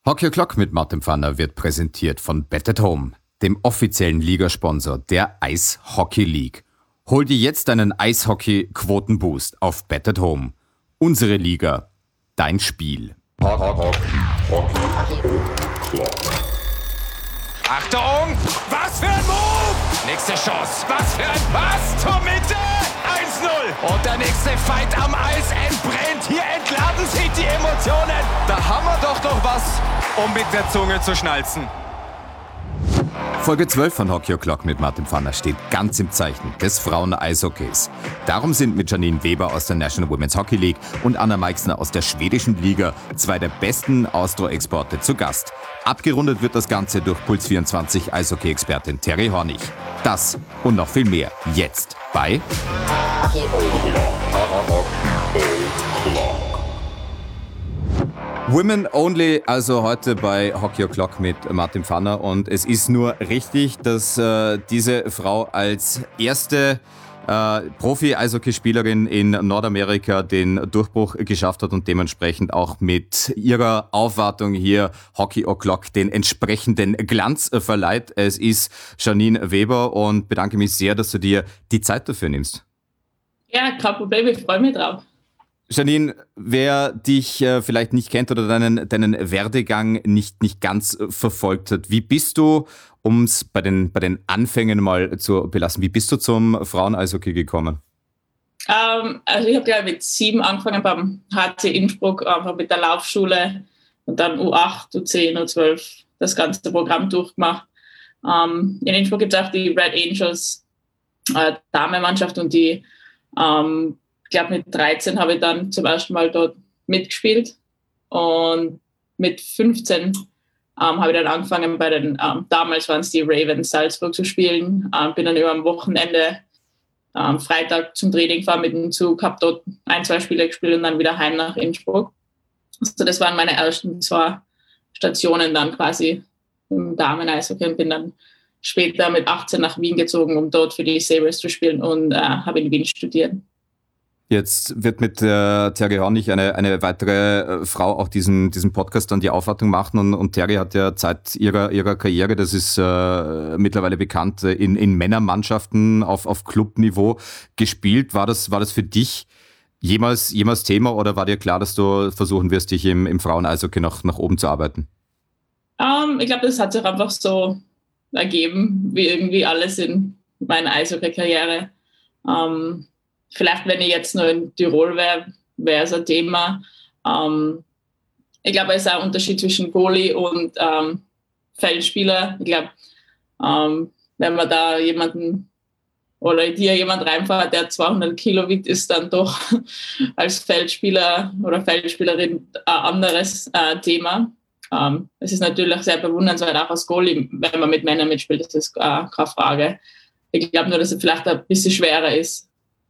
Hockey O'Clock mit Martin Pfanner wird präsentiert von Bet@Home, dem offiziellen Ligasponsor der Eishockey League. Hol dir jetzt einen Eishockey-Quotenboost auf Bet@Home. Unsere Liga, dein Spiel. Achtung! Was für ein Move! Nächste Chance. Was für ein Pass zur Mitte! 1-0. Und der nächste Fight am Eis entbrennt. Hier entladen sich die Emotionen. Da haben wir doch noch was, um mit der Zunge zu schnalzen. Folge 12 von Hockey O'Clock mit Martin Pfanner steht ganz im Zeichen des Frauen-Eishockeys. Darum sind mit Janine Weber aus der National Women's Hockey League und Anna Meixner aus der schwedischen Liga zwei der besten Austro-Exporte zu Gast. Abgerundet wird das Ganze durch Puls24 Eishockey-Expertin Terry Hornig. Das und noch viel mehr jetzt bei Hockey O'Clock. Women Only, also heute bei Hockey O'Clock mit Martin Pfanner. Und es ist nur richtig, dass diese Frau als erste Profi-Eishockeyspielerin in Nordamerika den Durchbruch geschafft hat und dementsprechend auch mit ihrer Aufwartung hier Hockey O'Clock den entsprechenden Glanz verleiht. Es ist Janine Weber und bedanke mich sehr, dass du dir die Zeit dafür nimmst. Ja, kein Problem, ich freue mich drauf. Janine, wer dich vielleicht nicht kennt oder deinen Werdegang nicht ganz verfolgt hat, wie bist du, um es bei den Anfängen mal zu belassen, wie bist du zum Frauen-Eishockey gekommen? Also ich habe glaube mit 7 angefangen beim HC Innsbruck, einfach mit der Laufschule und dann U8, U10, U12 das ganze Programm durchgemacht. In Innsbruck gibt es auch die Red Angels Damenmannschaft und die ich glaube, mit 13 habe ich dann zum ersten Mal dort mitgespielt und mit 15 habe ich dann angefangen bei den, damals waren es die Ravens Salzburg zu spielen, bin dann über am Wochenende Freitag zum Training gefahren mit dem Zug, habe dort 1-2 Spiele gespielt und dann wieder heim nach Innsbruck. Also das waren meine ersten 2 Stationen dann quasi im Damen-Eishockey und bin dann später mit 18 nach Wien gezogen, um dort für die Sabres zu spielen und habe in Wien studiert. Jetzt wird mit Terry Hornig eine weitere Frau auch diesen Podcast dann die Aufwartung machen und Terry hat ja seit ihrer Karriere, das ist mittlerweile bekannt, in Männermannschaften auf Clubniveau gespielt. War das für dich jemals Thema oder war dir klar, dass du versuchen wirst, dich im Frauen-Eishockey nach oben zu arbeiten? Ich glaube, das hat sich einfach so ergeben, wie irgendwie alles in meiner Eishockey-Karriere. Vielleicht, wenn ich jetzt nur in Tirol wäre, wäre es ein Thema. Ich glaube, es ist auch ein Unterschied zwischen Goalie und Feldspieler. Ich glaube, wenn man da jemanden oder dir jemand reinfährt, der 200 Kilo wiegt, ist dann doch als Feldspieler oder Feldspielerin ein anderes Thema. Es ist natürlich sehr bewundernswert, auch als Goalie, wenn man mit Männern mitspielt, das ist keine Frage. Ich glaube nur, dass es vielleicht ein bisschen schwerer ist,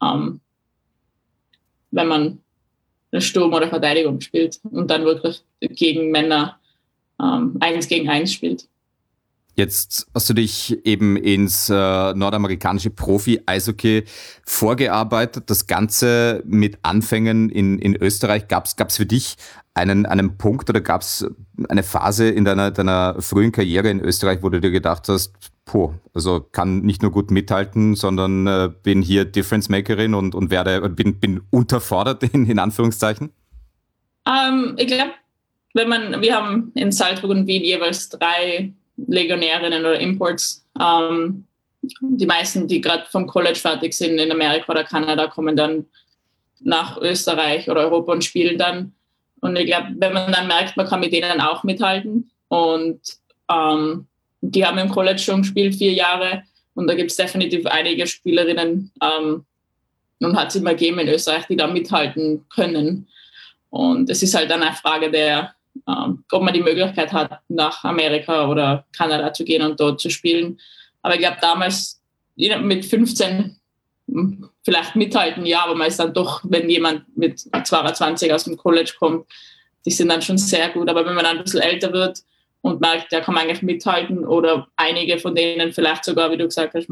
wenn man eine Sturm- oder Verteidigung spielt und dann wirklich gegen Männer 1 gegen 1 spielt. Jetzt hast du dich eben ins nordamerikanische Profi-Eishockey vorgearbeitet. Das Ganze mit Anfängen in Österreich. Gab's für dich einen Punkt oder gab es eine Phase in deiner frühen Karriere in Österreich, wo du dir gedacht hast, also kann nicht nur gut mithalten, sondern bin hier Difference-Makerin und bin unterfordert in Anführungszeichen? Ich glaube, wir haben in Salzburg und Wien jeweils 3 Legionärinnen oder Imports. Die meisten, die gerade vom College fertig sind in Amerika oder Kanada, kommen dann nach Österreich oder Europa und spielen dann. Und ich glaube, wenn man dann merkt, man kann mit denen auch mithalten und die haben im College schon gespielt 4 Jahre und da gibt es definitiv einige Spielerinnen und hat es immer gegeben in Österreich, die da mithalten können. Und es ist halt dann eine Frage der, ob man die Möglichkeit hat, nach Amerika oder Kanada zu gehen und dort zu spielen. Aber ich glaube, damals mit 15 vielleicht mithalten, ja, aber man ist dann doch, wenn jemand mit 22 aus dem College kommt, die sind dann schon sehr gut. Aber wenn man dann ein bisschen älter wird und merkt, der kann man eigentlich mithalten oder einige von denen vielleicht sogar, wie du gesagt hast,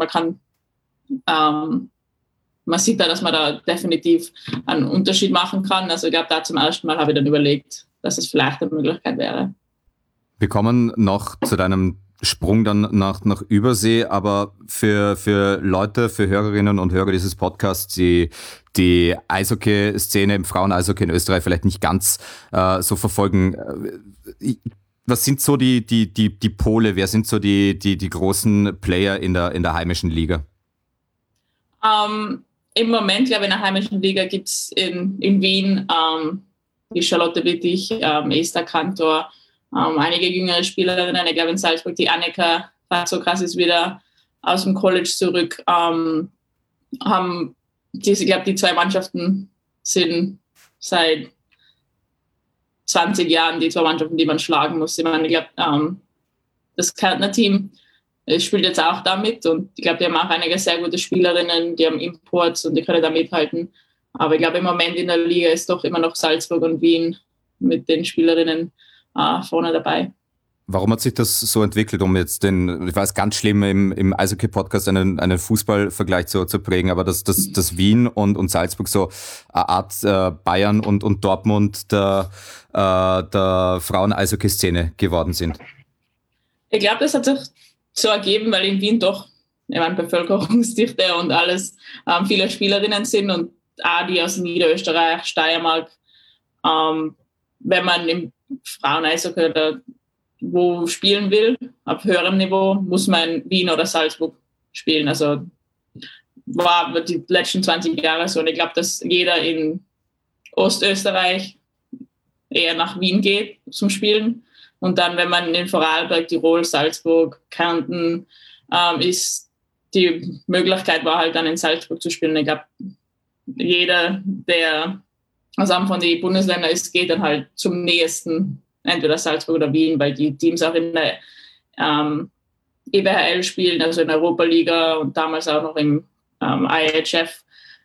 man sieht da, dass man da definitiv einen Unterschied machen kann. Also ich glaube, da zum ersten Mal habe ich dann überlegt, dass es vielleicht eine Möglichkeit wäre. Wir kommen noch zu deinem Sprung dann nach Übersee, aber für Leute, für Hörerinnen und Hörer dieses Podcasts, die Eishockey-Szene im Frauen-Eishockey in Österreich vielleicht nicht ganz so verfolgen, was sind so die Pole, wer sind so die großen Player in der heimischen Liga? Im Moment, glaube ich, in der heimischen Liga gibt es in Wien die Charlotte Wittig, Esther Kantor, einige jüngere Spielerinnen. Ich glaube in Salzburg die Annika Ratzokas ist wieder aus dem College zurück. Ich glaube, die zwei Mannschaften sind seit 20 Jahren die zwei Mannschaften, die man schlagen muss. Ich meine, ich glaube, das Kärntner Team spielt jetzt auch damit und ich glaube, die haben auch einige sehr gute Spielerinnen, die haben Imports und die können da mithalten. Aber ich glaube, im Moment in der Liga ist doch immer noch Salzburg und Wien mit den Spielerinnen vorne dabei. Warum hat sich das so entwickelt, um jetzt ich weiß, ganz schlimm im Eishockey-Podcast einen Fußballvergleich zu prägen, aber dass Wien und Salzburg so eine Art Bayern und Dortmund der Frauen-Eishockey-Szene geworden sind? Ich glaube, das hat sich so ergeben, weil in Wien doch, ich meine, Bevölkerungsdichte und alles, viele Spielerinnen sind und auch die aus Niederösterreich, Steiermark. Wenn man im Frauen-Eishockey oder wo spielen will, auf höherem Niveau, muss man in Wien oder Salzburg spielen. Also war die letzten 20 Jahre so. Und ich glaube, dass jeder in Ostösterreich eher nach Wien geht zum Spielen. Und dann, wenn man in Vorarlberg, Tirol, Salzburg, Kärnten ist, die Möglichkeit war halt dann in Salzburg zu spielen. Ich glaube, jeder, der aus einem von den Bundesländern ist, geht dann halt zum nächsten, entweder Salzburg oder Wien, weil die Teams auch in der EBHL spielen, also in der Europa-Liga und damals auch noch im IHF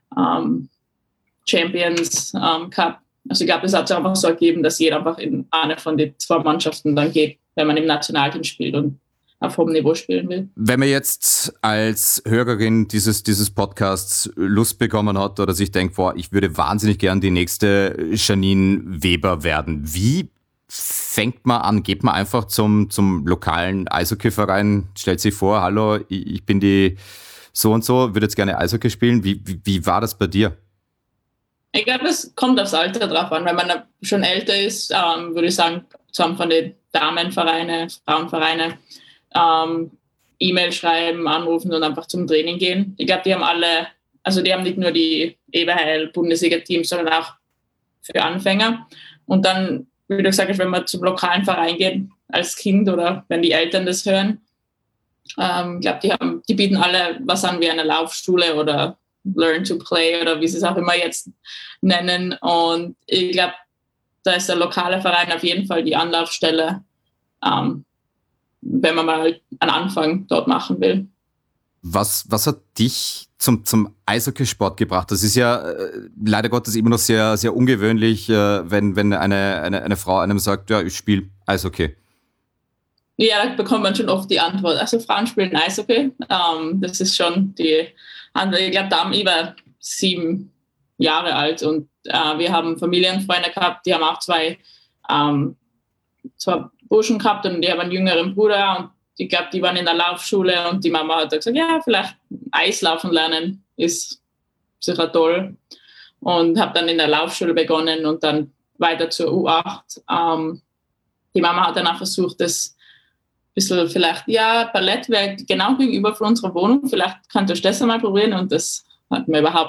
Champions Cup. Also ich glaube, es hat sich einfach so ergeben, dass jeder einfach in eine von den zwei Mannschaften dann geht, wenn man im Nationalteam spielt und auf hohem Niveau spielen will. Wenn man jetzt als Hörerin dieses Podcasts Lust bekommen hat oder sich denkt, boah, ich würde wahnsinnig gern die nächste Janine Weber werden. Wie fängt man an? Geht man einfach zum lokalen Eishockeyverein, stellt sich vor, hallo, ich bin die so und so, würde jetzt gerne Eishockey spielen. Wie war das bei dir? Ich glaube, es kommt aufs Alter drauf an. Wenn man schon älter ist, würde ich sagen, zusammen von den Damenvereine, Frauenvereine, E-Mail schreiben, anrufen und einfach zum Training gehen. Ich glaube, die haben alle, also die haben nicht nur die EBHL-Bundesliga-Teams, sondern auch für Anfänger. Und dann, wie du gesagt hast, wenn man zum lokalen Verein geht, als Kind oder wenn die Eltern das hören, ich glaube, die bieten alle was an wie eine Laufschule oder Learn to Play oder wie sie es auch immer jetzt nennen. Und ich glaube, da ist der lokale Verein auf jeden Fall die Anlaufstelle, wenn man mal einen Anfang dort machen will. Was hat dich zum Eishockeysport gebracht? Das ist ja leider Gottes immer noch sehr, sehr ungewöhnlich, wenn eine Frau einem sagt, ja, ich spiele Eishockey. Ja, da bekommt man schon oft die Antwort. Also Frauen spielen Eishockey. Das ist schon die andere. Ich glaube, ich war 7 Jahre alt und wir haben Familienfreunde gehabt, die haben auch zwei Burschen gehabt und die haben einen jüngeren Bruder und ich glaube, die waren in der Laufschule und die Mama hat gesagt, ja, vielleicht Eislaufen lernen ist sicher toll und habe dann in der Laufschule begonnen und dann weiter zur U8. Die Mama hat dann auch versucht, das ein bisschen vielleicht, ja, Ballett wäre genau gegenüber von unserer Wohnung, vielleicht könntest du das einmal probieren und das war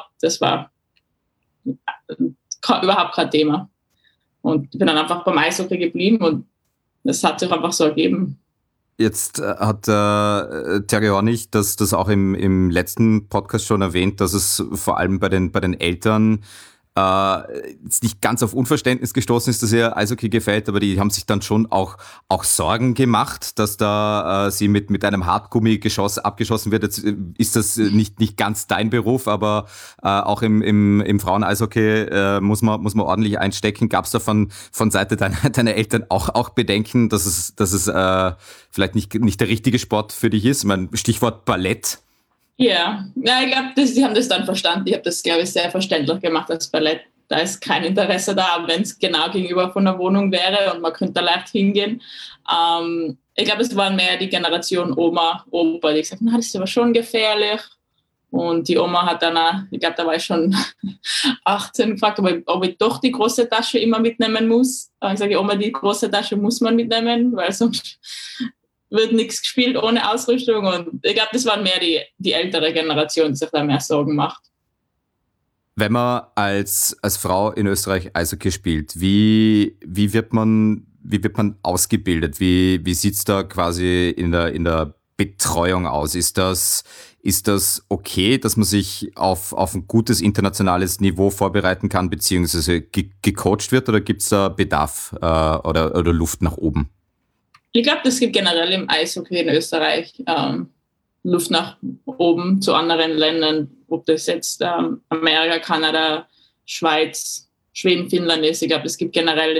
überhaupt kein Thema. Und ich bin dann einfach beim Eishockey geblieben und das hat sich einfach so ergeben. Jetzt hat Terry Hornig das auch im letzten Podcast schon erwähnt, dass es vor allem bei den Eltern jetzt nicht ganz auf Unverständnis gestoßen ist, dass ihr Eishockey gefällt, aber die haben sich dann schon auch Sorgen gemacht, dass da sie mit einem Hartgummigeschoss abgeschossen wird. Jetzt ist das nicht ganz dein Beruf, aber auch im Frauen-Eishockey muss man ordentlich einstecken. Gab es da von Seite deiner Eltern auch Bedenken, dass es vielleicht nicht der richtige Sport für dich ist? Ich meine, Stichwort Ballett. Ja, ich glaube, die haben das dann verstanden. Ich habe das, glaube ich, sehr verständlich gemacht als Ballett. da ist kein Interesse da, wenn es genau gegenüber von der Wohnung wäre und man könnte da leicht hingehen. Ich glaube, es waren mehr die Generation Oma, Opa, die gesagt haben, das ist aber schon gefährlich. Und die Oma hat dann auch, ich glaube, da war ich schon 18, gefragt, ob ich doch die große Tasche immer mitnehmen muss. Ich sage, Oma, die große Tasche muss man mitnehmen, weil sonst wird nichts gespielt ohne Ausrüstung. Und ich glaube, das waren mehr die ältere Generation, die sich da mehr Sorgen macht. Wenn man als Frau in Österreich Eishockey spielt, wie wird man ausgebildet? Wie sieht's da quasi in der Betreuung aus? Ist das okay, dass man sich auf ein gutes internationales Niveau vorbereiten kann, beziehungsweise gecoacht wird, oder gibt's da Bedarf oder Luft nach oben? Ich glaube, es gibt generell im Eishockey in Österreich Luft nach oben zu anderen Ländern, ob das jetzt Amerika, Kanada, Schweiz, Schweden, Finnland ist. Ich glaube, es gibt generell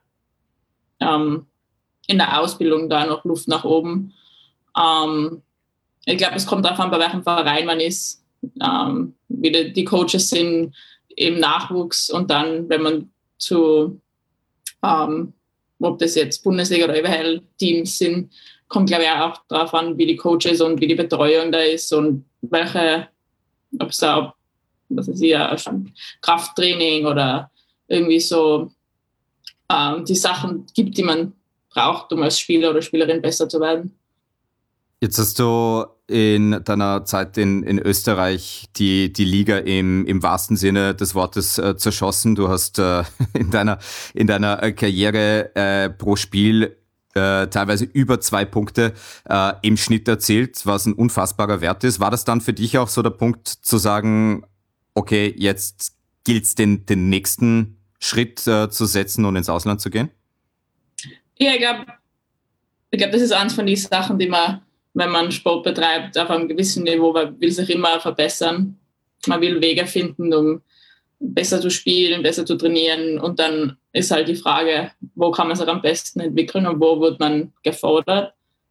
in der Ausbildung da noch Luft nach oben. Ich glaube, es kommt darauf an, bei welchem Verein man ist, wie die Coaches sind im Nachwuchs, und dann, wenn man zu, ob das jetzt Bundesliga oder EWL-Teams sind, kommt, glaube ich, auch darauf an, wie die Coaches und wie die Betreuung da ist und ob es da, was weiß ich, Krafttraining oder irgendwie so die Sachen gibt, die man braucht, um als Spieler oder Spielerin besser zu werden. Jetzt hast du in deiner Zeit in Österreich die Liga im wahrsten Sinne des Wortes zerschossen. Du hast in deiner Karriere pro Spiel teilweise über 2 Punkte im Schnitt erzielt, was ein unfassbarer Wert ist. War das dann für dich auch so der Punkt zu sagen, okay, jetzt gilt es den nächsten Schritt zu setzen und ins Ausland zu gehen? Ja, ich glaube, das ist eins von den Sachen, die man, wenn man Sport betreibt, auf einem gewissen Niveau, man will sich immer verbessern. Man will Wege finden, um besser zu spielen, besser zu trainieren. Und dann ist halt die Frage, wo kann man sich am besten entwickeln und wo wird man gefordert.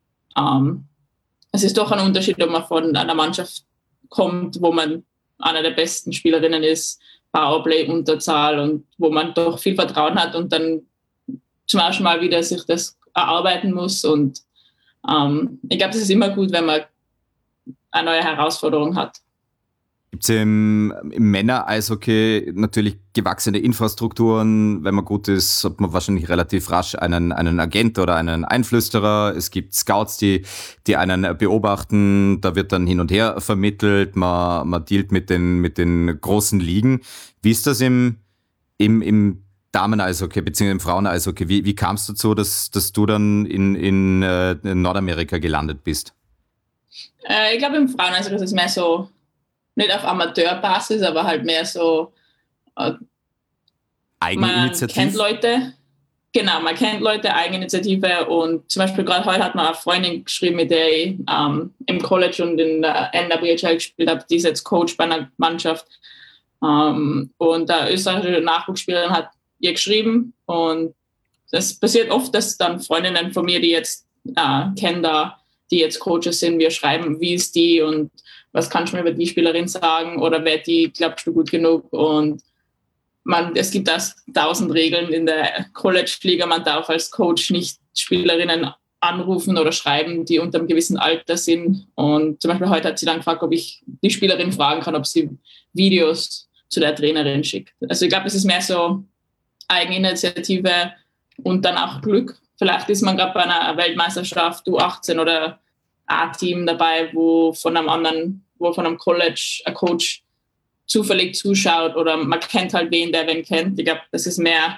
Es ist doch ein Unterschied, ob man von einer Mannschaft kommt, wo man einer der besten Spielerinnen ist, Powerplay, Unterzahl, und wo man doch viel Vertrauen hat und dann zum ersten Mal wieder sich das erarbeiten muss. Und ich glaube, das ist immer gut, wenn man eine neue Herausforderung hat. Gibt es im Männer-Eishockey natürlich gewachsene Infrastrukturen. Wenn man gut ist, hat man wahrscheinlich relativ rasch einen Agent oder einen Einflüsterer. Es gibt Scouts, die einen beobachten. Da wird dann hin und her vermittelt. Man dealt mit den großen Ligen. Wie ist das im Damen-Eishockey bzw. im Frauen-Eishockey? Wie kam es dazu, dass du dann in Nordamerika gelandet bist? Ich glaube, im Frauen-Eishockey ist es mehr so, nicht auf Amateurbasis, aber halt mehr so Eigeninitiative. Man kennt Leute. Genau, man kennt Leute, Eigeninitiative. Und zum Beispiel gerade heute hat mir eine Freundin geschrieben, mit der ich im College und in der NWHL gespielt habe. Die ist jetzt Coach bei einer Mannschaft. Und der österreichische Nachwuchsspielerin hat ihr geschrieben. Und das passiert oft, dass dann Freundinnen von mir, die jetzt kennen da, die jetzt Coaches sind, wir schreiben, wie ist die und was kannst du mir über die Spielerin sagen oder wer die, glaubst du, gut genug? Und es gibt 1000 Regeln in der College-Liga. Man darf als Coach nicht Spielerinnen anrufen oder schreiben, die unter einem gewissen Alter sind. Und zum Beispiel heute hat sie dann gefragt, ob ich die Spielerin fragen kann, ob sie Videos zu der Trainerin schickt. Also ich glaube, es ist mehr so Eigeninitiative und dann auch Glück. Vielleicht ist man gerade bei einer Weltmeisterschaft U18 oder A-Team dabei, wo von einem College ein Coach zufällig zuschaut oder man kennt halt wen kennt. Ich glaube, das ist mehr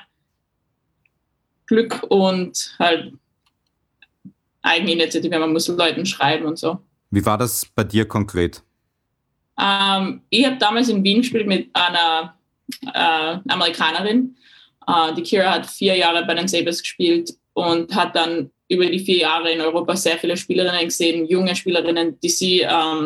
Glück und halt Eigeninitiative. Man muss Leuten schreiben und so. Wie war das bei dir konkret? Ich habe damals in Wien gespielt mit einer Amerikanerin. Die Kira hat 4 Jahre bei den Sabres gespielt und hat dann über die 4 Jahre in Europa sehr viele Spielerinnen gesehen, junge Spielerinnen, die sie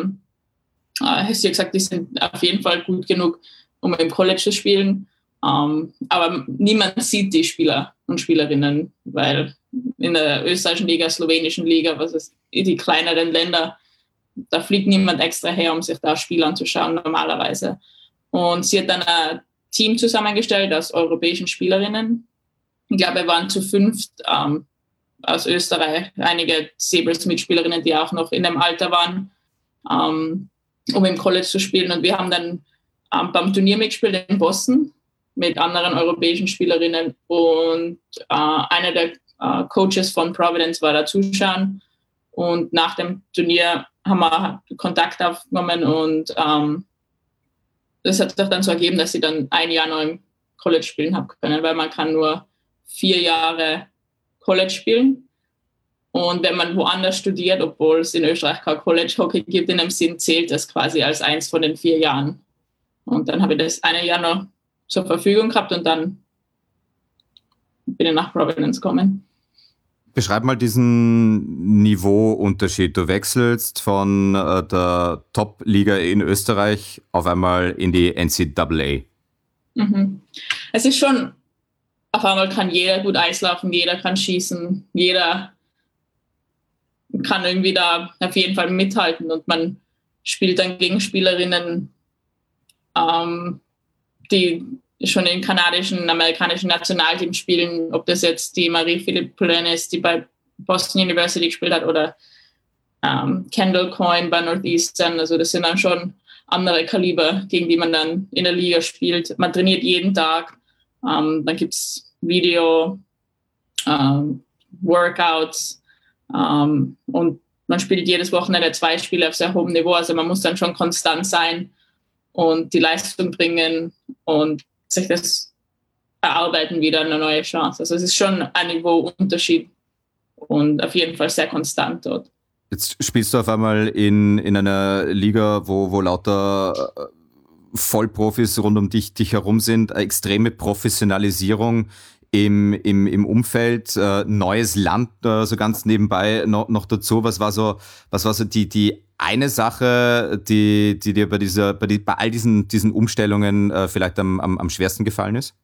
hat gesagt, die sind auf jeden Fall gut genug, um im College zu spielen. Aber niemand sieht die Spieler und Spielerinnen, weil in der österreichischen Liga, slowenischen Liga, die kleineren Länder, da fliegt niemand extra her, um sich da Spiele anzuschauen normalerweise. Und sie hat dann Team zusammengestellt aus europäischen Spielerinnen. Ich glaube, wir waren zu 5 aus Österreich, einige Sabres-Mitspielerinnen, die auch noch in dem Alter waren, um im College zu spielen. Und wir haben dann beim Turnier mitgespielt in Boston mit anderen europäischen Spielerinnen. Und einer der Coaches von Providence war da zuschauen. Und nach dem Turnier haben wir Kontakt aufgenommen und das hat sich dann so ergeben, dass ich dann ein Jahr noch im College spielen habe können, weil man kann nur 4 Jahre College spielen. Und wenn man woanders studiert, obwohl es in Österreich kein College Hockey gibt, in dem Sinn zählt das quasi als eins von den 4 Jahren. Und dann habe ich das eine Jahr noch zur Verfügung gehabt und dann bin ich nach Providence gekommen. Beschreib mal diesen Niveauunterschied. Du wechselst von der Top-Liga in Österreich auf einmal in die NCAA. Es ist schon, auf einmal kann jeder gut Eislaufen, jeder kann schießen, jeder kann irgendwie da auf jeden Fall mithalten und man spielt dann gegen Spielerinnen, die schon in kanadischen, amerikanischen Nationalteams spielen, ob das jetzt die Marie-Philippe Poulin ist, die bei Boston University gespielt hat, oder Kendall Coyne bei Northeastern. Also das sind dann schon andere Kaliber, gegen die man dann in der Liga spielt. Man trainiert jeden Tag. Dann gibt es Video, Workouts und man spielt jedes Wochenende 2 Spiele auf sehr hohem Niveau. Also man muss dann schon konstant sein und die Leistung bringen und sich das erarbeiten, wieder eine neue Chance. Also es ist schon ein Niveauunterschied und auf jeden Fall sehr konstant dort. Jetzt spielst du auf einmal in einer Liga, wo lauter Vollprofis rund um dich herum sind, eine extreme Professionalisierung im Umfeld, neues Land, so ganz nebenbei noch dazu. Was war so die eine Sache, die dir bei all diesen Umstellungen vielleicht am schwersten gefallen ist?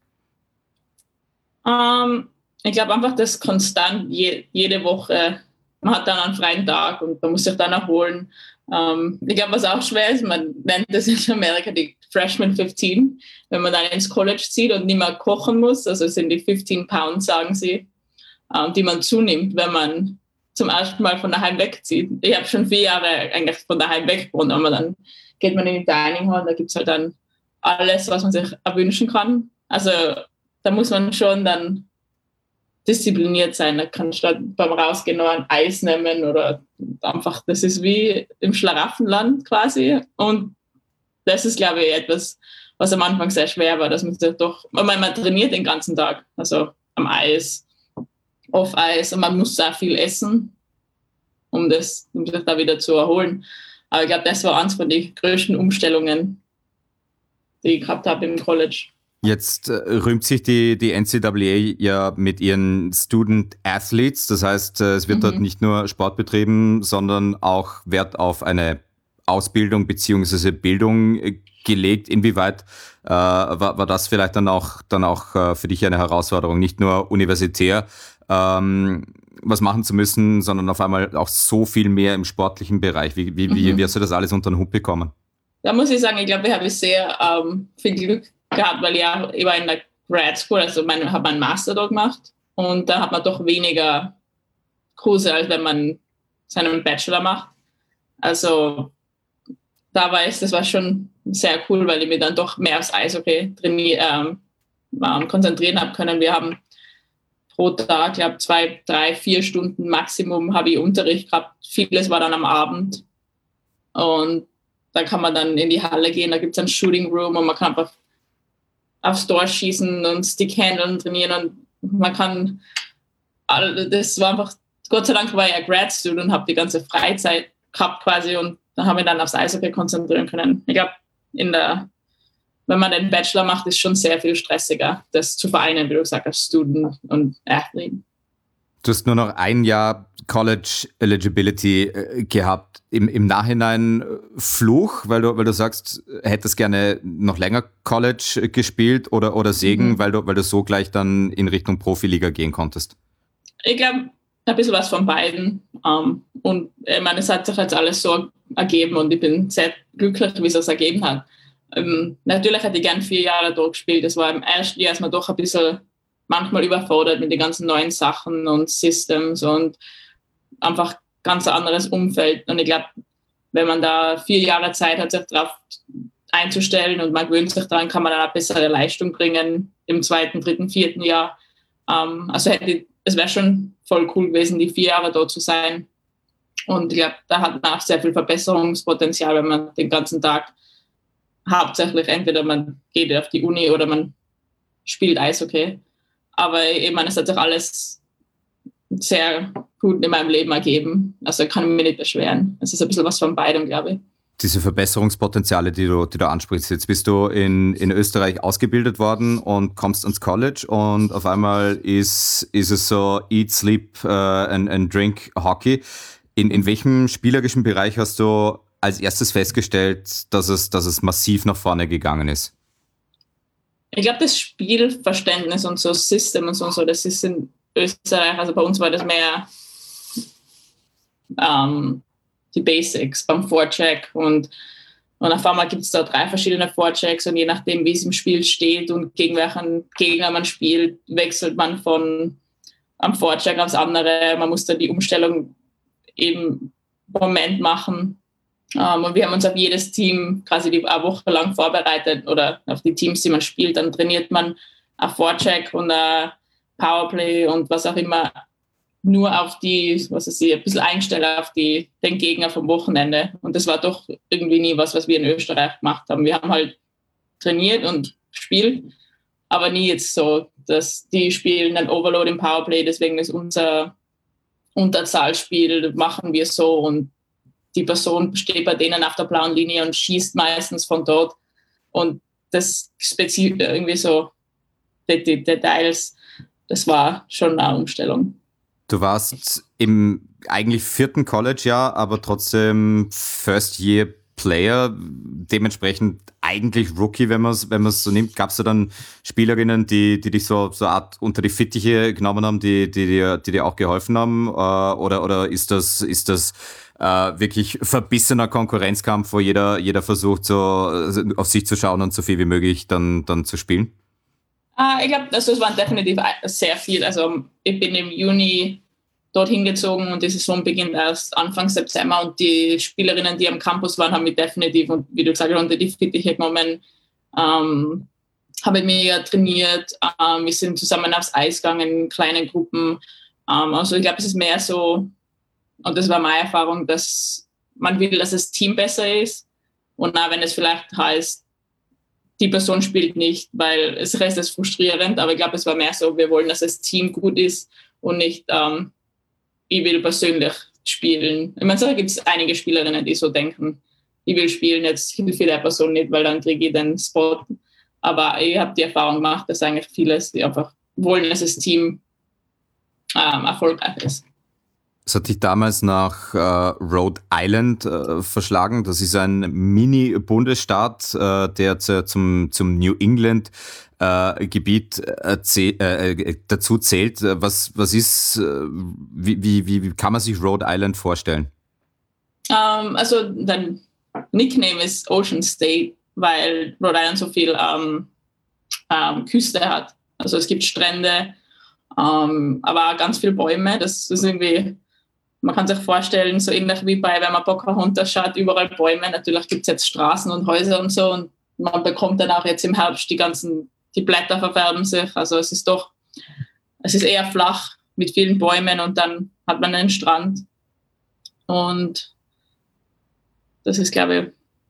Ich glaube einfach, dass konstant jede Woche, man hat dann einen freien Tag und man muss sich dann erholen. Ich glaube, was auch schwer ist, man nennt das in Amerika die Freshman 15, wenn man dann ins College zieht und nicht mehr kochen muss. Also es sind die 15 Pounds, sagen sie, die man zunimmt, wenn man zum ersten Mal von daheim wegzieht. Ich habe schon 4 Jahre eigentlich von daheim weg gewohnt, aber dann geht man in die Dining Hall und da gibt es halt dann alles, was man sich erwünschen kann. Also da muss man schon dann diszipliniert sein. Da kannst du beim Rausgehen noch ein Eis nehmen oder einfach, das ist wie im Schlaraffenland quasi. Und das ist, glaube ich, etwas, was am Anfang sehr schwer war, dass man sich doch, man trainiert den ganzen Tag, also am Eis, auf Eis, und man muss sehr viel essen, um sich da wieder zu erholen. Aber ich glaube, das war eines von den größten Umstellungen, die ich gehabt habe im College. Jetzt rühmt sich die NCAA ja mit ihren Student Athletes. Das heißt, es wird dort nicht nur Sport betrieben, sondern auch Wert auf eine Ausbildung bzw. Bildung gelegt. Inwieweit war das vielleicht dann auch für dich eine Herausforderung, nicht nur universitär was machen zu müssen, sondern auf einmal auch so viel mehr im sportlichen Bereich. Wie hast du das alles unter den Hut bekommen? Da muss ich sagen, ich glaube, ich habe sehr viel Glück gehabt, weil ich war in der Grad School, also habe meinen Master dort gemacht und da hat man doch weniger Kurse, als wenn man seinen Bachelor macht. Also das war schon sehr cool, weil ich mich dann doch mehr aufs Eishockey konzentrieren habe können. Wir haben pro Tag, ich glaube 2, 3, 4 Stunden Maximum habe ich Unterricht gehabt. Vieles war dann am Abend und da kann man dann in die Halle gehen, da gibt es einen Shooting Room und man kann einfach aufs Tor schießen und Stickhandeln trainieren und man kann, das war einfach, Gott sei Dank war ich ein Grad Student und habe die ganze Freizeit gehabt quasi und dann habe ich dann aufs Eishockey konzentrieren können. Ich glaube, wenn man den Bachelor macht, ist schon sehr viel stressiger, das zu vereinen, wie du gesagt hast, Student und Athlete. Du hast nur noch 1 Jahr College Eligibility gehabt. Im Nachhinein Fluch, weil du sagst, hättest gerne noch länger College gespielt oder Segen, weil du so gleich dann in Richtung Profiliga gehen konntest? Ich glaube, ein bisschen was von beiden. Und ich meine, es hat sich jetzt alles so ergeben und ich bin sehr glücklich, wie es das ergeben hat. Natürlich hätte ich gern 4 Jahre dort gespielt. Das war im ersten Jahr erstmal doch ein bisschen manchmal überfordert mit den ganzen neuen Sachen und Systems und einfach ganz anderes Umfeld. Und ich glaube, wenn man da 4 Jahre Zeit hat, sich darauf einzustellen und man gewöhnt sich daran, kann man dann eine bessere Leistung bringen im 2., 3., 4. Jahr. Also es wäre schon voll cool gewesen, die 4 Jahre dort zu sein. Und ich glaube, da hat man auch sehr viel Verbesserungspotenzial, wenn man den ganzen Tag hauptsächlich entweder man geht auf die Uni oder man spielt Eishockey. Aber ich meine, es hat sich alles sehr gut in meinem Leben ergeben. Also ich kann mich nicht beschweren. Es ist ein bisschen was von beidem, glaube ich. Diese Verbesserungspotenziale, die du ansprichst. Jetzt bist du in Österreich ausgebildet worden und kommst ans College und auf einmal ist es so Eat, Sleep and Drink Hockey. In welchem spielerischen Bereich hast du als erstes festgestellt, dass es massiv nach vorne gegangen ist? Ich glaube, das Spielverständnis und so System und so, das ist in Österreich, also bei uns war das mehr die Basics beim Forecheck und auf einmal gibt es da 3 verschiedene Forechecks und je nachdem, wie es im Spiel steht und gegen welchen Gegner man spielt, wechselt man von am Forecheck aufs andere. Man muss dann die Umstellung eben im Moment machen. Und wir haben uns auf jedes Team quasi eine Woche lang vorbereitet oder auf die Teams, die man spielt. Dann trainiert man ein Forecheck und ein Powerplay und was auch immer nur auf die, was weiß ich, ein bisschen einstellen auf den Gegner vom Wochenende. Und das war doch irgendwie nie was wir in Österreich gemacht haben. Wir haben halt trainiert und gespielt, aber nie jetzt so, dass die spielen dann Overload im Powerplay, deswegen ist unser Unterzahlspiel, machen wir so und die Person steht bei denen auf der blauen Linie und schießt meistens von dort. Und das spezifisch irgendwie so, die Details, das war schon eine Umstellung. Du warst im eigentlich 4. College-Jahr, aber trotzdem First-Year-Player, dementsprechend eigentlich Rookie, wenn man es so nimmt. Gab es da dann Spielerinnen, die dich so Art unter die Fittiche genommen haben, die dir auch geholfen haben? Oder ist das wirklich verbissener Konkurrenzkampf, wo jeder versucht, so auf sich zu schauen und so viel wie möglich dann zu spielen? Ich glaube, also es waren definitiv sehr viel. Also ich bin im Juni dorthin gezogen und die Saison beginnt erst Anfang September und die Spielerinnen, die am Campus waren, haben mich definitiv, und wie du gesagt hast, unter die Fittiche genommen, haben mega trainiert. Wir sind zusammen aufs Eis gegangen in kleinen Gruppen. Also ich glaube, es ist mehr so, und das war meine Erfahrung, dass man will, dass das Team besser ist und auch wenn es vielleicht heißt, die Person spielt nicht, weil das Rest ist frustrierend, aber ich glaube, es war mehr so, wir wollen, dass das Team gut ist und nicht, ich will persönlich spielen. Ich meine, da gibt es einige Spielerinnen, die so denken, ich will spielen, jetzt hilfe der Person nicht, weil dann kriege ich den Spot. Aber ich habe die Erfahrung gemacht, dass eigentlich viele, die einfach wollen, dass das Team erfolgreich ist. Es hat dich damals nach Rhode Island verschlagen. Das ist ein Mini-Bundesstaat, der zum New England Gebiet dazu zählt. Was ist, wie kann man sich Rhode Island vorstellen? Also dein Nickname ist Ocean State, weil Rhode Island so viel Küste hat. Also es gibt Strände, aber auch ganz viele Bäume. Das ist irgendwie, man kann sich vorstellen, so ähnlich wie wenn man Pocahontas schaut, überall Bäume. Natürlich gibt es jetzt Straßen und Häuser und so und man bekommt dann auch jetzt im Herbst die Blätter verfärben sich. Also es ist eher flach mit vielen Bäumen und dann hat man einen Strand. Und das ist, glaube ich,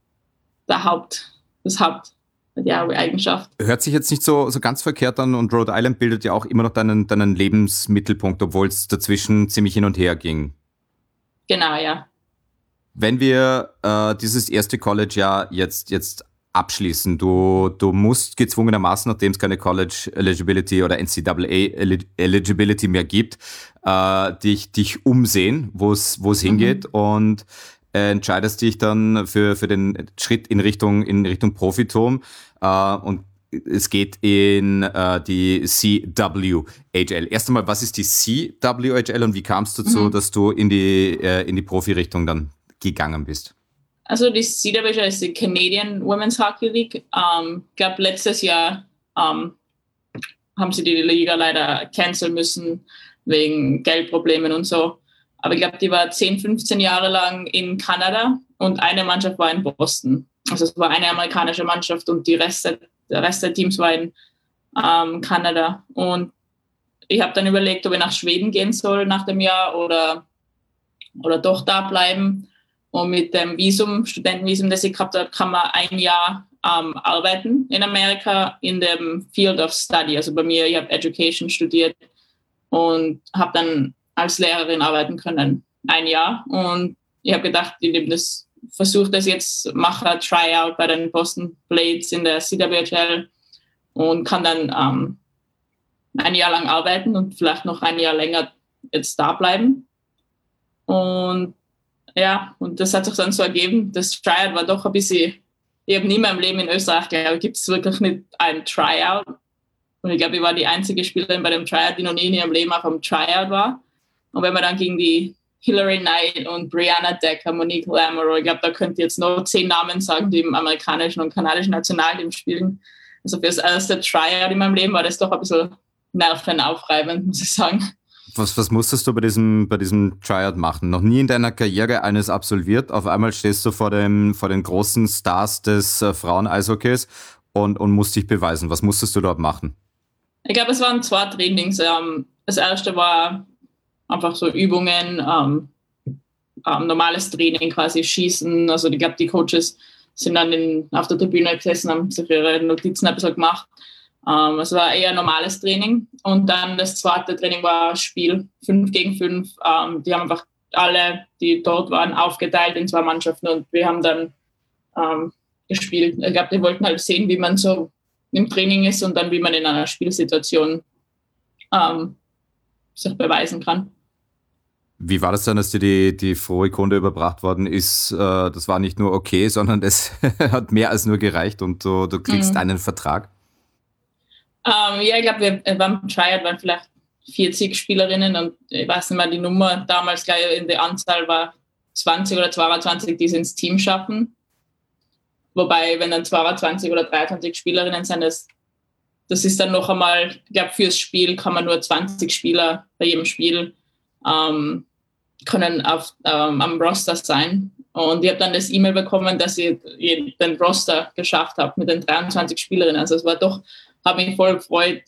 die Eigenschaft. Hört sich jetzt nicht so ganz verkehrt an und Rhode Island bildet ja auch immer noch deinen Lebensmittelpunkt, obwohl es dazwischen ziemlich hin und her ging. Genau, ja. Wenn wir dieses erste College-Jahr jetzt abschließen, du musst gezwungenermaßen, nachdem es keine College Eligibility oder NCAA Eligibility mehr gibt, dich umsehen, wo es hingeht und entscheidest dich dann für den Schritt in Richtung Profitum und es geht in die CWHL. Erst einmal, was ist die CWHL und wie kam es dazu, dass du in die Profi-Richtung dann gegangen bist? Also die CWHL ist die Canadian Women's Hockey League. Ich glaube, letztes Jahr haben sie die Liga leider canceln müssen wegen Geldproblemen und so. Aber ich glaube, die war 10, 15 Jahre lang in Kanada und eine Mannschaft war in Boston. Also es war eine amerikanische Mannschaft und der Rest der Teams war in Kanada. Und ich habe dann überlegt, ob ich nach Schweden gehen soll nach dem Jahr oder doch da bleiben. Und mit dem Studentenvisum, das ich gehabt habe, kann man ein Jahr arbeiten in Amerika in dem Field of Study. Also bei mir, ich habe Education studiert und habe dann als Lehrerin arbeiten können, ein Jahr. Und ich habe gedacht, ich versuche das jetzt, mache ein Tryout bei den Boston Blades in der CWHL und kann dann ein Jahr lang arbeiten und vielleicht noch ein Jahr länger jetzt da bleiben. Und ja, und das hat sich dann so ergeben. Das Tryout war doch ein bisschen, ich habe nie in meinem Leben in Österreich gehabt, gibt es wirklich nicht ein Tryout. Und ich glaube, ich war die einzige Spielerin bei dem Tryout, die noch nie in ihrem Leben auf einem Tryout war. Und wenn man dann gegen die Hillary Knight und Brianna Decker, Monique Lamoureux, ich glaube, da könnt ihr jetzt noch 10 Namen sagen, die im amerikanischen und kanadischen Nationalteam spielen. Also für das erste Tryout in meinem Leben war das doch ein bisschen nervenaufreibend, muss ich sagen. Was musstest du bei diesem Tryout machen? Noch nie in deiner Karriere eines absolviert. Auf einmal stehst du vor den großen Stars des Frauen-Eishockeys und musst dich beweisen. Was musstest du dort machen? Ich glaube, es waren 2 Trainings. Das erste war einfach so Übungen, normales Training, quasi Schießen. Also ich glaube, die Coaches sind dann auf der Tribüne gesessen, haben sich ihre Notizen ein bisschen gemacht. Es war eher ein normales Training. Und dann das zweite Training war Spiel 5 gegen 5. Die haben einfach alle, die dort waren, aufgeteilt in 2 Mannschaften und wir haben dann gespielt. Ich glaube, die wollten halt sehen, wie man so im Training ist und dann, wie man in einer Spielsituation sich beweisen kann. Wie war das dann, dass dir die frohe Kunde überbracht worden ist? Das war nicht nur okay, sondern es hat mehr als nur gereicht und du kriegst einen Vertrag? Ja, ich glaube, wir beim Tryout waren vielleicht 40 Spielerinnen und ich weiß nicht mehr, die Nummer damals gleich in der Anzahl war 20 oder 22, die es ins Team schaffen. Wobei, wenn dann 22 oder 23 Spielerinnen sind, das ist dann noch einmal, ich glaube, fürs Spiel kann man nur 20 Spieler bei jedem Spiel können am Roster sein. Und ich habe dann das E-Mail bekommen, dass ich den Roster geschafft habe mit den 23 Spielerinnen. Also es war doch, habe mich voll gefreut.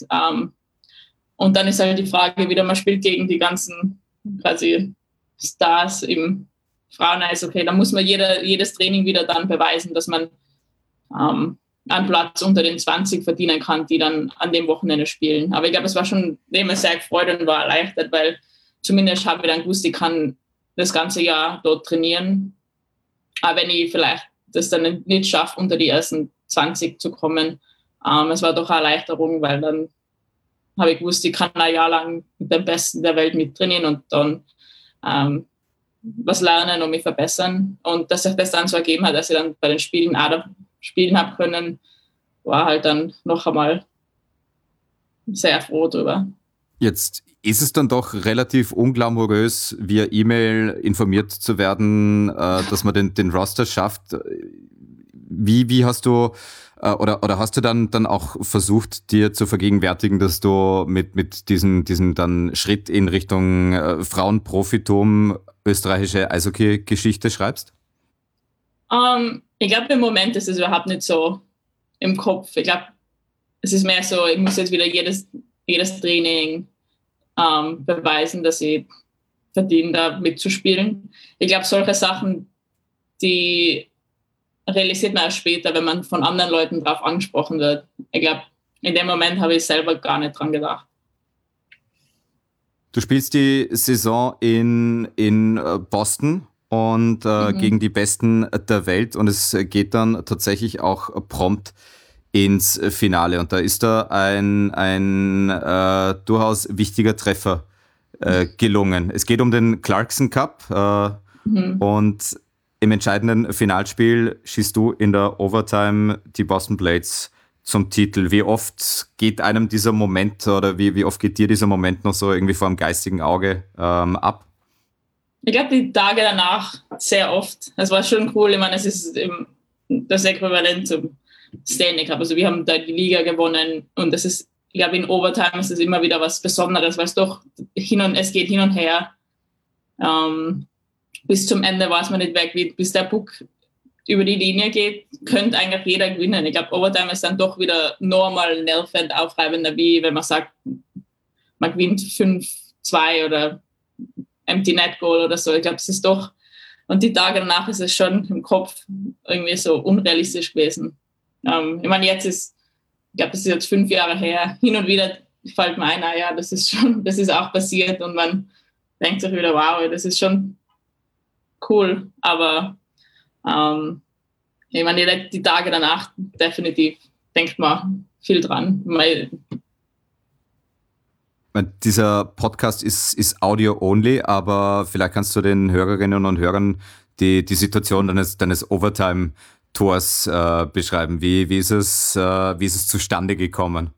Und dann ist halt die Frage wieder, man spielt gegen die ganzen quasi Stars im Frauen-Eishockey. Da muss man jedes Training wieder dann beweisen, dass man einen Platz unter den 20 verdienen kann, die dann an dem Wochenende spielen. Aber ich glaube, es war schon immer sehr gefreut und war erleichtert, weil zumindest habe ich dann gewusst, ich kann das ganze Jahr dort trainieren. Aber wenn ich vielleicht das dann nicht schaffe, unter die ersten 20 zu kommen, es war doch eine Erleichterung, weil dann habe ich gewusst, ich kann ein Jahr lang mit dem Besten der Welt mittrainieren und dann was lernen und mich verbessern. Und dass sich das dann so ergeben hat, dass ich dann bei den Spielen auch spielen habe können, war halt dann noch einmal sehr froh drüber. Jetzt ist es dann doch relativ unglamourös, via E-Mail informiert zu werden, dass man den Roster schafft. Wie hast du oder hast du dann auch versucht, dir zu vergegenwärtigen, dass du mit diesem dann Schritt in Richtung Frauenprofitum österreichische Eishockey-Geschichte schreibst? Ich glaube, im Moment ist es überhaupt nicht so im Kopf. Ich glaube, es ist mehr so, ich muss jetzt wieder jedes Training beweisen, dass ich verdiene, da mitzuspielen. Ich glaube, solche Sachen, die realisiert man erst später, wenn man von anderen Leuten darauf angesprochen wird. Ich glaube, in dem Moment habe ich selber gar nicht dran gedacht. Du spielst die Saison in Boston und gegen die Besten der Welt und es geht dann tatsächlich auch prompt ins Finale. Und da ist da ein durchaus wichtiger Treffer gelungen. Es geht um den Clarkson Cup und im entscheidenden Finalspiel schießt du in der Overtime die Boston Blades zum Titel. Wie oft geht einem dieser Moment oder wie oft geht dir dieser Moment noch so irgendwie vor dem geistigen Auge ab? Ich glaube, die Tage danach sehr oft. Es war schon cool. Ich meine, es ist das Äquivalent zum Stanley Cup. Also wir haben da die Liga gewonnen und das ist, ich glaube, in Overtime ist es immer wieder was Besonderes, weil es doch es geht hin und her. Bis zum Ende weiß man nicht weg, bis der Puck über die Linie geht, könnte eigentlich jeder gewinnen. Ich glaube, Overtime ist dann doch wieder normal nervend aufreibender, wie wenn man sagt, man gewinnt 5-2 oder Empty Net Goal oder so. Ich glaube, es ist doch, und die Tage danach ist es schon im Kopf irgendwie so unrealistisch gewesen. Ich meine, ich glaube, das ist jetzt 5 Jahre her. Hin und wieder fällt mir ein, ja, das ist auch passiert und man denkt sich wieder, wow, das ist schon cool. Aber ich meine, die Tage danach definitiv denkt man viel dran. Dieser Podcast ist Audio-only, aber vielleicht kannst du den Hörerinnen und Hörern die Situation deines Overtime-Tors beschreiben. Wie ist es zustande gekommen?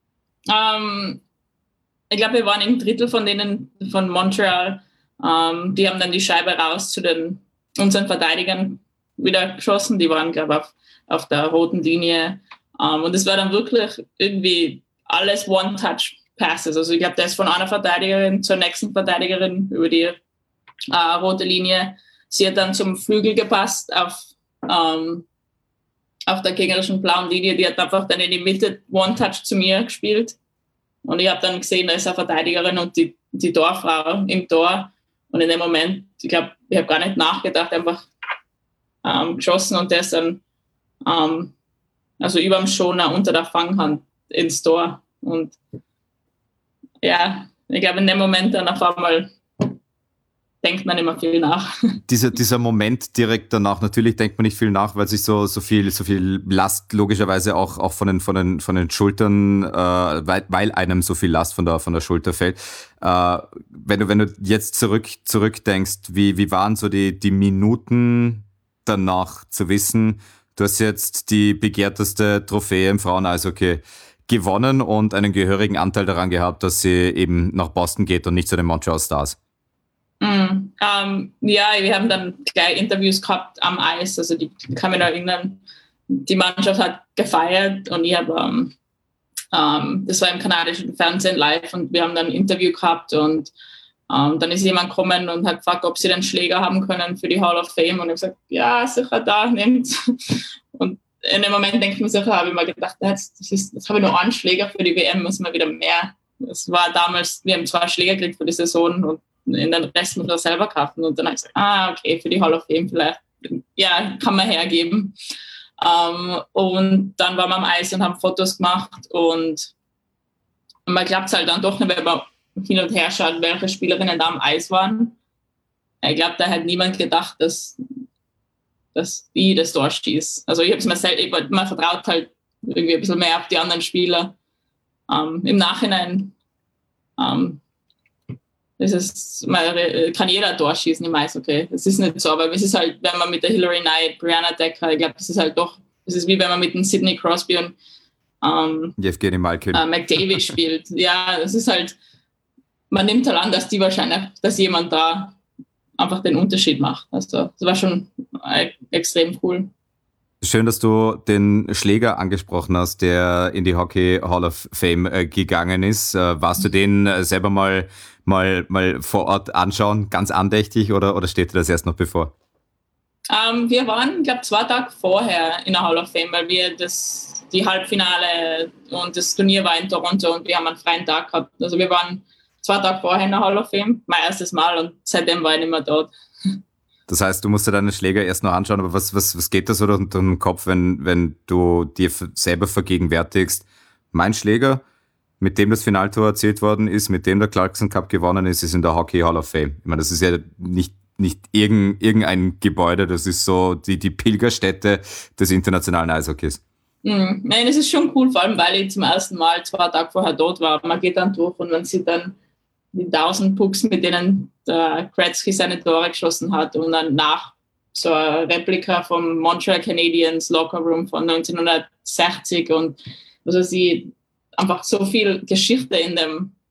Ich glaube, wir waren im Drittel von Montreal. Die haben dann die Scheibe raus zu unseren Verteidigern wieder geschossen. Die waren, glaube ich, auf der roten Linie. Und es war dann wirklich irgendwie alles One-Touch-Passes. Also ich glaube, der ist von einer Verteidigerin zur nächsten Verteidigerin über die rote Linie. Sie hat dann zum Flügel gepasst auf der gegnerischen blauen Linie. Die hat einfach dann in die Mitte One-Touch zu mir gespielt. Und ich habe dann gesehen, da ist eine Verteidigerin und die Torfrau im Tor. Und in dem Moment, ich glaube, ich habe gar nicht nachgedacht, einfach geschossen und der ist dann also über dem Schoner unter der Fanghand ins Tor. Und ja, ich glaube, in dem Moment dann auf einmal denkt man immer viel nach. Dieser Moment direkt danach, natürlich denkt man nicht viel nach, weil sich so viel Last logischerweise auch von den Schultern, weil einem so viel Last von der Schulter fällt. Wenn du jetzt zurückdenkst, wie waren so die Minuten danach zu wissen, du hast jetzt die begehrteste Trophäe im Frauen-Eishockey gewonnen und einen gehörigen Anteil daran gehabt, dass sie eben nach Boston geht und nicht zu den Montreal Stars? Ja, wir haben dann gleich Interviews gehabt am Eis. Also ich kann mich noch erinnern, die Mannschaft hat gefeiert und ich habe, das war im kanadischen Fernsehen live und wir haben dann ein Interview gehabt und dann ist jemand gekommen und hat gefragt, ob sie den Schläger haben können für die Hall of Fame und ich habe gesagt, ja, sicher da, nehmt's. Und in dem Moment denke ich mir sicher, habe ich mir gedacht, jetzt habe ich nur einen Schläger für die WM, muss man wieder mehr. Das war damals, wir haben 2 Schläger gekriegt für die Saison und in den Rest muss man selber kaufen. Und dann habe ich gesagt, okay, für die Hall of Fame vielleicht, ja, kann man hergeben. Und dann waren wir am Eis und haben Fotos gemacht und man klappt es halt dann doch nicht, wenn man hin und her schaut, welche Spielerinnen da am Eis waren. Ich glaube, da hat niemand gedacht, dass ich das Tor schieße. Also ich habe es mir selbst, man vertraut halt irgendwie ein bisschen mehr auf die anderen Spieler. Im Nachhinein kann jeder Tor schießen im Eishockey. Das ist nicht so, aber es ist halt, wenn man mit der Hillary Knight, Brianna Decker, ich glaube, das ist halt doch, das ist wie wenn man mit dem Sidney Crosby und Evgeny Malkin McDavid spielt. Ja, das ist halt, man nimmt halt an, dass jemand da einfach den Unterschied macht. Also das war schon extrem cool. Schön, dass du den Schläger angesprochen hast, der in die Hockey Hall of Fame gegangen ist. Warst du den selber mal vor Ort anschauen, ganz andächtig, oder steht dir das erst noch bevor? Wir waren, glaube ich, 2 Tage vorher in der Hall of Fame, weil wir die Halbfinale und das Turnier war in Toronto und wir haben einen freien Tag gehabt. Also wir waren 2 Tage vorher in der Hall of Fame, mein erstes Mal, und seitdem war ich nicht mehr dort. Das heißt, du musst dir deinen Schläger erst noch anschauen, aber was geht da so durch den Kopf, wenn du dir selber vergegenwärtigst, mein Schläger, mit dem das Finaltor erzielt worden ist, mit dem der Clarkson Cup gewonnen ist in der Hockey Hall of Fame. Ich meine, das ist ja nicht irgendein Gebäude, das ist so die Pilgerstätte des internationalen Eishockeys. Nein, es ist schon cool, vor allem weil ich zum ersten Mal 2 Tage vorher dort war. Man geht dann durch und man sieht dann die 1000 Pucks, mit denen der Gretzky seine Tore geschossen hat, und dann nach so eine Replika vom Montreal Canadiens Locker Room von 1960 und also sie einfach so viel Geschichte in dem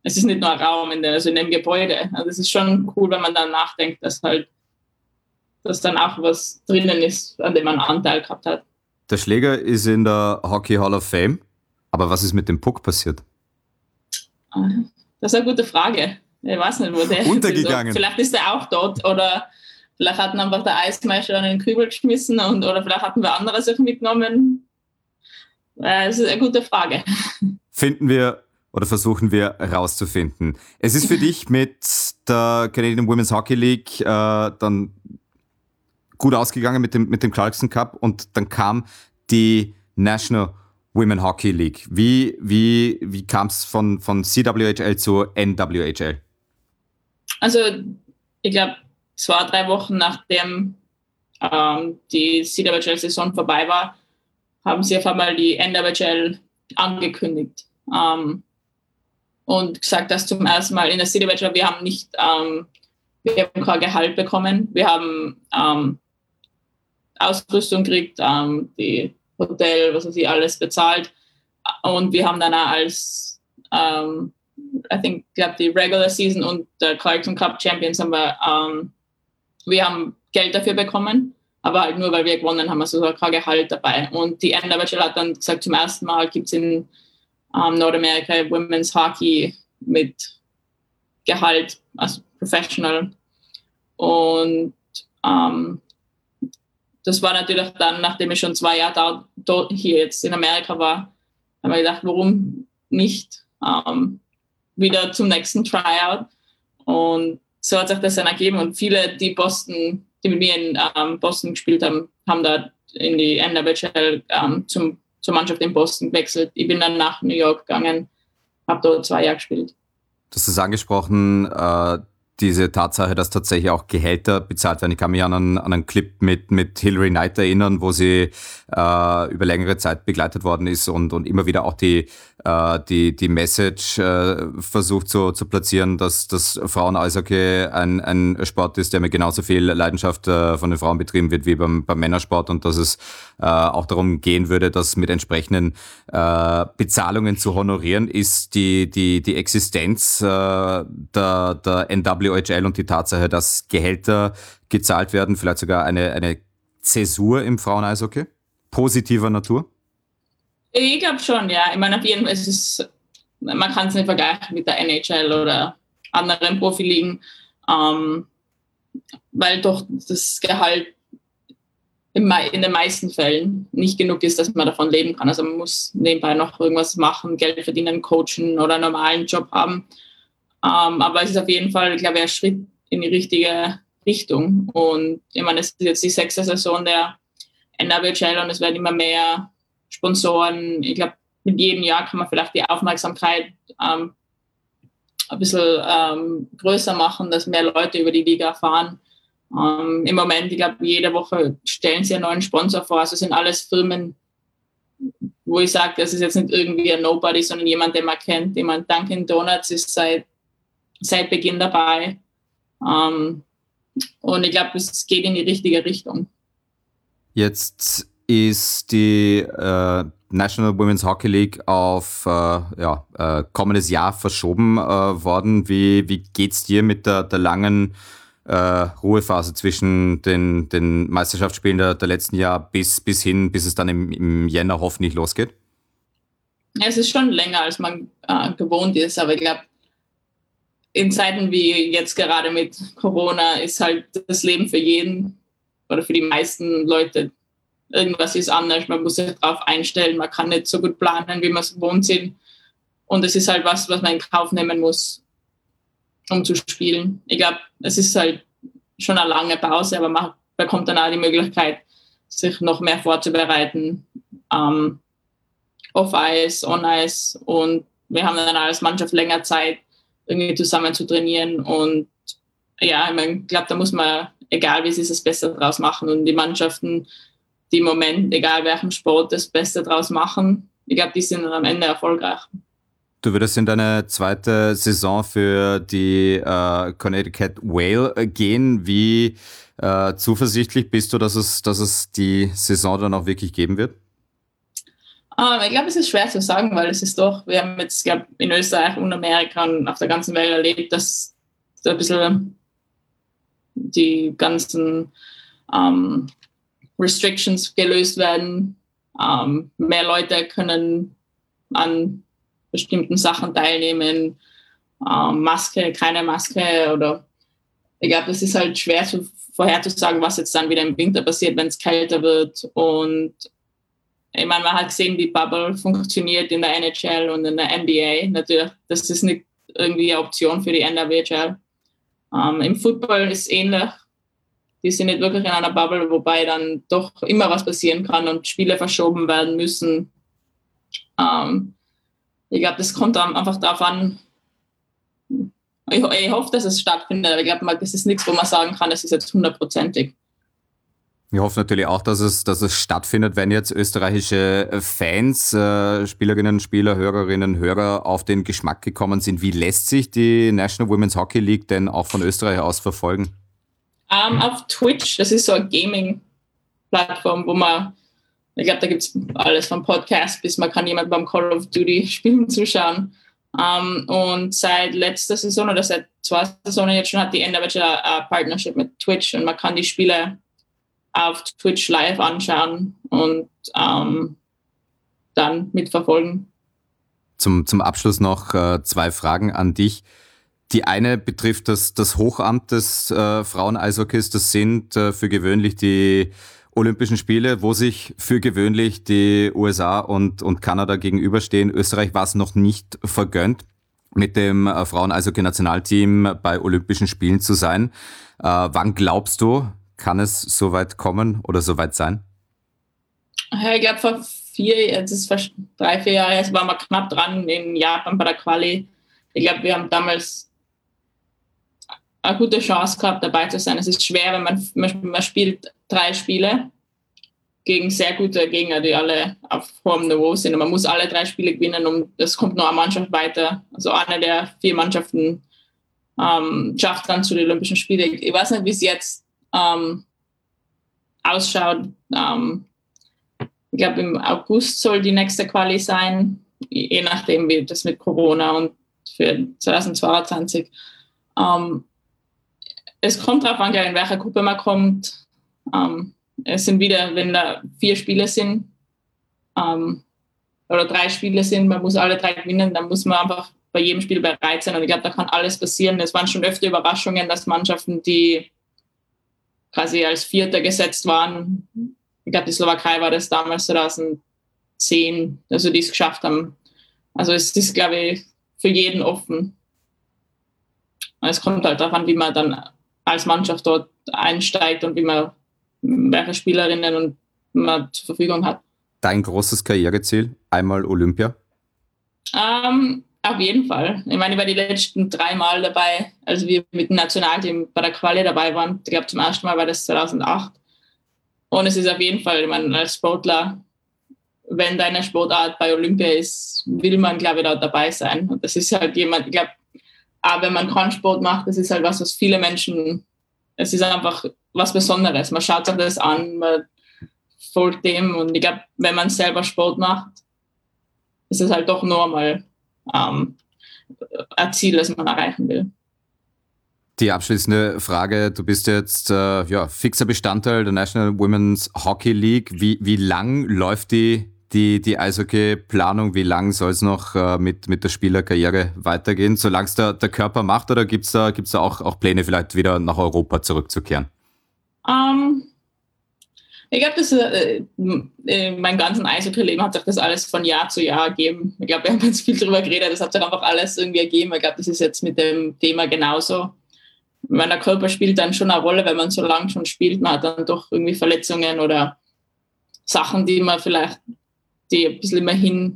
es ist nicht nur ein Raum also in dem Gebäude. Also es ist schon cool, wenn man dann nachdenkt, dass dann auch was drinnen ist, an dem man einen Anteil gehabt hat. Der Schläger ist in der Hockey Hall of Fame, aber was ist mit dem Puck passiert? Das ist eine gute Frage. Ich weiß nicht, wo der Untergegangen. ist. Vielleicht ist er auch dort oder vielleicht hatten einfach der Eismeister einen Kübel geschmissen oder vielleicht hatten wir andere Sachen mitgenommen. Das ist eine gute Frage. Finden wir oder versuchen wir herauszufinden. Es ist für dich mit der Canadian Women's Hockey League dann gut ausgegangen mit dem Clarkson Cup und dann kam die National Women Hockey League. Wie kam es von CWHL zu NWHL? Also ich glaube, 2-3 Wochen nachdem die CWHL-Saison vorbei war, haben sie auf einmal die NWHL angekündigt und gesagt, dass zum ersten Mal in der CWHL wir haben kein Gehalt bekommen, wir haben Ausrüstung gekriegt, die Hotel, was weiß ich, alles bezahlt und wir haben dann auch als ich glaube die Regular Season und der Clarkson Cup Champions wir haben Geld dafür bekommen, aber halt nur, weil wir gewonnen haben, also kein Gehalt dabei. Und die NWHL hat dann gesagt, zum ersten Mal gibt es in Nordamerika Women's Hockey mit Gehalt, also professional. Und das war natürlich dann, nachdem ich schon 2 Jahre hier jetzt in Amerika war, haben wir gedacht, warum nicht wieder zum nächsten Tryout. Und so hat sich das dann ergeben. Und viele, die mit mir in Boston gespielt haben, haben da in die NWHL zur Mannschaft in Boston gewechselt. Ich bin dann nach New York gegangen, habe dort 2 Jahre gespielt. Du hast es angesprochen, diese Tatsache, dass tatsächlich auch Gehälter bezahlt werden. Ich kann mich an einen Clip mit Hilary Knight erinnern, wo sie über längere Zeit begleitet worden ist und immer wieder auch die Message versucht zu platzieren, dass Frauen-Eishockey ein Sport ist, der mit genauso viel Leidenschaft von den Frauen betrieben wird wie beim Männersport und dass es auch darum gehen würde, dass mit entsprechenden Bezahlungen zu honorieren ist die Existenz der NWHL und die Tatsache, dass Gehälter gezahlt werden, vielleicht sogar eine Zäsur im Frauen-Eishockey? Positiver Natur? Ich glaube schon, ja. Ich meine, auf jeden Fall man kann es nicht vergleichen mit der NHL oder anderen Profiligen, weil doch das Gehalt in den meisten Fällen nicht genug ist, dass man davon leben kann. Also man muss nebenbei noch irgendwas machen, Geld verdienen, coachen oder einen normalen Job haben. Aber es ist auf jeden Fall, glaube ich, ein Schritt in die richtige Richtung. Und ich meine, es ist jetzt die 6. Saison der NWHL und es werden immer mehr Sponsoren. Ich glaube, mit jedem Jahr kann man vielleicht die Aufmerksamkeit ein bisschen größer machen, dass mehr Leute über die Liga erfahren. Im Moment, ich glaube, jede Woche stellen sie einen neuen Sponsor vor. Also es sind alles Firmen, wo ich sage, das ist jetzt nicht irgendwie ein Nobody, sondern jemand, den man kennt. Jemand, Dunkin' Donuts ist seit Beginn dabei. Und ich glaube, es geht in die richtige Richtung. Jetzt ist die National Women's Hockey League auf kommendes Jahr verschoben worden. Wie geht's dir mit der langen Ruhephase zwischen den Meisterschaftsspielen der letzten Jahr bis es dann im Jänner hoffentlich losgeht? Ja, es ist schon länger, als man gewohnt ist, aber ich glaube, in Zeiten wie jetzt gerade mit Corona ist halt das Leben für jeden oder für die meisten Leute, irgendwas ist anders, man muss sich darauf einstellen, man kann nicht so gut planen, wie man es gewohnt sind. Und es ist halt was man in Kauf nehmen muss, um zu spielen. Ich glaube, es ist halt schon eine lange Pause, aber man bekommt dann auch die Möglichkeit, sich noch mehr vorzubereiten, off Ice, on Ice, und wir haben dann als Mannschaft länger Zeit, irgendwie zusammen zu trainieren. Und ja, ich glaube, da muss man, egal wie es ist, das Beste draus machen. Und die Mannschaften, die im Moment, egal welchem Sport, das Beste draus machen, ich glaube, die sind dann am Ende erfolgreich. Du würdest in deine zweite Saison für die Connecticut Whale gehen. Wie zuversichtlich bist du, dass es die Saison dann auch wirklich geben wird? Ich glaube, es ist schwer zu sagen, weil es ist doch, wir haben jetzt, glaube in Österreich und Amerika und auf der ganzen Welt erlebt, dass so ein bisschen die ganzen Restrictions gelöst werden. Mehr Leute können an bestimmten Sachen teilnehmen. Maske, keine Maske oder ich glaube, das ist halt schwer vorherzusagen, was jetzt dann wieder im Winter passiert, wenn es kälter wird. Und ich meine, man hat gesehen, wie Bubble funktioniert in der NHL und in der NBA. Natürlich, das ist nicht irgendwie eine Option für die NWHL. Im Football ist es ähnlich. Die sind nicht wirklich in einer Bubble, wobei dann doch immer was passieren kann und Spiele verschoben werden müssen. Ich glaube, das kommt dann einfach darauf an. Ich hoffe, dass es stattfindet, aber ich glaube, das ist nichts, wo man sagen kann, es ist jetzt 100%ig. Ich hoffe natürlich auch, dass es stattfindet, wenn jetzt österreichische Fans, Spielerinnen, Spieler, Hörerinnen, Hörer auf den Geschmack gekommen sind. Wie lässt sich die National Women's Hockey League denn auch von Österreich aus verfolgen? Auf Twitch, das ist so eine Gaming-Plattform, wo man, ich glaube, da gibt es alles von Podcast bis man kann jemand beim Call of Duty spielen zuschauen. Und seit letzter Saison oder seit 2 Saisonen jetzt schon hat die NWHL eine Partnership mit Twitch und man kann die Spiele auf Twitch live anschauen und dann mitverfolgen. Zum Abschluss noch 2 Fragen an dich. Die eine betrifft das Hochamt des Frauen-Eishockeys. Das sind für gewöhnlich die Olympischen Spiele, wo sich für gewöhnlich die USA und Kanada gegenüberstehen. Österreich war es noch nicht vergönnt, mit dem Frauen-Eishockey-Nationalteam bei Olympischen Spielen zu sein. Wann glaubst du, kann es soweit kommen oder soweit sein? Ich glaube, vor 3-4 Jahren waren wir knapp dran in Japan bei der Quali. Ich glaube, wir haben damals eine gute Chance gehabt, dabei zu sein. Es ist schwer, wenn man spielt 3 Spiele gegen sehr gute Gegner, die alle auf hohem Niveau sind. Und man muss alle 3 Spiele gewinnen und es kommt noch eine Mannschaft weiter. Also eine der 4 Mannschaften schafft dann zu den Olympischen Spielen. Ich weiß nicht, wie es jetzt ausschaut. Ich glaube, im August soll die nächste Quali sein, je nachdem, wie das mit Corona und für 2022. Es kommt darauf an, in welcher Gruppe man kommt. Es sind wieder, wenn da 4 Spiele sind oder 3 Spiele sind, man muss alle 3 gewinnen, dann muss man einfach bei jedem Spiel bereit sein. Und ich glaube, da kann alles passieren. Es waren schon öfter Überraschungen, dass Mannschaften, die quasi als Vierter gesetzt waren, ich glaube, die Slowakei war das damals 2010, also die es geschafft haben. Also es ist, glaube ich, für jeden offen. Es kommt halt darauf an, wie man dann als Mannschaft dort einsteigt und welche Spielerinnen man zur Verfügung hat. Dein großes Karriereziel? Einmal Olympia? Auf jeden Fall. Ich meine, ich war die letzten 3 Mal dabei, als wir mit dem Nationalteam bei der Quali dabei waren. Ich glaube, zum ersten Mal war das 2008. Und es ist auf jeden Fall, ich meine, als Sportler, wenn deine Sportart bei Olympia ist, will man, glaube ich, dort dabei sein. Und das ist halt jemand, ich glaube, auch wenn man keinen Sport macht, das ist halt was viele Menschen, es ist einfach was Besonderes. Man schaut sich das an, man folgt dem und ich glaube, wenn man selber Sport macht, ist es halt doch nur mal ein Ziel, das man erreichen will. Die abschließende Frage, du bist jetzt fixer Bestandteil der National Women's Hockey League. Wie lang läuft die Eishockey-Planung? Wie lang soll es noch mit der Spielerkarriere weitergehen? Solange es der Körper macht, oder gibt's da auch Pläne, vielleicht wieder nach Europa zurückzukehren? Ich glaube, dass in meinem ganzen Eishockey-Leben hat sich das alles von Jahr zu Jahr ergeben. Ich glaube, wir haben jetzt viel darüber geredet, das hat sich einfach alles irgendwie ergeben. Ich glaube, das ist jetzt mit dem Thema genauso. Ich meine, der Körper spielt dann schon eine Rolle, wenn man so lange schon spielt. Man hat dann doch irgendwie Verletzungen oder Sachen, die man vielleicht ein bisschen immer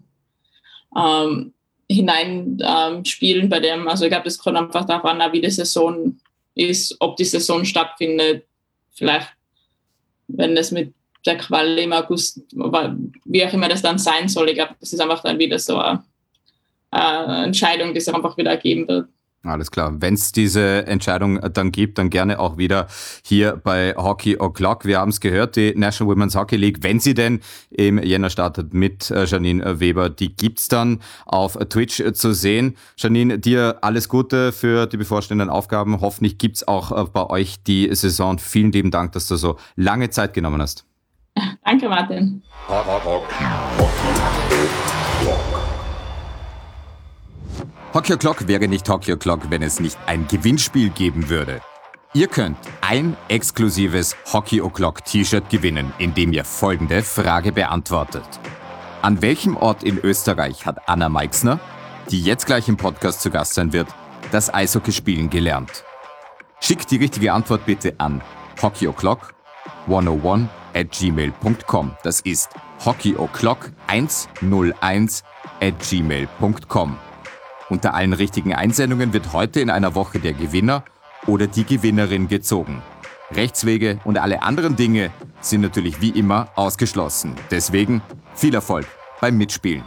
hinein spielen bei dem. Also ich glaube, das kommt einfach darauf an, wie die Saison ist, ob die Saison stattfindet. Vielleicht, wenn das mit der Quali im August, wie auch immer das dann sein soll. Ich glaube, das ist einfach dann wieder so eine Entscheidung, die sich einfach wieder ergeben wird. Alles klar. Wenn es diese Entscheidung dann gibt, dann gerne auch wieder hier bei Hockey O'Clock. Wir haben es gehört, die National Women's Hockey League, wenn sie denn im Jänner startet mit Janine Weber, die gibt's dann auf Twitch zu sehen. Janine, dir alles Gute für die bevorstehenden Aufgaben. Hoffentlich gibt's auch bei euch die Saison. Vielen lieben Dank, dass du so lange Zeit genommen hast. Danke, Martin. Hockey O'Clock wäre nicht Hockey O'Clock, wenn es nicht ein Gewinnspiel geben würde. Ihr könnt ein exklusives Hockey O'Clock T-Shirt gewinnen, indem ihr folgende Frage beantwortet. An welchem Ort in Österreich hat Anna Meixner, die jetzt gleich im Podcast zu Gast sein wird, das Eishockeyspielen gelernt? Schickt die richtige Antwort bitte an hockeyo'clock101@gmail.com. Das ist hockeyo'clock101@gmail.com. Unter allen richtigen Einsendungen wird heute in einer Woche der Gewinner oder die Gewinnerin gezogen. Rechtswege und alle anderen Dinge sind natürlich wie immer ausgeschlossen. Deswegen viel Erfolg beim Mitspielen.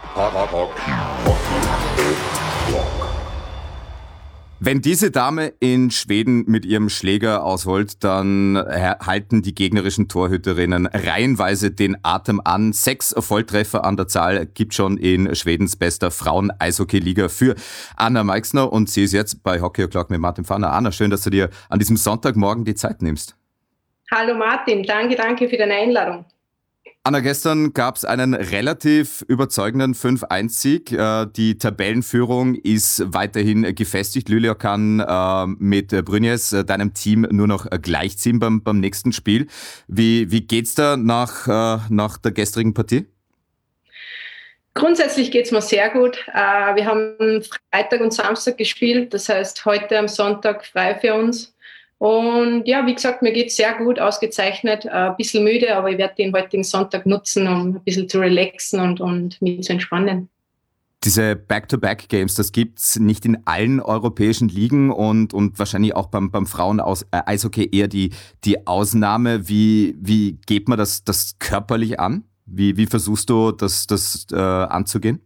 Wenn diese Dame in Schweden mit ihrem Schläger ausholt, dann halten die gegnerischen Torhüterinnen reihenweise den Atem an. 6 Volltreffer an der Zahl gibt schon in Schwedens bester Frauen-Eishockey-Liga für Anna Meixner. Und sie ist jetzt bei Hockey O'Clock mit Martin Pfanner. Anna, schön, dass du dir an diesem Sonntagmorgen die Zeit nimmst. Hallo Martin, danke für deine Einladung. Anna, gestern gab es einen relativ überzeugenden 5-1-Sieg. Die Tabellenführung ist weiterhin gefestigt. Luleå kann mit Brynäs, deinem Team, nur noch gleichziehen beim nächsten Spiel. Wie geht's da nach der gestrigen Partie? Grundsätzlich geht's mir sehr gut. Wir haben Freitag und Samstag gespielt, das heißt heute am Sonntag frei für uns. Und ja, wie gesagt, mir geht's sehr gut, ausgezeichnet, ein bisschen müde, aber ich werde den heutigen Sonntag nutzen, um ein bisschen zu relaxen und mich zu entspannen. Diese Back-to-Back-Games, das gibt's nicht in allen europäischen Ligen und wahrscheinlich auch beim Frauen-Eishockey eher die Ausnahme. Wie geht man das körperlich an? Wie versuchst du das anzugehen?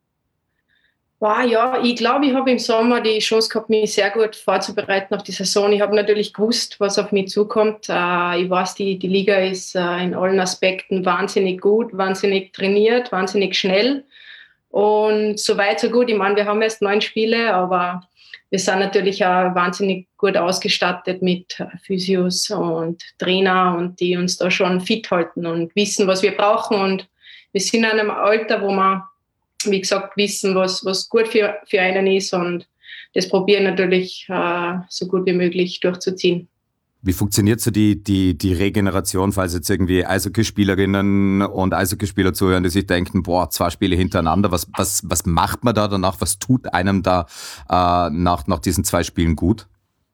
Wow, ja, ich glaube, ich habe im Sommer die Chance gehabt, mich sehr gut vorzubereiten auf die Saison. Ich habe natürlich gewusst, was auf mich zukommt. Ich weiß, die Liga ist in allen Aspekten wahnsinnig gut, wahnsinnig trainiert, wahnsinnig schnell. Und so weit, so gut. Ich meine, wir haben erst 9 Spiele, aber wir sind natürlich auch wahnsinnig gut ausgestattet mit Physios und Trainer und die uns da schon fit halten und wissen, was wir brauchen. Und wir sind in einem Alter, wo wir, wie gesagt, wissen, was gut für einen ist und das probieren natürlich so gut wie möglich durchzuziehen. Wie funktioniert so die Regeneration, falls jetzt irgendwie Eishockeyspielerinnen und Eishockeyspieler zuhören, die sich denken, 2 Spiele hintereinander, was macht man da danach, was tut einem da nach diesen 2 Spielen gut?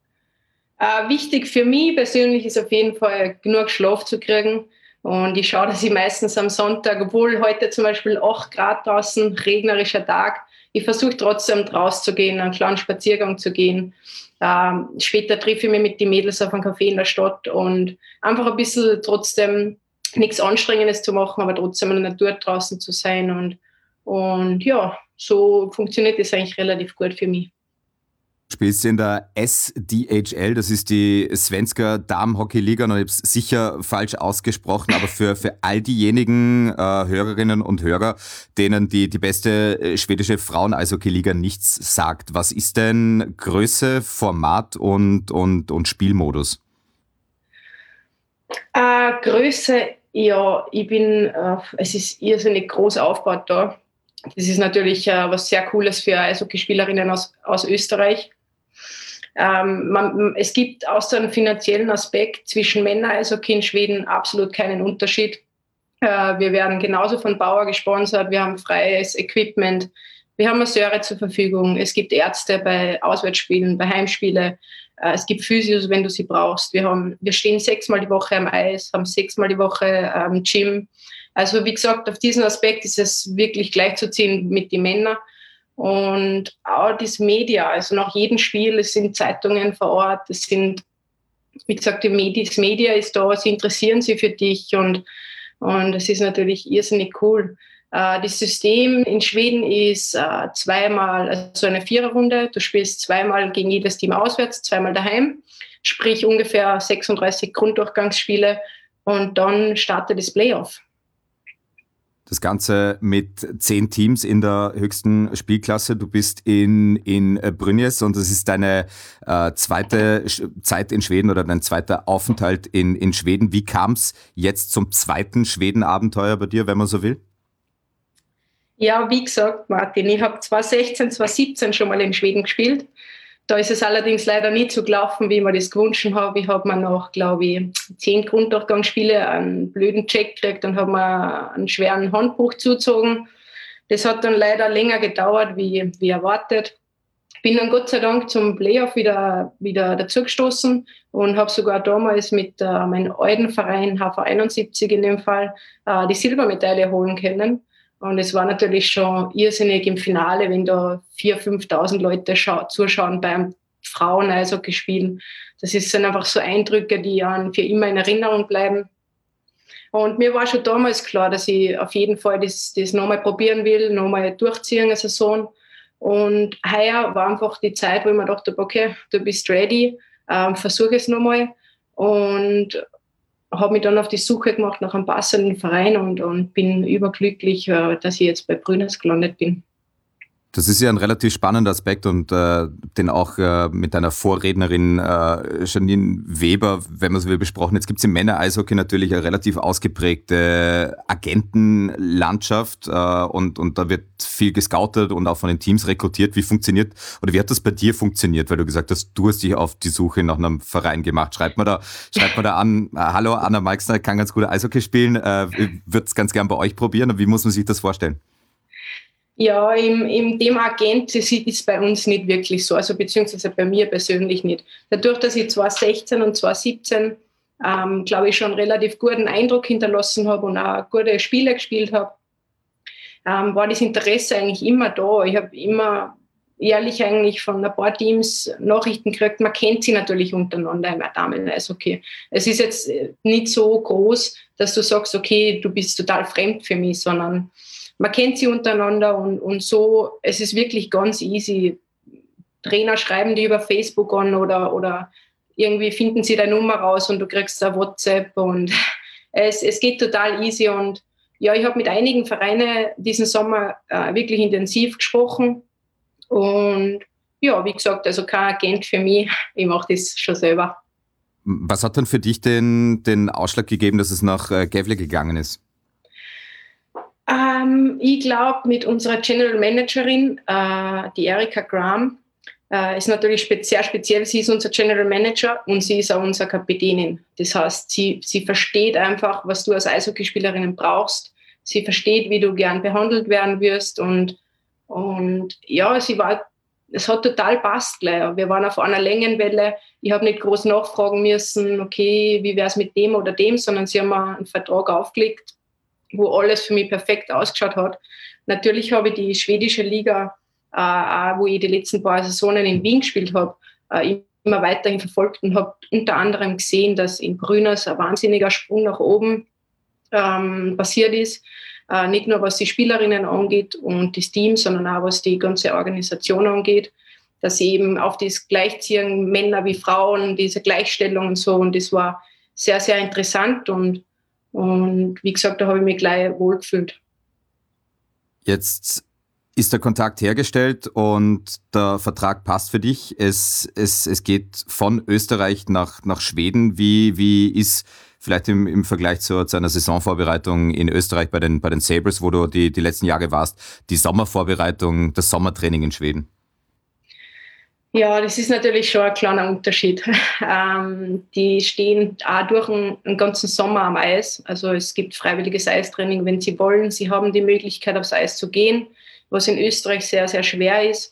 Wichtig für mich persönlich ist auf jeden Fall, genug Schlaf zu kriegen. Und ich schaue, dass ich meistens am Sonntag, obwohl heute zum Beispiel 8 Grad draußen, regnerischer Tag, ich versuche trotzdem rauszugehen, einen kleinen Spaziergang zu gehen. Später treffe ich mich mit den Mädels auf einen Café in der Stadt und einfach ein bisschen trotzdem nichts Anstrengendes zu machen, aber trotzdem in der Natur draußen zu sein. Und ja, so funktioniert das eigentlich relativ gut für mich. Du spielst in der SDHL, das ist die Svenska Damen-Hockey-Liga, und ich habe es sicher falsch ausgesprochen, aber für all diejenigen Hörerinnen und Hörer, denen die beste schwedische Frauen-Eishockey-Liga nichts sagt, was ist denn Größe, Format und Spielmodus? Größe, ja, es ist irrsinnig groß aufgebaut da. Das ist natürlich was sehr Cooles für Eishockeyspielerinnen aus Österreich. Es gibt außer einem finanziellen Aspekt zwischen Männer-Eishockey in Schweden absolut keinen Unterschied. Wir werden genauso von Bauer gesponsert, wir haben freies Equipment, wir haben Masseure zur Verfügung, es gibt Ärzte bei Auswärtsspielen, bei Heimspielen, es gibt Physios, wenn du sie brauchst. Wir stehen 6-mal die Woche am Eis, haben 6-mal die Woche Gym. Also wie gesagt, auf diesen Aspekt ist es wirklich gleichzuziehen mit den Männern. Und auch das Media, also nach jedem Spiel, es sind Zeitungen vor Ort, es sind, wie gesagt, das Media ist da, sie interessieren sich für dich und es ist natürlich irrsinnig cool. Das System in Schweden ist zweimal, also eine Viererrunde. Du spielst zweimal gegen jedes Team auswärts, zweimal daheim, sprich ungefähr 36 Grunddurchgangsspiele und dann startet das Playoff. Das Ganze mit 10 Teams in der höchsten Spielklasse. Du bist in Brynäs und das ist deine zweite Zeit in Schweden oder dein zweiter Aufenthalt in Schweden. Wie kam es jetzt zum zweiten Schweden-Abenteuer bei dir, wenn man so will? Ja, wie gesagt, Martin, ich habe 2016, 2017 schon mal in Schweden gespielt. Da ist es allerdings leider nicht so gelaufen, wie ich mir das gewünscht habe. Ich habe mir nach, glaube ich, 10 Grunddurchgangsspiele einen blöden Check gekriegt und habe mir einen schweren Handbruch zugezogen. Das hat dann leider länger gedauert, wie erwartet. Bin dann Gott sei Dank zum Playoff wieder dazugestoßen und habe sogar damals mit meinem alten Verein, HV71 in dem Fall, die Silbermedaille holen können. Und es war natürlich schon irrsinnig im Finale, wenn da 4.000, 5.000 Leute zuschauen beim Frauen-Eishockey spielen. Das sind einfach so Eindrücke, die einem für immer in Erinnerung bleiben. Und mir war schon damals klar, dass ich auf jeden Fall das nochmal probieren will, nochmal durchziehen eine Saison. Und heuer war einfach die Zeit, wo ich mir dachte, okay, du bist ready, versuche es nochmal. Und habe mich dann auf die Suche gemacht nach einem passenden Verein und bin überglücklich, dass ich jetzt bei Brynäs gelandet bin. Das ist ja ein relativ spannender Aspekt und den auch mit deiner Vorrednerin Janine Weber, wenn man so will, besprochen. Jetzt gibt es im Männer-Eishockey natürlich eine relativ ausgeprägte Agentenlandschaft und da wird viel gescoutet und auch von den Teams rekrutiert. Wie funktioniert oder wie hat das bei dir funktioniert? Weil du gesagt hast, du hast dich auf die Suche nach einem Verein gemacht. Schreibt man da an, hallo, Anna Meixner kann ganz gut Eishockey spielen, würde es ganz gern bei euch probieren. Wie muss man sich das vorstellen? Ja, im Thema Agent ist es bei uns nicht wirklich so, also beziehungsweise bei mir persönlich nicht. Dadurch, dass ich 2016 und 2017, glaube ich, schon einen relativ guten Eindruck hinterlassen habe und auch gute Spiele gespielt habe, war das Interesse eigentlich immer da. Ich habe immer ehrlich eigentlich von ein paar Teams Nachrichten gekriegt. Man kennt sie natürlich untereinander im Damen-Eishockey. Es ist jetzt nicht so groß, dass du sagst, okay, du bist total fremd für mich, sondern man kennt sie untereinander und so, es ist wirklich ganz easy. Trainer schreiben die über Facebook an oder irgendwie finden sie deine Nummer raus und du kriegst ein WhatsApp und es geht total easy. Und ja, ich habe mit einigen Vereinen diesen Sommer wirklich intensiv gesprochen und ja, wie gesagt, also kein Agent für mich, ich mache das schon selber. Was hat dann für dich den Ausschlag gegeben, dass es nach Gävle gegangen ist? Ich glaube, mit unserer General Managerin, die Erika Graham, ist natürlich sehr speziell. Sie ist unser General Manager und sie ist auch unsere Kapitänin. Das heißt, sie versteht einfach, was du als Eishockeyspielerin brauchst. Sie versteht, wie du gern behandelt werden wirst und ja, es hat total passt gleich. Wir waren auf einer Längenwelle. Ich habe nicht groß nachfragen müssen, okay, wie wäre es mit dem oder dem, sondern sie haben mir einen Vertrag aufgelegt, wo alles für mich perfekt ausgeschaut hat. Natürlich habe ich die schwedische Liga, wo ich die letzten paar Saisonen in Wien gespielt habe, immer weiterhin verfolgt und habe unter anderem gesehen, dass in Brynäs ein wahnsinniger Sprung nach oben passiert ist. Nicht nur was die Spielerinnen angeht und das Team, sondern auch was die ganze Organisation angeht. Dass sie eben auf das Gleichziehen Männer wie Frauen, diese Gleichstellung und so. Und das war sehr, sehr interessant und wie gesagt, da habe ich mich gleich wohlgefühlt. Jetzt ist der Kontakt hergestellt und der Vertrag passt für dich. Es geht von Österreich nach Schweden. Wie ist vielleicht im Vergleich zu einer Saisonvorbereitung in Österreich bei den Sabres, wo du die letzten Jahre warst, die Sommervorbereitung, das Sommertraining in Schweden? Ja, das ist natürlich schon ein kleiner Unterschied. Die stehen auch durch den ganzen Sommer am Eis. Also es gibt freiwilliges Eistraining, wenn sie wollen. Sie haben die Möglichkeit, aufs Eis zu gehen, was in Österreich sehr, sehr schwer ist.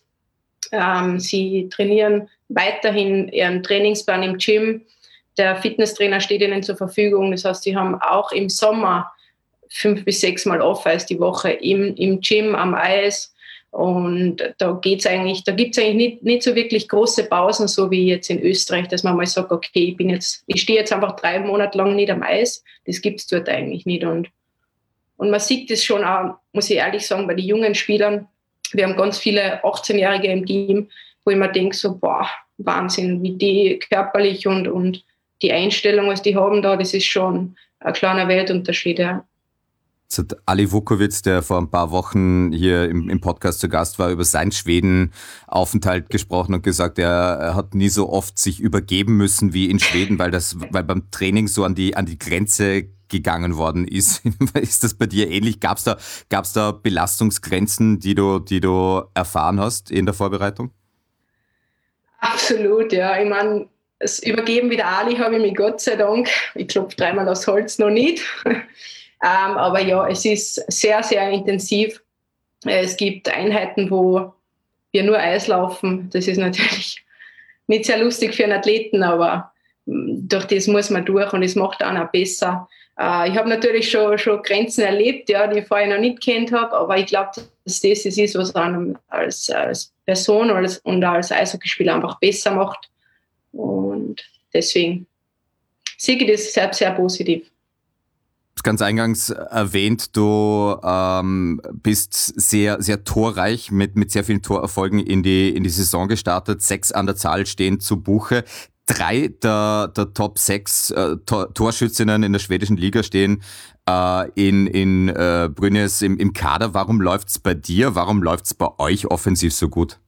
Sie trainieren weiterhin ihren Trainingsplan im Gym. Der Fitnesstrainer steht ihnen zur Verfügung. Das heißt, sie haben auch im Sommer 5 bis 6 Mal Off-Eis die Woche im Gym, am Eis. Und da gibt's eigentlich nicht so wirklich große Pausen, so wie jetzt in Österreich, dass man mal sagt, okay, ich stehe jetzt einfach 3 Monate lang nicht am Eis. Das gibt's dort eigentlich nicht. Und Und man sieht das schon auch, muss ich ehrlich sagen, bei den jungen Spielern. Wir haben ganz viele 18-Jährige im Team, wo ich mir denke, so, boah, Wahnsinn, wie die körperlich und die Einstellung, was die haben da, das ist schon ein kleiner Weltunterschied, ja. Jetzt hat Ali Vukovic, der vor ein paar Wochen hier im Podcast zu Gast war, über seinen Schweden-Aufenthalt gesprochen und gesagt, er hat nie so oft sich übergeben müssen wie in Schweden, weil beim Training so an die Grenze gegangen worden ist. Ist das bei dir ähnlich? Gab's da Belastungsgrenzen, die du erfahren hast in der Vorbereitung? Absolut, ja. Ich meine, das Übergeben wie der Ali habe ich mich Gott sei Dank, ich klopfe dreimal aufs Holz, noch nicht. Aber ja, es ist sehr, sehr intensiv. Es gibt Einheiten, wo wir nur Eis laufen. Das ist natürlich nicht sehr lustig für einen Athleten, aber durch das muss man durch und es macht einen auch besser. Ich habe natürlich schon Grenzen erlebt, ja, die ich vorher noch nicht kennt habe, aber ich glaube, dass das ist, was einem als Person und als Eishockeyspieler einfach besser macht. Und deswegen sehe ich das sehr, sehr positiv. Du hast ganz eingangs erwähnt, du bist sehr, sehr torreich mit sehr vielen Torerfolgen in die Saison gestartet. 6 an der Zahl stehen zu Buche. 3 der Top 6 Torschützinnen in der schwedischen Liga stehen in Brynäs im Kader. Warum läuft's bei dir? Warum läuft's bei euch offensiv so gut?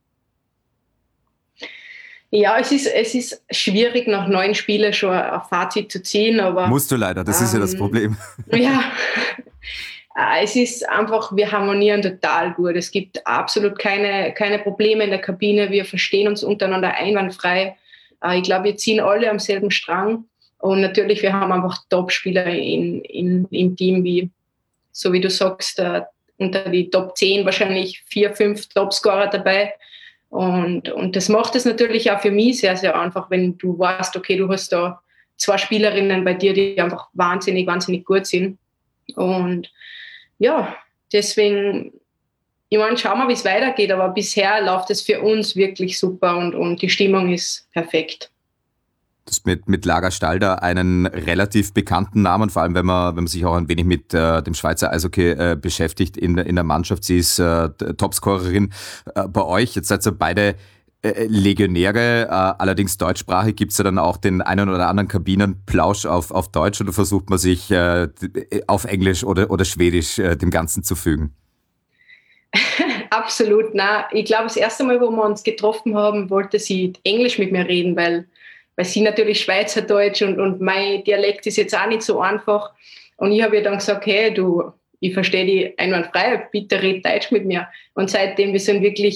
Ja, es ist schwierig, nach 9 Spielen schon ein Fazit zu ziehen, aber... Musst du leider, das ist ja das Problem. Ja, es ist einfach, wir harmonieren total gut. Es gibt absolut keine Probleme in der Kabine. Wir verstehen uns untereinander einwandfrei. Ich glaube, wir ziehen alle am selben Strang. Und natürlich, wir haben einfach Top-Spieler im Team, so wie du sagst, unter die Top 10 wahrscheinlich 4, 5 Topscorer dabei. Und das macht es natürlich auch für mich sehr, sehr einfach, wenn du weißt, okay, du hast da 2 Spielerinnen bei dir, die einfach wahnsinnig, wahnsinnig gut sind. Und ja, deswegen, ich meine, schauen wir, wie es weitergeht, aber bisher läuft es für uns wirklich super und die Stimmung ist perfekt. Das mit Laga Stalder einen relativ bekannten Namen, vor allem wenn man sich auch ein wenig mit dem Schweizer Eishockey beschäftigt in der Mannschaft. Sie ist Topscorerin bei euch. Jetzt seid ihr beide Legionäre, allerdings deutschsprachig. Gibt es ja dann auch den einen oder anderen Kabinenplausch auf Deutsch oder versucht man sich auf Englisch oder Schwedisch dem Ganzen zu fügen? Absolut, nein. Ich glaube, das erste Mal, wo wir uns getroffen haben, wollte sie Englisch mit mir reden, weil sie natürlich Schweizerdeutsch und mein Dialekt ist jetzt auch nicht so einfach. Und ich habe ihr dann gesagt, hey, ich verstehe dich einwandfrei, bitte red Deutsch mit mir. Und seitdem, wir sind wirklich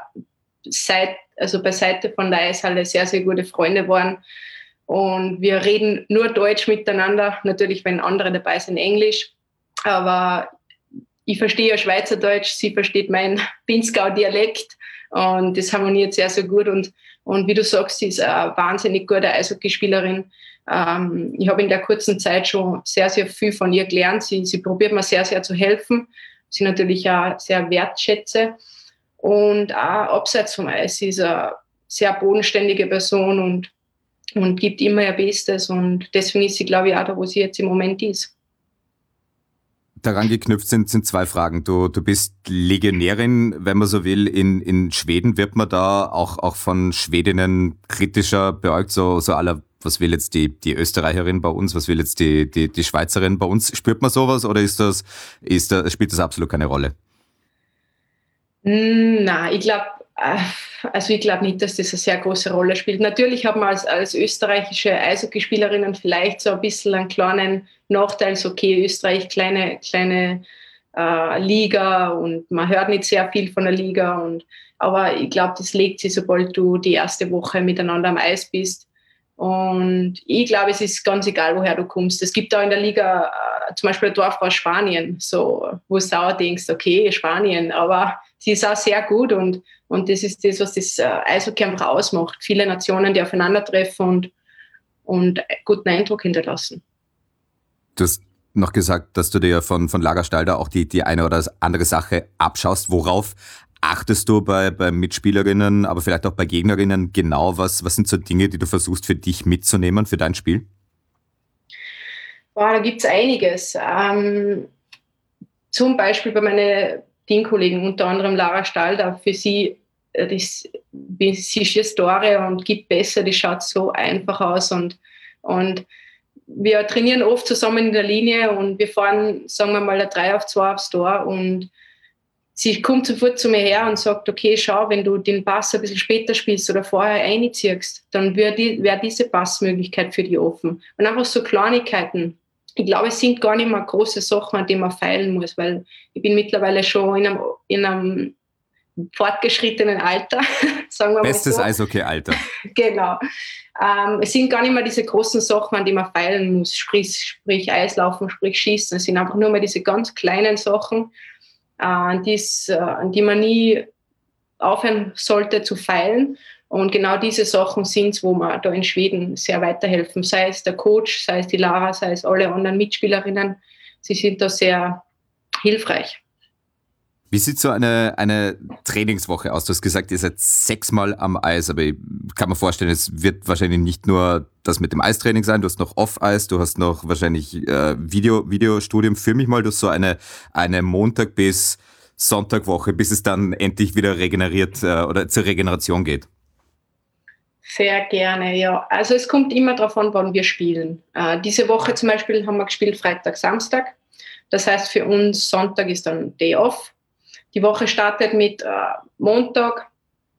beiseite von der Eishalle sehr, sehr gute Freunde geworden. Und wir reden nur Deutsch miteinander, natürlich, wenn andere dabei sind, Englisch. Aber ich verstehe ja Schweizerdeutsch, sie versteht mein Pinzgau-Dialekt und das harmoniert sehr, sehr gut. Und wie du sagst, sie ist eine wahnsinnig gute Eishockeyspielerin. Ich habe in der kurzen Zeit schon sehr, sehr viel von ihr gelernt. Sie probiert mir sehr, sehr zu helfen. Sie natürlich auch sehr wertschätze. Und auch abseits vom Eis, sie ist eine sehr bodenständige Person und gibt immer ihr Bestes. Und deswegen ist sie, glaube ich, auch da, wo sie jetzt im Moment ist. Daran geknüpft sind 2 Fragen. Du bist Legionärin, wenn man so will, in Schweden. Wird man da auch von Schwedinnen kritischer beäugt, so aller, was will jetzt die Österreicherin bei uns, was will jetzt die Schweizerin bei uns? Spürt man sowas oder spielt das absolut keine Rolle? Nein, ich glaube nicht, dass das eine sehr große Rolle spielt. Natürlich haben wir als österreichische Eishockeyspielerinnen vielleicht so ein bisschen einen kleinen Nachteil, so okay, Österreich, kleine Liga und man hört nicht sehr viel von der Liga. Aber ich glaube, das legt sich, sobald du die erste Woche miteinander am Eis bist. Und ich glaube, es ist ganz egal, woher du kommst. Es gibt da in der Liga zum Beispiel ein Dorf aus Spanien, so, wo du auch denkst, okay, Spanien, aber sie ist auch sehr gut und das ist das, was das Eishockey einfach ausmacht. Viele Nationen, die aufeinandertreffen und guten Eindruck hinterlassen. Du hast noch gesagt, dass du dir von Laga Stalder auch die eine oder andere Sache abschaust. Worauf achtest du bei Mitspielerinnen, aber vielleicht auch bei Gegnerinnen genau? Was sind so Dinge, die du versuchst für dich mitzunehmen, für dein Spiel? Boah, da gibt es einiges. zum Beispiel bei meinen Teamkollegen, unter anderem Lara Stalder, für sie, sie schießt Tore und gibt besser, das schaut so einfach aus und wir trainieren oft zusammen in der Linie und wir fahren, sagen wir mal, ein 3-auf-2 aufs Tor und sie kommt sofort zu mir her und sagt, okay, schau, wenn du den Pass ein bisschen später spielst oder vorher einziehst, dann wäre diese Passmöglichkeit für dich offen. Und einfach so Kleinigkeiten. Ich glaube, es sind gar nicht mehr große Sachen, an denen man feilen muss, weil ich bin mittlerweile schon in einem fortgeschrittenen Alter, sagen wir mal so. Bestes Eishockey-Alter. Genau. Es sind gar nicht mehr diese großen Sachen, an denen man feilen muss, sprich Eislaufen, sprich Schießen. Es sind einfach nur mehr diese ganz kleinen Sachen, an die man nie aufhören sollte zu feilen. Und genau diese Sachen sind es, wo man da in Schweden sehr weiterhelfen. Sei es der Coach, sei es die Lara, sei es alle anderen Mitspielerinnen. Sie sind da sehr hilfreich. Wie sieht so eine Trainingswoche aus? Du hast gesagt, ihr seid 6-mal am Eis, aber ich kann mir vorstellen, es wird wahrscheinlich nicht nur das mit dem Eistraining sein, du hast noch Off-Eis, du hast noch wahrscheinlich Videostudium. Führ mich mal durch so eine Montag- bis Sonntagwoche, bis es dann endlich wieder regeneriert oder zur Regeneration geht. Sehr gerne, ja. Also es kommt immer darauf an, wann wir spielen. Diese Woche zum Beispiel haben wir gespielt Freitag, Samstag. Das heißt, für uns Sonntag ist dann Day Off. Die Woche startet mit Montag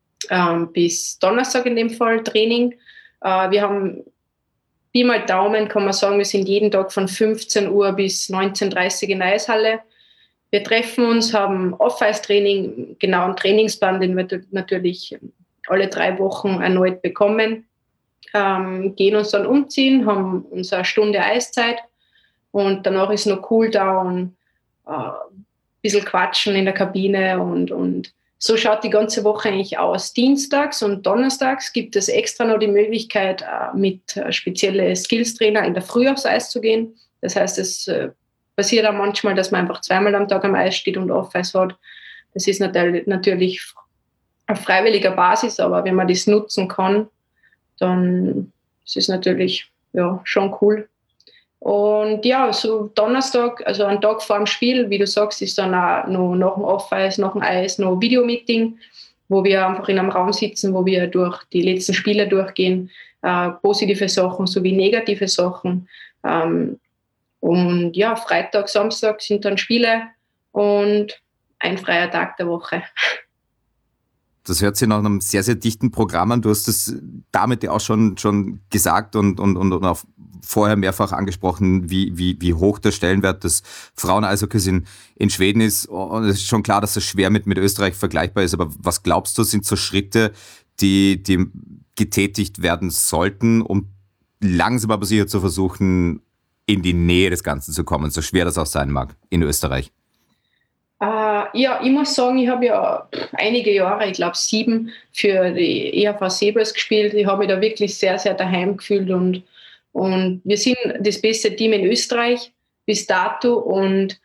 bis Donnerstag in dem Fall Training. Wir haben Pi mal Daumen, kann man sagen, wir sind jeden Tag von 15 Uhr bis 19:30 Uhr in der Eishalle. Wir treffen uns, haben Off-Ice-Training, genau einen Trainingsplan, den wir natürlich alle 3 Wochen erneut bekommen. Gehen uns dann umziehen, haben unsere Stunde Eiszeit und danach ist noch Cooldown, bisschen quatschen in der Kabine und so schaut die ganze Woche eigentlich aus. Dienstags und Donnerstags gibt es extra noch die Möglichkeit, mit speziellen Skills-Trainer in der Früh aufs Eis zu gehen. Das heißt, es passiert auch manchmal, dass man einfach 2-mal am Tag am Eis steht und Off-Eis hat. Das ist natürlich auf freiwilliger Basis, aber wenn man das nutzen kann, dann ist es natürlich schon cool. Und ja, so Donnerstag, also einen Tag vor dem Spiel, wie du sagst, ist dann auch noch nach dem Off-Eis, nach dem Eis noch ein Videomeeting, wo wir einfach in einem Raum sitzen, wo wir durch die letzten Spiele durchgehen, positive Sachen sowie negative Sachen. Und ja, Freitag, Samstag sind dann Spiele und ein freier Tag der Woche. Das hört sich nach einem sehr, sehr dichten Programm an. Du hast es damit ja auch schon gesagt und auch vorher mehrfach angesprochen, wie hoch der Stellenwert des Frauen-Eishockeys in Schweden ist. Und es ist schon klar, dass es schwer mit Österreich vergleichbar ist. Aber was glaubst du, sind so Schritte, die getätigt werden sollten, um langsam aber sicher zu versuchen, in die Nähe des Ganzen zu kommen, so schwer das auch sein mag in Österreich? Ja, ich muss sagen, ich habe ja einige Jahre, ich glaube 7, für die EHV Sabres gespielt. Ich habe mich da wirklich sehr, sehr daheim gefühlt und wir sind das beste Team in Österreich bis dato und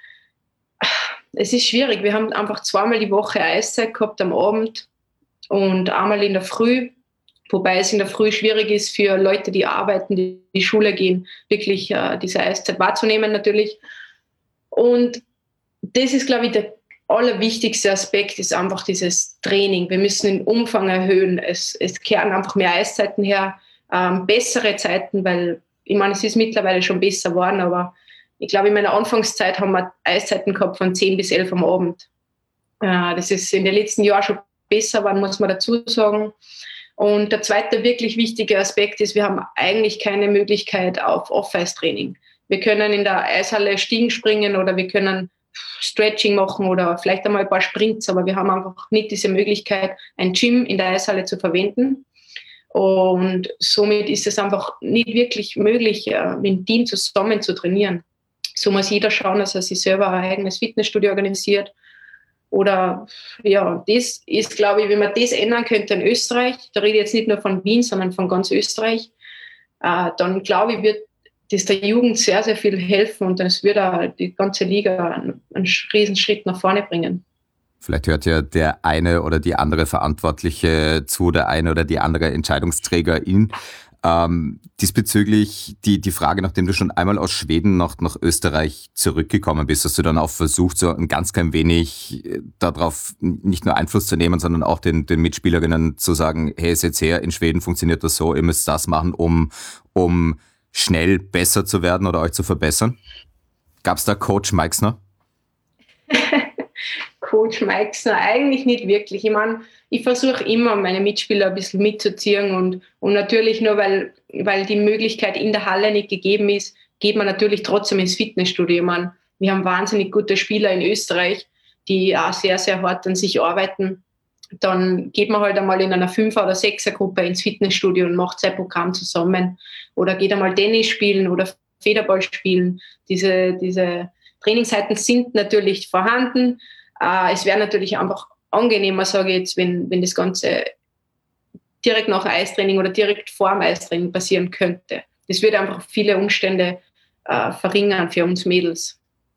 es ist schwierig. Wir haben einfach 2-mal die Woche Eiszeit gehabt am Abend und einmal in der Früh, wobei es in der Früh schwierig ist für Leute, die arbeiten, die in die Schule gehen, wirklich diese Eiszeit wahrzunehmen natürlich. Und das ist, glaube ich, der allerwichtigste Aspekt, ist einfach dieses Training. Wir müssen den Umfang erhöhen. Es kehren einfach mehr Eiszeiten her, bessere Zeiten, weil ich meine, es ist mittlerweile schon besser geworden, aber ich glaube, in meiner Anfangszeit haben wir Eiszeiten gehabt von 10 bis 11 am Abend. Das ist in den letzten Jahren schon besser geworden, muss man dazu sagen. Und der zweite wirklich wichtige Aspekt ist, wir haben eigentlich keine Möglichkeit auf Off-Ice-Training. Wir können in der Eishalle Stiegen springen oder wir können Stretching machen oder vielleicht einmal ein paar Sprints, aber wir haben einfach nicht diese Möglichkeit, ein Gym in der Eishalle zu verwenden. Und somit ist es einfach nicht wirklich möglich, mit dem Team zusammen zu trainieren. So muss jeder schauen, dass er sich selber ein eigenes Fitnessstudio organisiert. Oder ja, das ist, glaube ich, wenn man das ändern könnte in Österreich, da rede ich jetzt nicht nur von Wien, sondern von ganz Österreich, dann glaube ich, wird das der Jugend sehr, sehr viel helfen und das wird auch die ganze Liga einen riesen Schritt nach vorne bringen. Vielleicht hört ja der eine oder die andere Verantwortliche zu, der eine oder die andere Entscheidungsträgerin. Diesbezüglich die Frage, nachdem du schon einmal aus Schweden nach Österreich zurückgekommen bist, hast du dann auch versucht, so ein ganz klein wenig darauf nicht nur Einfluss zu nehmen, sondern auch den Mitspielerinnen zu sagen, hey, seht her, in Schweden funktioniert das so, ihr müsst das machen, um schnell besser zu werden oder euch zu verbessern? Gab es da Coach Meixner? Coach Meixner eigentlich nicht wirklich. Ich meine, ich versuche immer, meine Mitspieler ein bisschen mitzuziehen und natürlich nur, weil die Möglichkeit in der Halle nicht gegeben ist, geht man natürlich trotzdem ins Fitnessstudio. Ich meine, wir haben wahnsinnig gute Spieler in Österreich, die auch sehr, sehr hart an sich arbeiten. Dann geht man halt einmal in einer 5er- oder 6er-Gruppe ins Fitnessstudio und macht sein Programm zusammen. Oder geht einmal Tennis spielen oder Federball spielen. Diese Trainingszeiten sind natürlich vorhanden. Es wäre natürlich einfach angenehmer, sage ich jetzt, wenn das Ganze direkt nach Eistraining oder direkt vor dem Eistraining passieren könnte. Das würde einfach viele Umstände verringern für uns Mädels.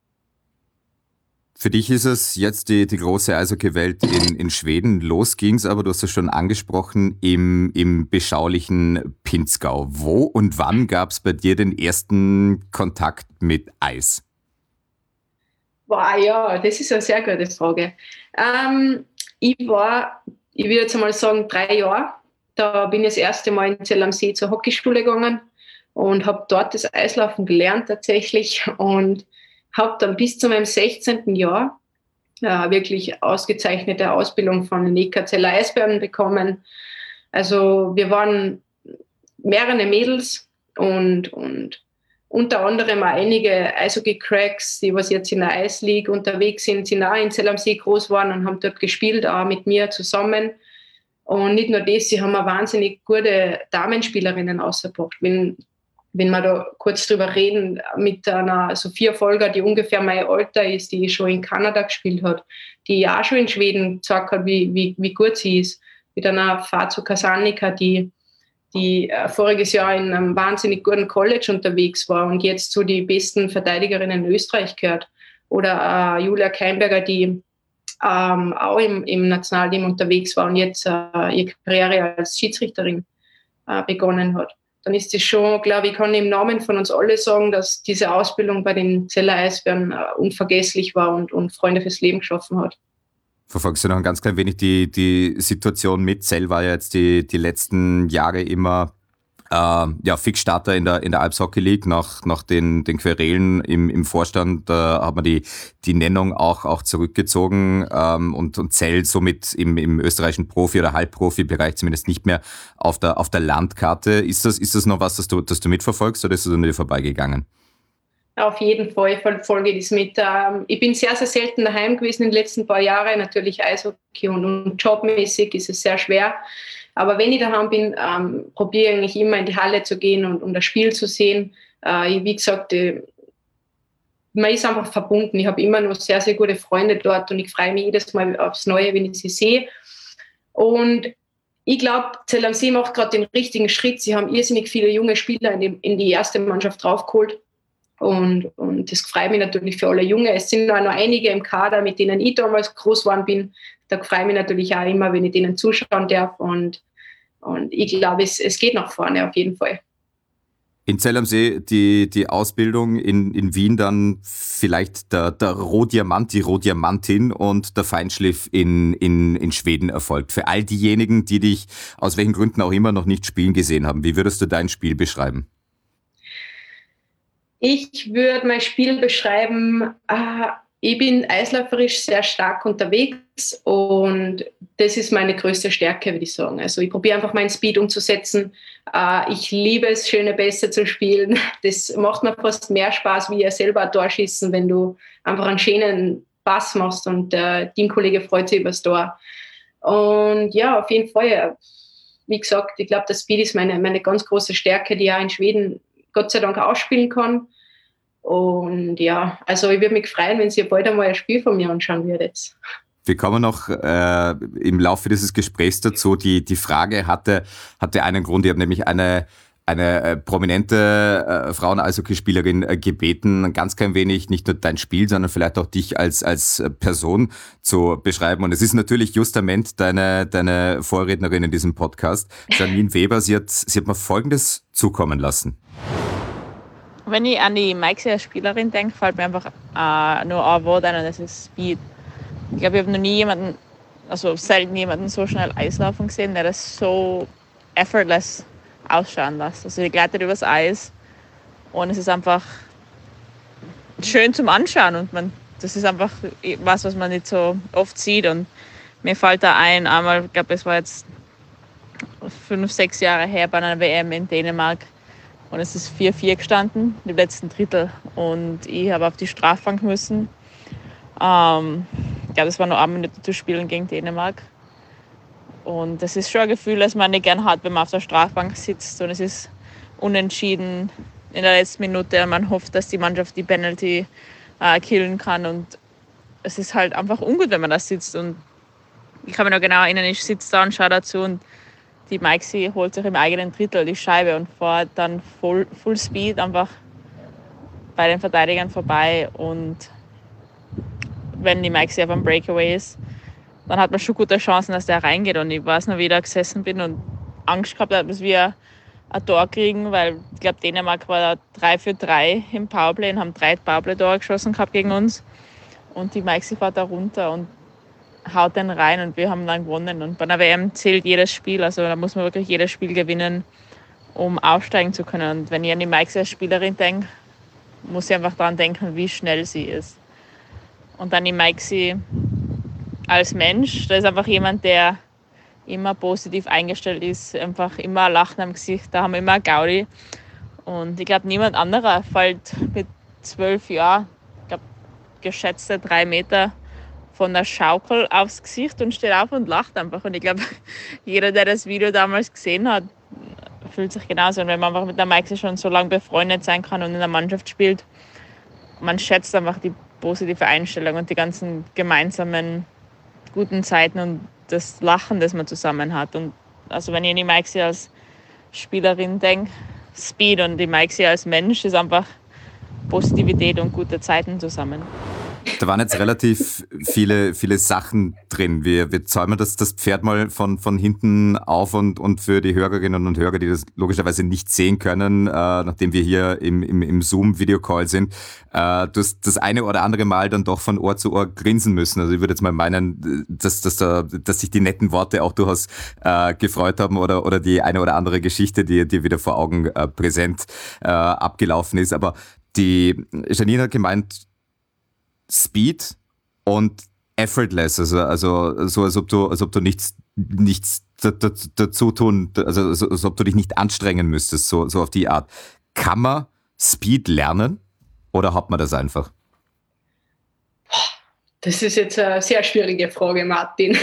Für dich ist es jetzt die große Eishockey-Welt in Schweden. Los ging's, aber du hast es schon angesprochen, im beschaulichen Pinzgau. Wo und wann gab es bei dir den ersten Kontakt mit Eis? Boah, ja, das ist eine sehr gute Frage. Ich würde jetzt einmal sagen, 3 Jahre. Da bin ich das erste Mal in Zell am See zur Hockeyschule gegangen und habe dort das Eislaufen gelernt tatsächlich und habe dann bis zu meinem 16. Jahr wirklich ausgezeichnete Ausbildung von den EK Zeller Eisbären bekommen. Also wir waren mehrere Mädels und unter anderem auch einige Eishockey-Cracks, die was jetzt in der Eisleague unterwegs sind auch in Zell am See groß waren und haben dort gespielt, auch mit mir zusammen. Und nicht nur das, sie haben auch wahnsinnig gute Damenspielerinnen ausgebracht. Wenn wir da kurz drüber reden, mit einer Sophia Folger, die ungefähr mein Alter ist, die schon in Kanada gespielt hat, die auch schon in Schweden gesagt hat, wie gut sie ist. Mit einer Fazu Kasanika, die voriges Jahr in einem wahnsinnig guten College unterwegs war und jetzt zu den besten Verteidigerinnen in Österreich gehört. Oder Julia Keimberger, die auch im Nationalteam unterwegs war und jetzt ihre Karriere als Schiedsrichterin begonnen hat. Dann ist es schon, glaube ich, kann im Namen von uns alle sagen, dass diese Ausbildung bei den Zeller Eisbären unvergesslich war und Freunde fürs Leben geschaffen hat. Verfolgst du noch ein ganz klein wenig die Situation mit? Zell war ja jetzt die letzten Jahre immer Fixstarter in der Alps Hockey League nach den Querelen im Vorstand. Da hat man die Nennung auch zurückgezogen und Zell somit im österreichischen Profi- oder Halbprofi-Bereich zumindest nicht mehr auf der Landkarte. Ist das noch was, das du mitverfolgst oder ist das an dir vorbeigegangen? Auf jeden Fall verfolge ich das mit. Ich bin sehr, sehr selten daheim gewesen in den letzten paar Jahren. Natürlich Eishockey und jobmäßig ist es sehr schwer. Aber wenn ich daheim bin, probiere ich eigentlich immer in die Halle zu gehen und das Spiel zu sehen. Wie gesagt, man ist einfach verbunden. Ich habe immer noch sehr, sehr gute Freunde dort und ich freue mich jedes Mal aufs Neue, wenn ich sie sehe. Und ich glaube, Zell am See macht gerade den richtigen Schritt. Sie haben irrsinnig viele junge Spieler in die erste Mannschaft draufgeholt. Und das freut mich natürlich für alle Junge. Es sind auch noch einige im Kader, mit denen ich damals groß geworden bin. Da freue ich mich natürlich auch immer, wenn ich denen zuschauen darf. Und ich glaube, es geht nach vorne auf jeden Fall. In Zell am See die Ausbildung in Wien dann vielleicht der Rohdiamant, die Rohdiamantin und der Feinschliff in Schweden erfolgt. Für all diejenigen, die dich aus welchen Gründen auch immer noch nicht spielen gesehen haben, wie würdest du dein Spiel beschreiben? Ich würde mein Spiel beschreiben, ich bin eislauferisch sehr stark unterwegs und das ist meine größte Stärke, würde ich sagen. Also ich probiere einfach meinen Speed umzusetzen. Ich liebe es, schöne Pässe zu spielen. Das macht mir fast mehr Spaß, wie selber ein Tor schießen, wenn du einfach einen schönen Pass machst und der Teamkollege freut sich über das Tor. Und ja, auf jeden Fall, wie gesagt, ich glaube, das Speed ist meine ganz große Stärke, die ich auch in Schweden Gott sei Dank ausspielen kann. Und ja, also ich würde mich freuen, wenn Sie bald einmal ein Spiel von mir anschauen würdet. Wir kommen noch im Laufe dieses Gesprächs dazu. Die Frage hatte einen Grund. Ich habe nämlich eine eine prominente Frauen-Eishockeyspielerin gebeten, ganz klein wenig nicht nur dein Spiel, sondern vielleicht auch dich als Person zu beschreiben. Und es ist natürlich justament deine Vorrednerin in diesem Podcast, Janine Weber. Sie hat mir Folgendes zukommen lassen. Wenn ich an die Meixi als Spielerin denke, fällt mir einfach nur ein Wort ein, und das ist Speed. Ich glaube, ich habe noch nie selten jemanden so schnell Eislaufen gesehen, der das so effortless ausschauen lässt. Also die gleitet übers Eis und es ist einfach schön zum Anschauen und das ist einfach was man nicht so oft sieht. Und mir fällt da einmal, ich glaube, es war jetzt 5-6 Jahre her bei einer WM in Dänemark und es ist 4-4 gestanden, im letzten Drittel, und ich habe auf die Strafbank müssen. Ich glaube, das war noch 1 Minute zu spielen gegen Dänemark. Und das ist schon ein Gefühl, das man nicht gern hat, wenn man auf der Strafbank sitzt und es ist unentschieden in der letzten Minute und man hofft, dass die Mannschaft die Penalty killen kann. Und es ist halt einfach ungut, wenn man da sitzt. Und ich kann mich noch genau erinnern, ich sitze da und schaue dazu und die Meixi holt sich im eigenen Drittel die Scheibe und fährt dann Full Speed einfach bei den Verteidigern vorbei. Und wenn die Meixi auf einem Breakaway ist, dann hat man schon gute Chancen, dass der reingeht. Und ich weiß noch, wie ich da gesessen bin und Angst gehabt habe, dass wir ein Tor kriegen, weil ich glaube, Dänemark war da 3-3 im Powerplay und haben 3 Powerplay-Tore geschossen gehabt gegen uns. Und die Meixi fährt da runter und haut den rein und wir haben dann gewonnen. Und bei einer WM zählt jedes Spiel, also da muss man wirklich jedes Spiel gewinnen, um aufsteigen zu können. Und wenn ich an die Meixi als Spielerin denke, muss ich einfach daran denken, wie schnell sie ist. Und dann die Meixi als Mensch, da ist einfach jemand, der immer positiv eingestellt ist, einfach immer ein Lachen am Gesicht, da haben wir immer eine Gaudi. Und ich glaube, niemand anderer fällt mit 12 Jahren, ich glaube, geschätzte 3 Meter von der Schaukel aufs Gesicht und steht auf und lacht einfach. Und ich glaube, jeder, der das Video damals gesehen hat, fühlt sich genauso. Und wenn man einfach mit der Meixi schon so lange befreundet sein kann und in der Mannschaft spielt, man schätzt einfach die positive Einstellung und die ganzen gemeinsamen guten Zeiten und das Lachen, das man zusammen hat. Und also wenn ich an die Meixi als Spielerin denke, Speed, und die Meixi als Mensch ist einfach Positivität und gute Zeiten zusammen. Da waren jetzt relativ viele Sachen drin. Wir zäumen das Pferd mal von hinten auf und für die Hörerinnen und Hörer, die das logischerweise nicht sehen können, nachdem wir hier im Zoom-Videocall sind, du hast das eine oder andere Mal dann doch von Ohr zu Ohr grinsen müssen. Also ich würde jetzt mal meinen, dass sich die netten Worte auch durchaus gefreut haben oder die eine oder andere Geschichte, die dir wieder vor Augen präsent abgelaufen ist. Aber die Janine hat gemeint, Speed und effortless, also so als ob du nichts dazu tun, also als ob du dich nicht anstrengen müsstest, so auf die Art. Kann man Speed lernen oder hat man das einfach? Das ist jetzt eine sehr schwierige Frage, Martin.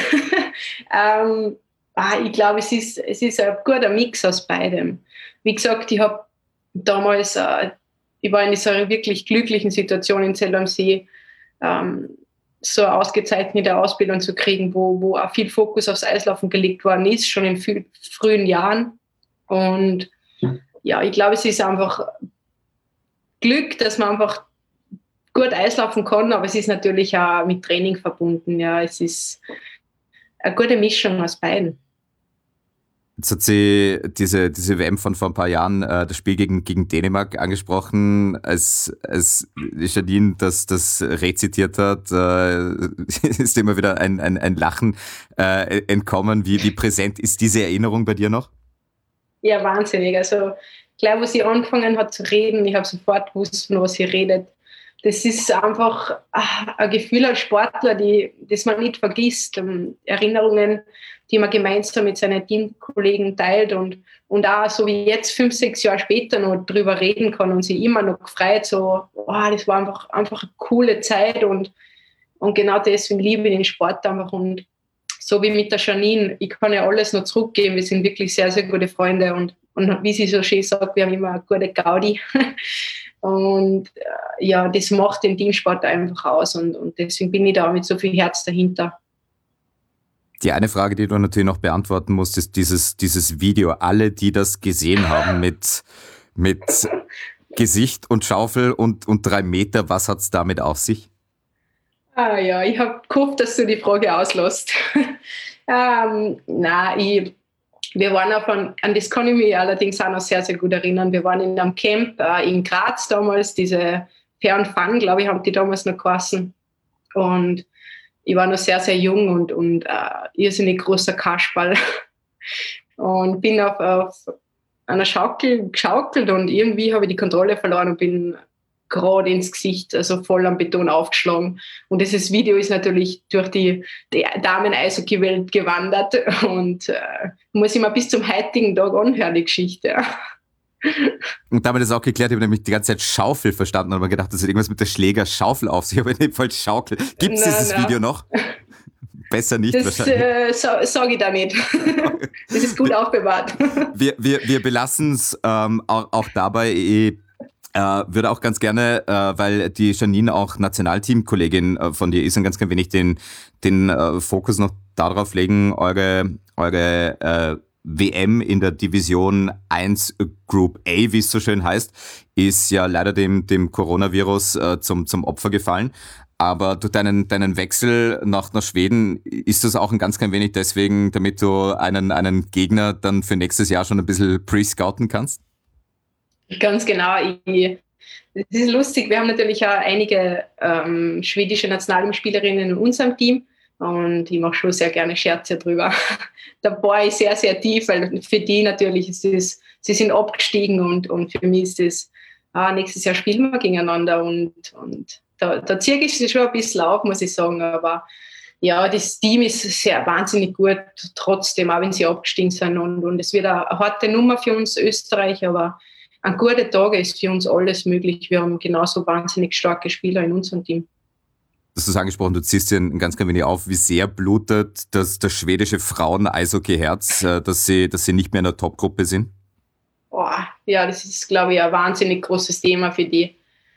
Ich glaube, es ist ein guter Mix aus beidem. Wie gesagt, ich habe damals, ich war in dieser wirklich glücklichen Situation in Zell am See, so eine ausgezeichnete Ausbildung zu kriegen, wo auch viel Fokus aufs Eislaufen gelegt worden ist, schon in frühen Jahren. Und ja, ich glaube, es ist einfach Glück, dass man einfach gut Eislaufen kann, aber es ist natürlich auch mit Training verbunden. Ja, es ist eine gute Mischung aus beiden. Jetzt hat sie diese WM von vor ein paar Jahren, das Spiel gegen Dänemark angesprochen, als Janine das rezitiert hat, ist immer wieder ein Lachen entkommen. Wie präsent ist diese Erinnerung bei dir noch? Ja, wahnsinnig. Also gleich, wo sie angefangen hat zu reden, ich habe sofort gewusst, von was sie redet. Das ist einfach ein Gefühl als Sportler, das man nicht vergisst. Erinnerungen, die man gemeinsam mit seinen Teamkollegen teilt und auch so wie jetzt 5-6 Jahre später noch drüber reden kann und sich immer noch gefreut, so, das war einfach eine coole Zeit und genau deswegen liebe ich den Sport einfach. Und so wie mit der Janine, ich kann ja alles noch zurückgeben, wir sind wirklich sehr, sehr gute Freunde und wie sie so schön sagt, wir haben immer eine gute Gaudi. Und ja, das macht den Teamsport einfach aus und deswegen bin ich da mit so viel Herz dahinter. Die eine Frage, die du natürlich noch beantworten musst, ist dieses Video. Alle, die das gesehen haben mit Gesicht und Schaufel und 3 Meter, was hat's damit auf sich? Ah ja, ich habe gehofft, dass du die Frage auslässt. Wir waren an das kann ich mich allerdings auch noch sehr, sehr gut erinnern. Wir waren in einem Camp in Graz damals, diese Fair und Fun, glaube ich, haben die damals noch geheißen. Und ich war noch sehr, sehr jung und irrsinnig großer Kasperl. Und bin auf einer Schaukel geschaukelt und irgendwie habe ich die Kontrolle verloren und bin gerade ins Gesicht, also voll am Beton aufgeschlagen. Und dieses Video ist natürlich durch die Damen-Eishockey-Welt gewandert und muss ich mir bis zum heutigen Tag anhören, die Geschichte. Und damit ist auch geklärt, ich habe nämlich die ganze Zeit Schaufel verstanden und habe mir gedacht, das hat irgendwas mit der Schläger-Schaufel auf sich, aber in dem Fall Schaukel. Gibt es dieses Video noch? Besser nicht das, wahrscheinlich. Sage ich da nicht. Das ist gut aufbewahrt. Wir belassen es auch dabei. Ich würde auch ganz gerne, weil die Janine auch Nationalteam-Kollegin von dir ist, und ganz wenig den Fokus noch darauf legen, eure WM in der Division 1 Group A, wie es so schön heißt, ist ja leider dem Coronavirus zum Opfer gefallen. Aber durch deinen Wechsel nach Schweden ist das auch ein ganz klein wenig deswegen, damit du einen Gegner dann für nächstes Jahr schon ein bisschen pre-scouten kannst? Ganz genau. Es ist lustig, wir haben natürlich auch einige schwedische Nationalspielerinnen in unserem Team und ich mache schon sehr gerne Scherze drüber. Da bohre ich sehr, sehr tief, weil für die natürlich ist es, sie sind abgestiegen und für mich ist es, nächstes Jahr spielen wir gegeneinander und da ziehe ich sie schon ein bisschen auf, muss ich sagen, aber ja, das Team ist sehr wahnsinnig gut, trotzdem, auch wenn sie abgestiegen sind und es wird eine harte Nummer für uns Österreich, aber an guten Tagen ist für uns alles möglich. Wir haben genauso wahnsinnig starke Spieler in unserem Team. Du hast es angesprochen, du ziehst dir ein ganz wenig auf, wie sehr blutet das schwedische Frauen-Eishockey-Herz, dass sie nicht mehr in der Topgruppe sind? Ja, das ist, glaube ich, ein wahnsinnig großes Thema für die.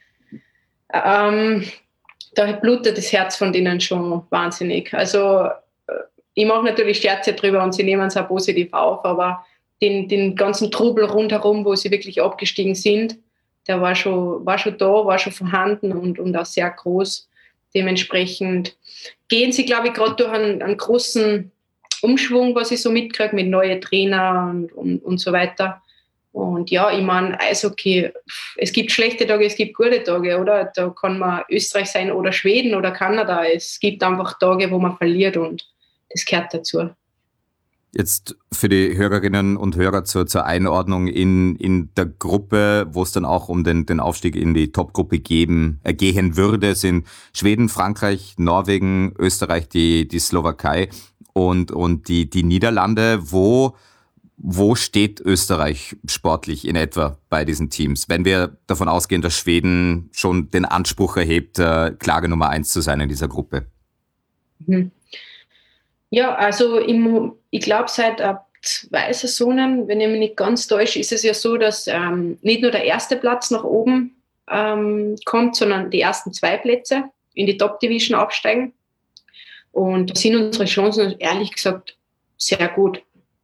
Da blutet das Herz von denen schon wahnsinnig. Also ich mache natürlich Scherze drüber und sie nehmen es auch positiv auf, aber den ganzen Trubel rundherum, wo sie wirklich abgestiegen sind, der war schon vorhanden und auch sehr groß. Dementsprechend gehen sie, glaube ich, gerade durch einen großen Umschwung, was ich so mitkriege, mit neuen Trainern und so weiter. Und ja, ich meine, Eishockey, es gibt schlechte Tage, es gibt gute Tage, oder? Da kann man Österreich sein oder Schweden oder Kanada. Es gibt einfach Tage, wo man verliert und das gehört dazu. Jetzt für die Hörerinnen und Hörer zur Einordnung in der Gruppe, wo es dann auch um den Aufstieg in die Topgruppe gehen würde, sind Schweden, Frankreich, Norwegen, Österreich, die Slowakei und die Niederlande. Wo steht Österreich sportlich in etwa bei diesen Teams? Wenn wir davon ausgehen, dass Schweden schon den Anspruch erhebt, klare Nummer 1 zu sein in dieser Gruppe. Ja, also ich glaube, seit 2 Saisonen, wenn ich mich nicht ganz täusche, ist es ja so, dass nicht nur der erste Platz nach oben kommt, sondern die ersten 2 Plätze in die Top-Division aufsteigen. Und da sind unsere Chancen, ehrlich gesagt, sehr gut.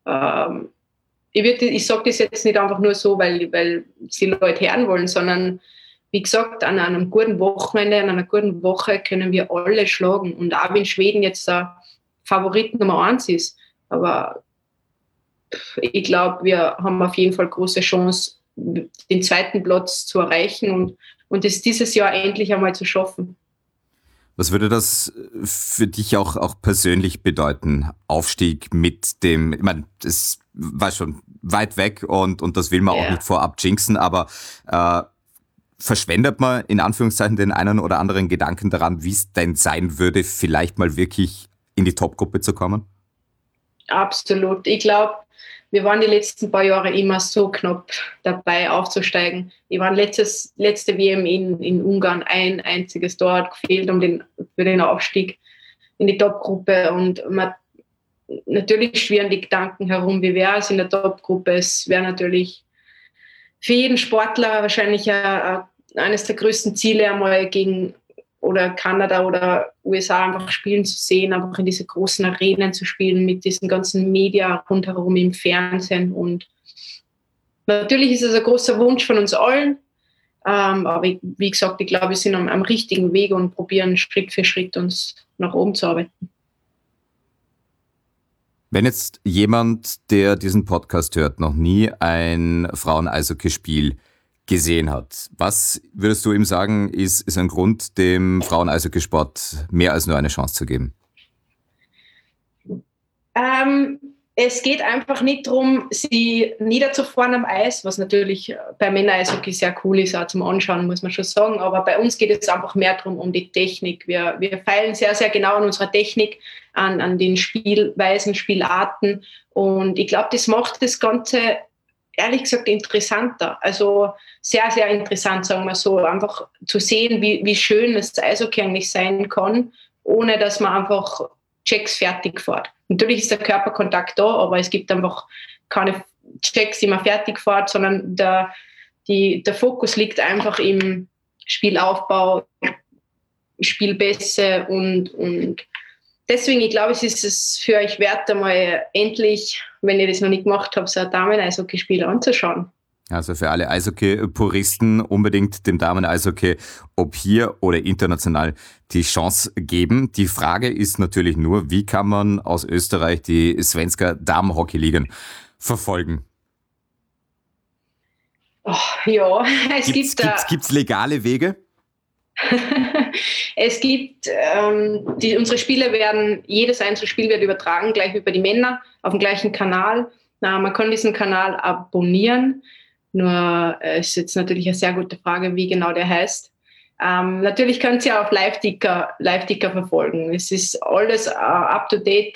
Ich sage das jetzt nicht einfach nur so, weil die Leute hören wollen, sondern wie gesagt, an einem guten Wochenende, an einer guten Woche können wir alle schlagen. Und auch wenn Schweden jetzt Favorit Nummer 1 ist. Aber ich glaube, wir haben auf jeden Fall große Chance, den 2. Platz zu erreichen und es dieses Jahr endlich einmal zu schaffen. Was würde das für dich auch persönlich bedeuten? Aufstieg mit dem, ich meine, das war schon weit weg und das will man auch nicht vorab jinxen, aber verschwendet man in Anführungszeichen den einen oder anderen Gedanken daran, wie es denn sein würde, vielleicht mal wirklich in die Topgruppe zu kommen? Absolut. Ich glaube, wir waren die letzten paar Jahre immer so knapp dabei aufzusteigen. Wir waren letzte WM in Ungarn ein einziges Tor hat gefehlt für den Aufstieg in die Topgruppe und natürlich schwirren die Gedanken herum, wie wäre es in der Topgruppe. Es wäre natürlich für jeden Sportler wahrscheinlich eines der größten Ziele, einmal gegen oder Kanada oder USA einfach spielen zu sehen, einfach in diese großen Arenen zu spielen, mit diesen ganzen Media rundherum im Fernsehen. Und natürlich ist es ein großer Wunsch von uns allen, aber wie gesagt, ich glaube, wir sind am richtigen Weg und probieren Schritt für Schritt uns nach oben zu arbeiten. Wenn jetzt jemand, der diesen Podcast hört, noch nie ein Frauen-Eishockey-Spiel gesehen hat, was würdest du ihm sagen, ist ein Grund, dem Frauen-Eishockey-Sport mehr als nur eine Chance zu geben? Es geht einfach nicht darum, sie niederzufahren am Eis, was natürlich bei Männer-Eishockey sehr cool ist, auch zum Anschauen, muss man schon sagen. Aber bei uns geht es einfach mehr darum, um die Technik. Wir feilen sehr, sehr genau an unserer Technik, an den Spielweisen, Spielarten. Und ich glaube, das macht das Ganze, ehrlich gesagt, interessanter. Also sehr, sehr interessant, sagen wir so. Einfach zu sehen, wie schön das Eishockey eigentlich sein kann, ohne dass man einfach Checks fertig fährt. Natürlich ist der Körperkontakt da, aber es gibt einfach keine Checks, die man fertig fährt, sondern der Fokus liegt einfach im Spielaufbau, Spielbässe und deswegen, ich glaube, es ist es für euch wert, einmal endlich, wenn ihr das noch nicht gemacht habt, so ein Damen-Eishockey-Spiel anzuschauen. Also für alle Eishockey-Puristen unbedingt dem Damen-Eishockey, ob hier oder international, die Chance geben. Die Frage ist natürlich nur, wie kann man aus Österreich die Svenska Damen-Hockey-Ligen verfolgen? Oh, ja, Gibt's legale Wege? Es gibt, unsere Spiele jedes Einzelspiel wird übertragen, gleich wie bei den Männern, auf dem gleichen Kanal. Man kann diesen Kanal abonnieren. Nur ist jetzt natürlich eine sehr gute Frage, wie genau der heißt. Natürlich könnt ihr auf Live-Ticker verfolgen. Es ist alles up-to-date.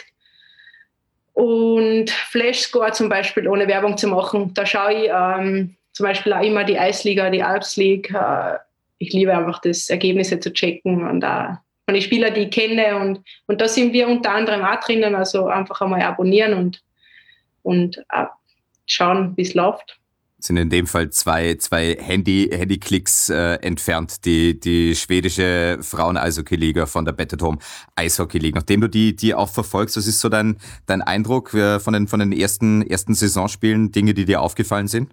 Und Flashscore zum Beispiel, ohne Werbung zu machen, da schaue ich zum Beispiel auch immer die Eisliga, die Alps League. Ich liebe einfach das, Ergebnisse zu checken und von den Spielern, die ich kenne. Und da sind wir unter anderem auch drinnen. Also einfach einmal abonnieren und schauen, wie es läuft. Sind in dem Fall zwei Handyklicks entfernt, die schwedische Frauen-Eishockey-Liga von der Bet@Home Eishockey League. Nachdem du die auch verfolgst, was ist so dein Eindruck von den ersten Saisonspielen, Dinge, die dir aufgefallen sind?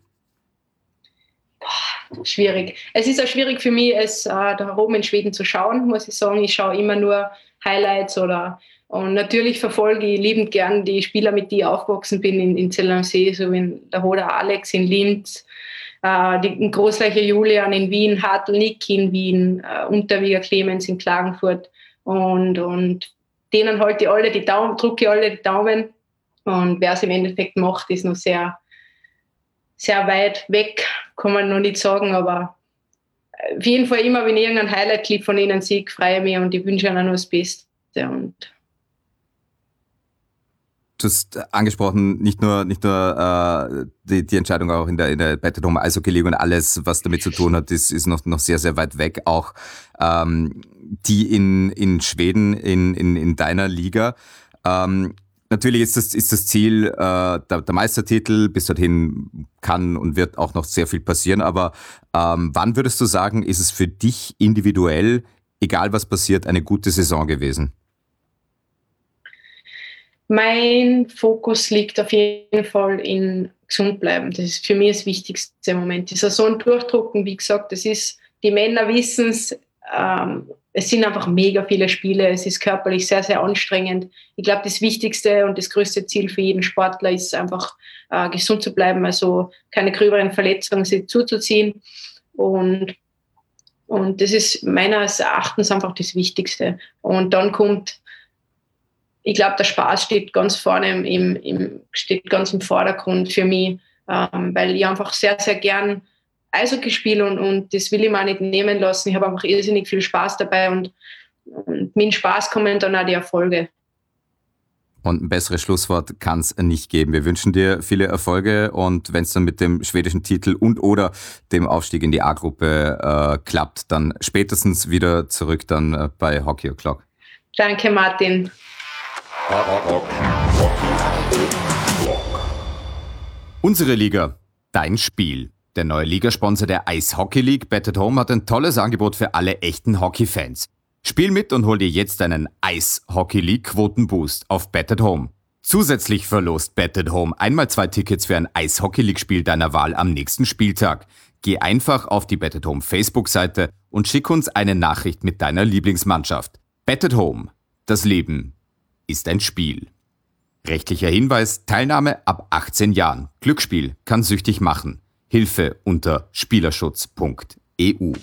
Schwierig. Es ist auch schwierig für mich, es da oben in Schweden zu schauen, muss ich sagen. Ich schaue immer nur Highlights und natürlich verfolge ich liebend gern die Spieler, mit denen ich aufgewachsen bin in Zell-am-See, so wie der Hoder Alex in Linz, die Großleicher Julian in Wien, Hartl Nick in Wien, Unterwieger Clemens in Klagenfurt und denen halte ich alle die Daumen, drücke ich alle die Daumen und wer es im Endeffekt macht, ist noch sehr, sehr weit weg, kann man noch nicht sagen, aber auf jeden Fall immer, wenn ich irgendeinen Highlight-Clip von ihnen sehe, freue ich mich und ich wünsche ihnen nur das Beste. Und du hast angesprochen, nicht nur die Entscheidung auch in der Bet@Home Eishockey League und alles, was damit zu tun hat, ist noch sehr, sehr weit weg. Auch die in Schweden, in deiner Liga. Natürlich ist das Ziel der Meistertitel. Bis dorthin kann und wird auch noch sehr viel passieren. Aber wann würdest du sagen, ist es für dich individuell, egal was passiert, eine gute Saison gewesen? Mein Fokus liegt auf jeden Fall in gesund bleiben. Das ist für mich das Wichtigste im Moment. Die Saison durchdrucken, wie gesagt, die Männer wissen es. Es sind einfach mega viele Spiele. Es ist körperlich sehr, sehr anstrengend. Ich glaube, das Wichtigste und das größte Ziel für jeden Sportler ist einfach gesund zu bleiben, also keine gröberen Verletzungen sich zuzuziehen. Und das ist meines Erachtens einfach das Wichtigste. Und dann kommt, ich glaube, der Spaß steht ganz vorne steht ganz im Vordergrund für mich, weil ich einfach sehr, sehr gern Eishockey spiele und das will ich mir auch nicht nehmen lassen. Ich habe einfach irrsinnig viel Spaß dabei und mit dem Spaß kommen dann auch die Erfolge. Und ein besseres Schlusswort kann es nicht geben. Wir wünschen dir viele Erfolge und wenn es dann mit dem schwedischen Titel und/oder dem Aufstieg in die A-Gruppe klappt, dann spätestens wieder zurück dann bei Hockey O'Clock. Danke, Martin. Unsere Liga, dein Spiel. Der neue Ligasponsor der Eishockey League, Bet@Home, hat ein tolles Angebot für alle echten Hockey-Fans. Spiel mit und hol dir jetzt einen Eishockey League Quotenboost auf Bet at Home. Zusätzlich verlost Bet at Home einmal 2 Tickets für ein Eishockey League Spiel deiner Wahl am nächsten Spieltag. Geh einfach auf die Bet at Home Facebook-Seite und schick uns eine Nachricht mit deiner Lieblingsmannschaft. Bet at Home. Das Leben ist ein Spiel. Rechtlicher Hinweis: Teilnahme ab 18 Jahren. Glücksspiel kann süchtig machen. Hilfe unter spielerschutz.eu.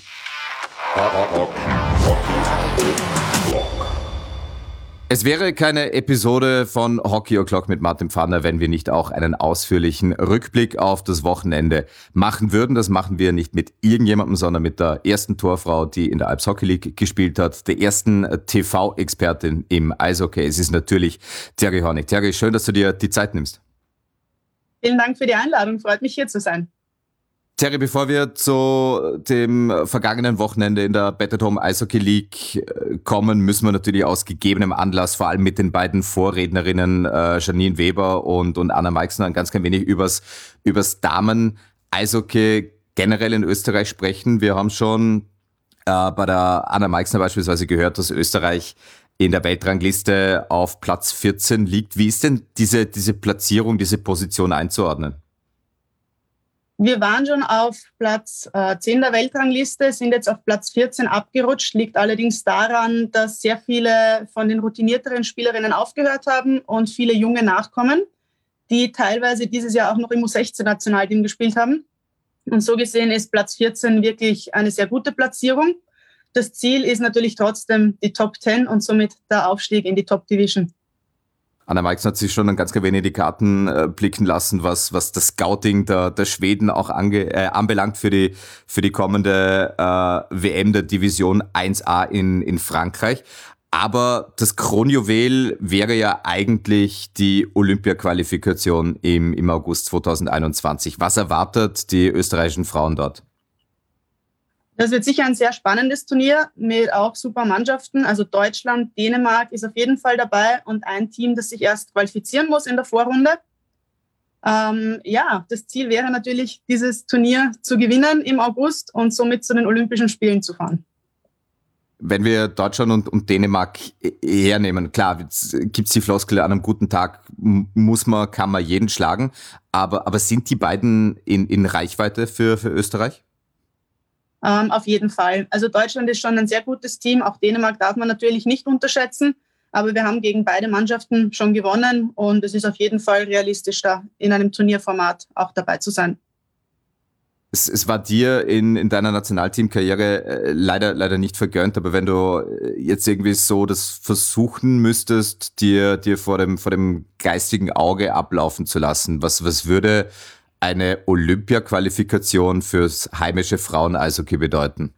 Es wäre keine Episode von Hockey O'Clock mit Martin Pfanner, wenn wir nicht auch einen ausführlichen Rückblick auf das Wochenende machen würden. Das machen wir nicht mit irgendjemandem, sondern mit der ersten Torfrau, die in der Alps Hockey League gespielt hat, der ersten TV-Expertin im Eishockey. Es ist natürlich Terry Hornig. Terry, schön, dass du dir die Zeit nimmst. Vielen Dank für die Einladung. Freut mich, hier zu sein. Terry, bevor wir zu dem vergangenen Wochenende in der Bet at Home Eishockey League kommen, müssen wir natürlich aus gegebenem Anlass, vor allem mit den beiden Vorrednerinnen Janine Weber und Anna Meixner, ein ganz klein wenig übers Damen-Eishockey generell in Österreich sprechen. Wir haben schon bei der Anna Meixner beispielsweise gehört, dass Österreich in der Weltrangliste auf Platz 14 liegt. Wie ist denn diese Platzierung, diese Position einzuordnen? Wir waren schon auf Platz 10 der Weltrangliste, sind jetzt auf Platz 14 abgerutscht, liegt allerdings daran, dass sehr viele von den routinierteren Spielerinnen aufgehört haben und viele junge nachkommen, die teilweise dieses Jahr auch noch im U16-Nationalteam gespielt haben. Und so gesehen ist Platz 14 wirklich eine sehr gute Platzierung. Das Ziel ist natürlich trotzdem die Top 10 und somit der Aufstieg in die Top Division. Anna Meixner hat sich schon ein ganz wenig in die Karten blicken lassen, was das Scouting der Schweden auch anbelangt für die kommende WM der Division 1A in Frankreich. Aber das Kronjuwel wäre ja eigentlich die Olympia-Qualifikation im August 2021. Was erwartet die österreichischen Frauen dort? Das wird sicher ein sehr spannendes Turnier mit auch super Mannschaften. Also Deutschland, Dänemark ist auf jeden Fall dabei und ein Team, das sich erst qualifizieren muss in der Vorrunde. Das Ziel wäre natürlich, dieses Turnier zu gewinnen im August und somit zu den Olympischen Spielen zu fahren. Wenn wir Deutschland und Dänemark hernehmen, klar, gibt's die Floskel, an einem guten Tag kann man jeden schlagen. Aber sind die beiden in Reichweite für Österreich? Auf jeden Fall. Also Deutschland ist schon ein sehr gutes Team. Auch Dänemark darf man natürlich nicht unterschätzen. Aber wir haben gegen beide Mannschaften schon gewonnen. Und es ist auf jeden Fall realistisch, da in einem Turnierformat auch dabei zu sein. Es war dir in deiner Nationalteamkarriere leider nicht vergönnt. Aber wenn du jetzt irgendwie so das versuchen müsstest, dir vor dem geistigen Auge ablaufen zu lassen, was würde eine Olympia-Qualifikation fürs heimische Frauen-Eishockey bedeuten?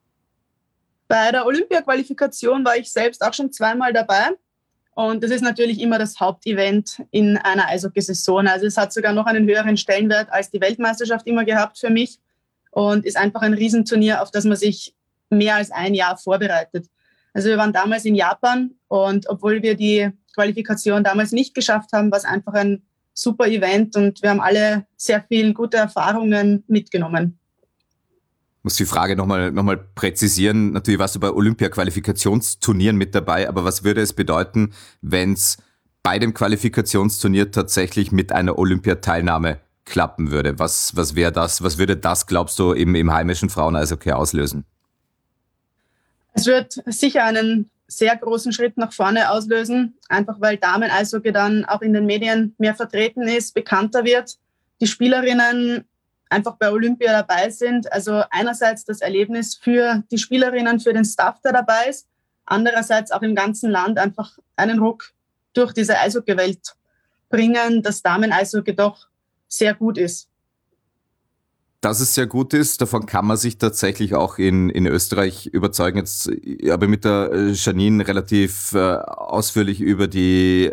Bei der Olympia-Qualifikation war ich selbst auch schon zweimal dabei. Und das ist natürlich immer das Hauptevent in einer Eishockeysaison. Also es hat sogar noch einen höheren Stellenwert als die Weltmeisterschaft immer gehabt für mich und ist einfach ein Riesenturnier, auf das man sich mehr als ein Jahr vorbereitet. Also wir waren damals in Japan und obwohl wir die Qualifikation damals nicht geschafft haben, war es einfach ein super Event und wir haben alle sehr viel gute Erfahrungen mitgenommen. Ich muss die Frage nochmal präzisieren. Natürlich warst du bei Olympia-Qualifikationsturnieren mit dabei, aber was würde es bedeuten, wenn es bei dem Qualifikationsturnier tatsächlich mit einer Olympiateilnahme klappen würde? Was wäre das? Was würde das, glaubst du, im heimischen Frauen-Eishockey auslösen? Es wird sicher einen sehr großen Schritt nach vorne auslösen, einfach weil Damen-Eishockey dann auch in den Medien mehr vertreten ist, bekannter wird, die Spielerinnen einfach bei Olympia dabei sind. Also einerseits das Erlebnis für die Spielerinnen, für den Staff, der dabei ist, andererseits auch im ganzen Land einfach einen Ruck durch diese Eishockey-Welt bringen, dass Damen-Eishockey doch sehr gut ist. Dass es sehr gut ist, davon kann man sich tatsächlich auch in Österreich überzeugen. Jetzt habe ich mit der Janine relativ ausführlich über die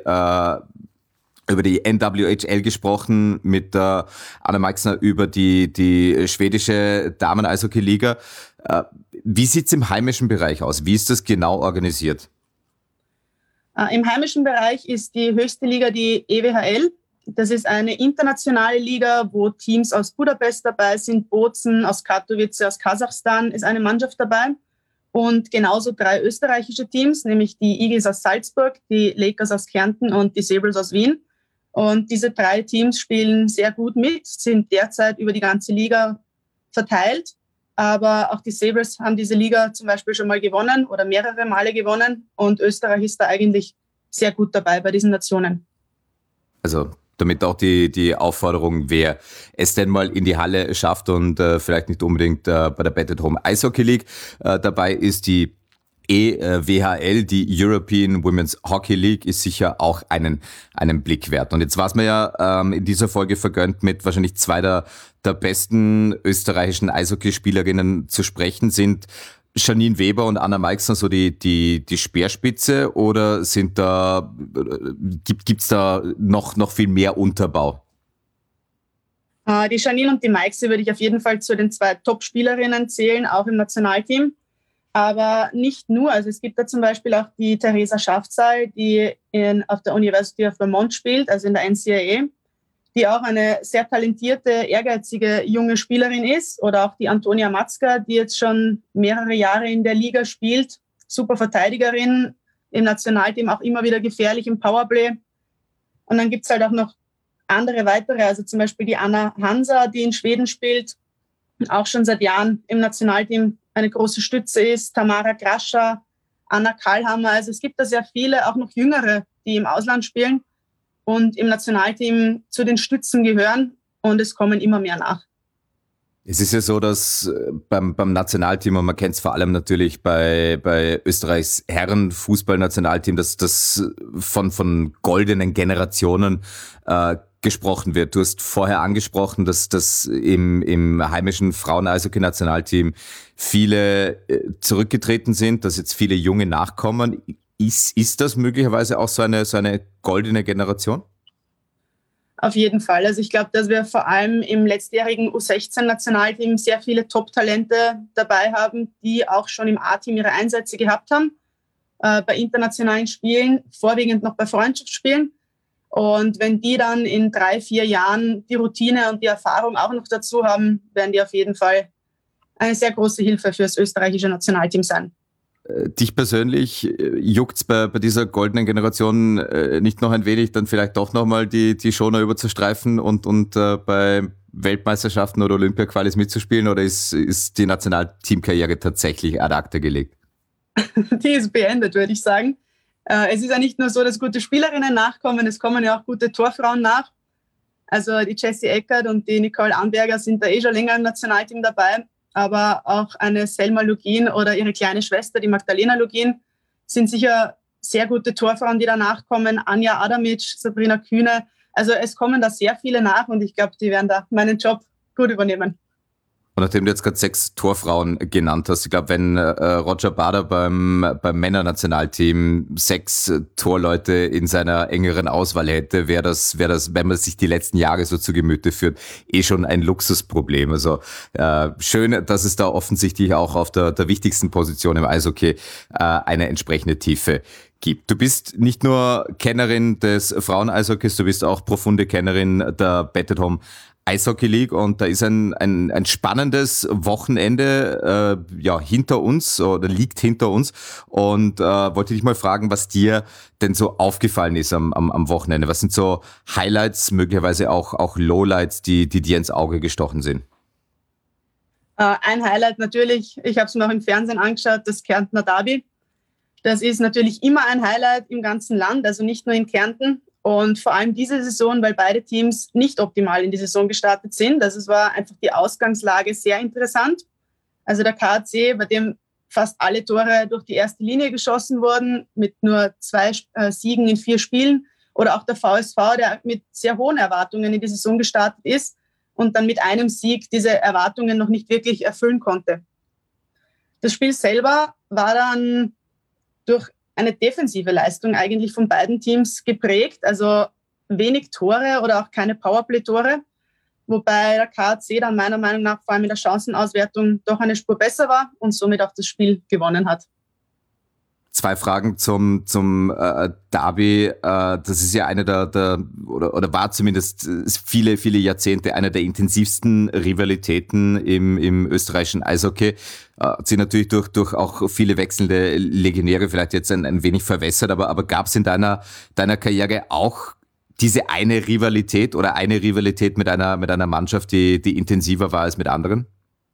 NWHL gesprochen, mit der Anna Meixner über die schwedische Damen-Eishockey-Liga. Wie sieht's im heimischen Bereich aus? Wie ist das genau organisiert? Im heimischen Bereich ist die höchste Liga die EWHL. Das ist eine internationale Liga, wo Teams aus Budapest dabei sind, Bozen, aus Katowice, aus Kasachstan ist eine Mannschaft dabei. und genauso 3 österreichische Teams, nämlich die Eagles aus Salzburg, die Lakers aus Kärnten und die Sabres aus Wien. Und diese 3 Teams spielen sehr gut mit, sind derzeit über die ganze Liga verteilt. Aber auch die Sabres haben diese Liga zum Beispiel schon mal gewonnen oder mehrere Male gewonnen. Und Österreich ist da eigentlich sehr gut dabei bei diesen Nationen. Also damit auch die Aufforderung, wer es denn mal in die Halle schafft und vielleicht nicht unbedingt bei der Bet at Home Eishockey League dabei ist, die EWHL, die European Women's Hockey League, ist sicher auch einen Blick wert. Und jetzt war es mir ja in dieser Folge vergönnt, mit wahrscheinlich 2 der besten österreichischen Eishockeyspielerinnen zu sprechen. Sind Janine Weber und Anna Meixner so die Speerspitze oder gibt's da noch viel mehr Unterbau? Die Janine und die Meixner würde ich auf jeden Fall zu den 2 Top-Spielerinnen zählen, auch im Nationalteam. Aber nicht nur. Also es gibt da zum Beispiel auch die Theresa Schafzahl, die auf der University of Vermont spielt, also in der NCAA, die auch eine sehr talentierte, ehrgeizige junge Spielerin ist. Oder auch die Antonia Matzka, die jetzt schon mehrere Jahre in der Liga spielt. Super Verteidigerin, im Nationalteam auch immer wieder gefährlich im Powerplay. Und dann gibt es halt auch noch andere weitere, also zum Beispiel die Anna Hansa, die in Schweden spielt, auch schon seit Jahren im Nationalteam eine große Stütze ist, Tamara Grascha, Anna Karlhammer. Also es gibt da sehr viele, auch noch Jüngere, die im Ausland spielen und im Nationalteam zu den Stützen gehören und es kommen immer mehr nach. Es ist ja so, dass beim Nationalteam, und man kennt es vor allem natürlich bei Österreichs Herren-Fußballnationalteam, dass das von goldenen Generationen gesprochen wird. Du hast vorher angesprochen, dass das im heimischen Frauen-Eishockey-Nationalteam viele zurückgetreten sind, dass jetzt viele Junge nachkommen. Ist das möglicherweise auch so eine goldene Generation? Auf jeden Fall. Also ich glaube, dass wir vor allem im letztjährigen U16-Nationalteam sehr viele Top-Talente dabei haben, die auch schon im A-Team ihre Einsätze gehabt haben, bei internationalen Spielen, vorwiegend noch bei Freundschaftsspielen. Und wenn die dann in 3-4 Jahren die Routine und die Erfahrung auch noch dazu haben, werden die auf jeden Fall eine sehr große Hilfe für das österreichische Nationalteam sein. Dich persönlich juckt's bei dieser goldenen Generation nicht noch ein wenig, dann vielleicht doch nochmal die Schoner überzustreifen und bei Weltmeisterschaften oder Olympia-Qualis mitzuspielen, oder ist die Nationalteamkarriere tatsächlich ad acta gelegt? Die ist beendet, würde ich sagen. Es ist ja nicht nur so, dass gute Spielerinnen nachkommen, es kommen ja auch gute Torfrauen nach. Also die Jessie Eckert und die Nicole Amberger sind da schon länger im Nationalteam dabei. Aber auch eine Selma Lugin oder ihre kleine Schwester, die Magdalena Lugin, sind sicher sehr gute Torfrauen, die da nachkommen. Anja Adamic, Sabrina Kühne. Also es kommen da sehr viele nach und ich glaube, die werden da meinen Job gut übernehmen. Und nachdem du jetzt gerade 6 Torfrauen genannt hast, ich glaube, wenn Roger Bader beim Männernationalteam 6 Torleute in seiner engeren Auswahl hätte, wäre das, wenn man sich die letzten Jahre so zu Gemüte führt, schon ein Luxusproblem. Also schön, dass es da offensichtlich auch auf der wichtigsten Position im Eishockey eine entsprechende Tiefe gibt. Du bist nicht nur Kennerin des Frauen-Eishockeys, du bist auch profunde Kennerin der Bet at Home Eishockey League, und da ist ein spannendes Wochenende hinter uns oder liegt hinter uns, und wollte dich mal fragen, was dir denn so aufgefallen ist am Wochenende. Was sind so Highlights, möglicherweise auch Lowlights, die dir ins Auge gestochen sind? Ein Highlight natürlich, ich habe es mir auch im Fernsehen angeschaut, das Kärntner Derby. Das ist natürlich immer ein Highlight im ganzen Land, also nicht nur in Kärnten. Und vor allem diese Saison, weil beide Teams nicht optimal in die Saison gestartet sind. Also es war einfach die Ausgangslage sehr interessant. Also der KAC, bei dem fast alle Tore durch die erste Linie geschossen wurden, mit nur 2 Siegen in 4 Spielen. Oder auch der VSV, der mit sehr hohen Erwartungen in die Saison gestartet ist und dann mit einem Sieg diese Erwartungen noch nicht wirklich erfüllen konnte. Das Spiel selber war dann durch eine defensive Leistung eigentlich von beiden Teams geprägt. Also wenig Tore oder auch keine Powerplay-Tore, wobei der KAC dann meiner Meinung nach vor allem in der Chancenauswertung doch eine Spur besser war und somit auch das Spiel gewonnen hat. 2 Fragen zum Derby. Das ist ja eine oder war zumindest viele, viele Jahrzehnte eine der intensivsten Rivalitäten im österreichischen Eishockey. Hat sie natürlich durch auch viele wechselnde Legionäre vielleicht jetzt ein wenig verwässert, aber gab es in deiner Karriere auch diese eine Rivalität oder eine Rivalität mit einer Mannschaft, die intensiver war als mit anderen?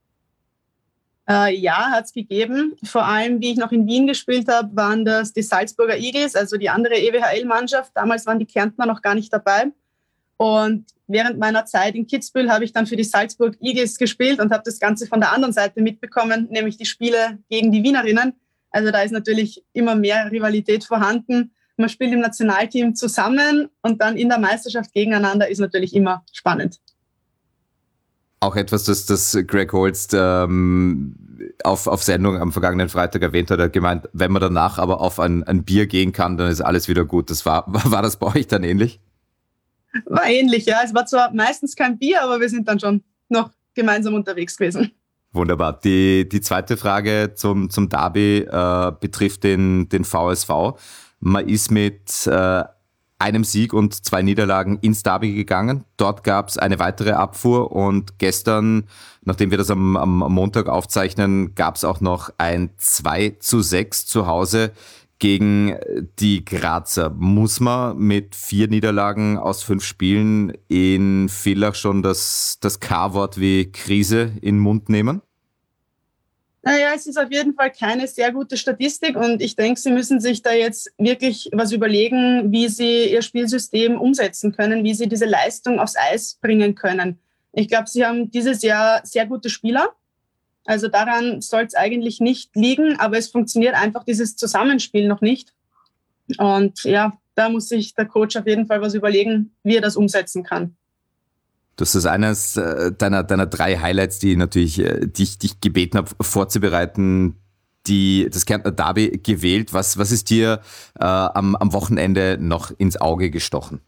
Ja, hat es gegeben. Vor allem, wie ich noch in Wien gespielt habe, waren das die Salzburger Eagles, also die andere EWHL-Mannschaft. Damals waren die Kärntner noch gar nicht dabei. Und während meiner Zeit in Kitzbühel habe ich dann für die Salzburg Eagles gespielt und habe das Ganze von der anderen Seite mitbekommen, nämlich die Spiele gegen die Wienerinnen. Also da ist natürlich immer mehr Rivalität vorhanden. Man spielt im Nationalteam zusammen und dann in der Meisterschaft gegeneinander ist natürlich immer spannend. Auch etwas, das Greg Holst auf Sendung am vergangenen Freitag erwähnt hat. Er hat gemeint, wenn man danach aber auf ein Bier gehen kann, dann ist alles wieder gut. War das bei euch dann ähnlich? War ähnlich, ja. Es war zwar meistens kein Bier, aber wir sind dann schon noch gemeinsam unterwegs gewesen. Wunderbar. Die zweite Frage zum Derby betrifft den VSV. Man ist mit einem Sieg und 2 Niederlagen ins Derby gegangen. Dort gab es eine weitere Abfuhr und gestern, nachdem wir das am Montag aufzeichnen, gab es auch noch ein 2:6 zu Hause gegen die Grazer. Muss man mit 4 Niederlagen aus 5 Spielen in Villach schon das K-Wort wie Krise in den Mund nehmen? Naja, es ist auf jeden Fall keine sehr gute Statistik und ich denke, sie müssen sich da jetzt wirklich was überlegen, wie sie ihr Spielsystem umsetzen können, wie sie diese Leistung aufs Eis bringen können. Ich glaube, sie haben dieses Jahr sehr gute Spieler, also daran soll es eigentlich nicht liegen, aber es funktioniert einfach dieses Zusammenspiel noch nicht. Und ja, da muss sich der Coach auf jeden Fall was überlegen, wie er das umsetzen kann. Das ist eines deiner 3 Highlights, die natürlich dich gebeten habe vorzubereiten, das Kärntner Derby gewählt. Was ist dir am Wochenende noch ins Auge gestochen?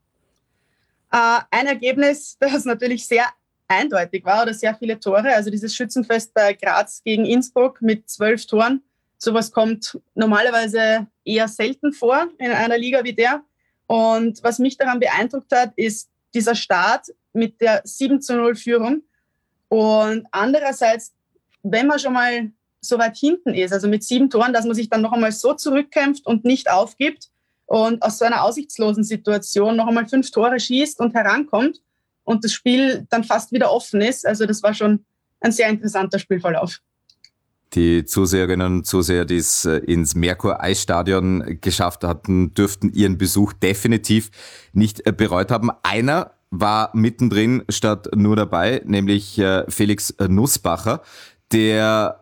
Ein Ergebnis, das natürlich sehr eindeutig war oder sehr viele Tore. Also dieses Schützenfest bei Graz gegen Innsbruck mit 12 Toren. Sowas kommt normalerweise eher selten vor in einer Liga wie der. Und was mich daran beeindruckt hat, ist dieser Start mit der 7:0 Führung. Und andererseits, wenn man schon mal so weit hinten ist, also mit 7 Toren, dass man sich dann noch einmal so zurückkämpft und nicht aufgibt und aus so einer aussichtslosen Situation noch einmal 5 Tore schießt und herankommt und das Spiel dann fast wieder offen ist. Also das war schon ein sehr interessanter Spielverlauf. Die Zuseherinnen und Zuseher, die es ins Merkur-Eisstadion geschafft hatten, dürften ihren Besuch definitiv nicht bereut haben. Einer war mittendrin statt nur dabei, nämlich Felix Nussbacher, der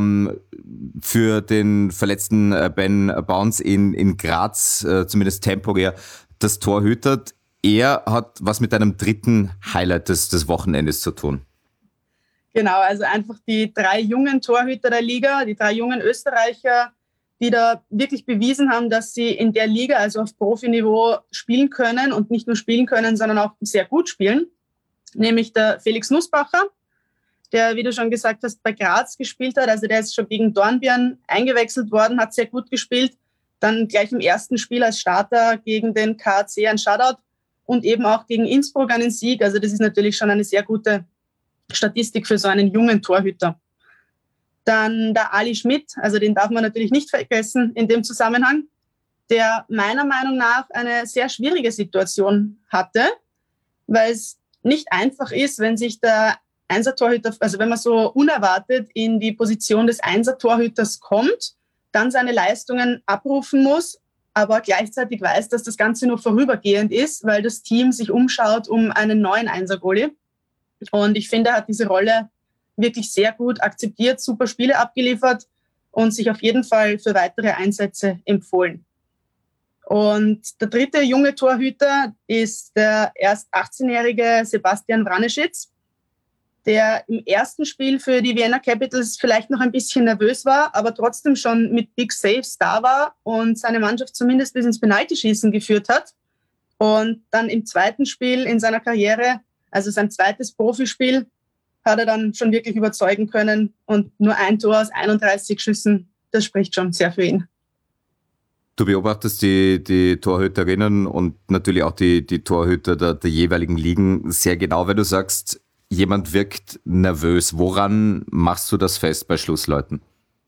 für den verletzten Ben Bounce in Graz zumindest temporär das Tor hütet. Er hat was mit einem dritten Highlight des Wochenendes zu tun. Genau, also einfach die 3 jungen Torhüter der Liga, die 3 jungen Österreicher, die da wirklich bewiesen haben, dass sie in der Liga, also auf Profiniveau, spielen können und nicht nur spielen können, sondern auch sehr gut spielen. Nämlich der Felix Nussbacher, der, wie du schon gesagt hast, bei Graz gespielt hat. Also der ist schon gegen Dornbirn eingewechselt worden, hat sehr gut gespielt. Dann gleich im ersten Spiel als Starter gegen den KAC ein Shutout und eben auch gegen Innsbruck einen Sieg. Also das ist natürlich schon eine sehr gute Statistik für so einen jungen Torhüter. Dann der Ali Schmidt, also den darf man natürlich nicht vergessen in dem Zusammenhang, der meiner Meinung nach eine sehr schwierige Situation hatte, weil es nicht einfach ist, wenn sich der Einser-Torhüter, also wenn man so unerwartet in die Position des Einser-Torhüters kommt, dann seine Leistungen abrufen muss, aber gleichzeitig weiß, dass das Ganze nur vorübergehend ist, weil das Team sich umschaut um einen neuen Einser-Goalie. Und ich finde, er hat diese Rolle wirklich sehr gut akzeptiert, super Spiele abgeliefert und sich auf jeden Fall für weitere Einsätze empfohlen. Und der dritte junge Torhüter ist der erst 18-jährige Sebastian Wraneschitz, der im ersten Spiel für die Vienna Capitals vielleicht noch ein bisschen nervös war, aber trotzdem schon mit Big Saves da war und seine Mannschaft zumindest bis ins Penaltyschießen geführt hat. Und dann im zweiten Spiel in seiner Karriere, also sein zweites Profispiel, hat er dann schon wirklich überzeugen können und nur ein Tor aus 31 Schüssen, das spricht schon sehr für ihn. Du beobachtest die Torhüterinnen und natürlich auch die Torhüter der jeweiligen Ligen sehr genau, wenn du sagst, jemand wirkt nervös. Woran machst du das fest bei Schlussläuten?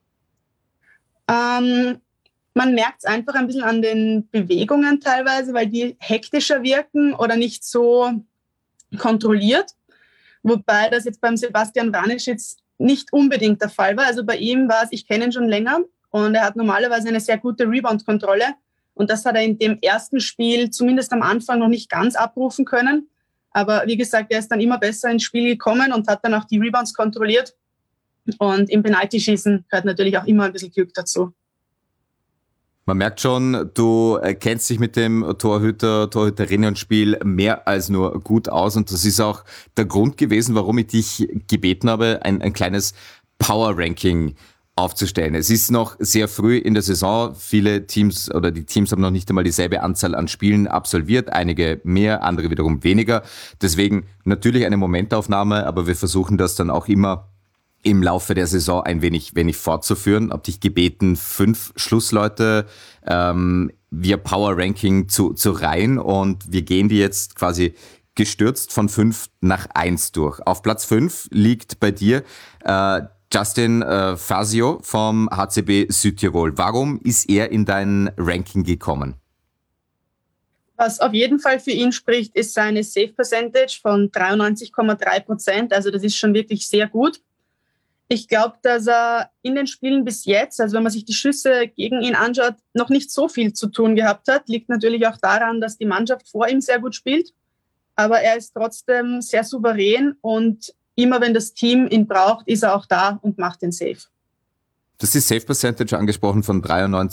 Man merkt es einfach ein bisschen an den Bewegungen teilweise, weil die hektischer wirken oder nicht so kontrolliert. Wobei das jetzt beim Sebastian Vranischitz nicht unbedingt der Fall war. Also bei ihm war es, ich kenne ihn schon länger und er hat normalerweise eine sehr gute Rebound-Kontrolle. Und das hat er in dem ersten Spiel zumindest am Anfang noch nicht ganz abrufen können. Aber wie gesagt, er ist dann immer besser ins Spiel gekommen und hat dann auch die Rebounds kontrolliert. Und im Penalty-Schießen gehört natürlich auch immer ein bisschen Glück dazu. Man merkt schon, du kennst dich mit dem Torhüterinnen-Spiel mehr als nur gut aus. Und das ist auch der Grund gewesen, warum ich dich gebeten habe, ein kleines Power-Ranking aufzustellen. Es ist noch sehr früh in der Saison. Viele Teams oder die Teams haben noch nicht einmal dieselbe Anzahl an Spielen absolviert. Einige mehr, andere wiederum weniger. Deswegen natürlich eine Momentaufnahme, aber wir versuchen das dann auch immer im Laufe der Saison ein wenig fortzuführen. Hab dich gebeten, 5 Schlussleute via Power Ranking zu reihen und wir gehen die jetzt quasi gestürzt von 5 nach 1 durch. Auf Platz 5 liegt bei dir Justin Fazio vom HCB Südtirol. Warum ist er in dein Ranking gekommen? Was auf jeden Fall für ihn spricht, ist seine Save Percentage von 93,3%. Also das ist schon wirklich sehr gut. Ich glaube, dass er in den Spielen bis jetzt, also wenn man sich die Schüsse gegen ihn anschaut, noch nicht so viel zu tun gehabt hat. Liegt natürlich auch daran, dass die Mannschaft vor ihm sehr gut spielt. Aber er ist trotzdem sehr souverän und immer wenn das Team ihn braucht, ist er auch da und macht den Save. Das ist Save Percentage angesprochen von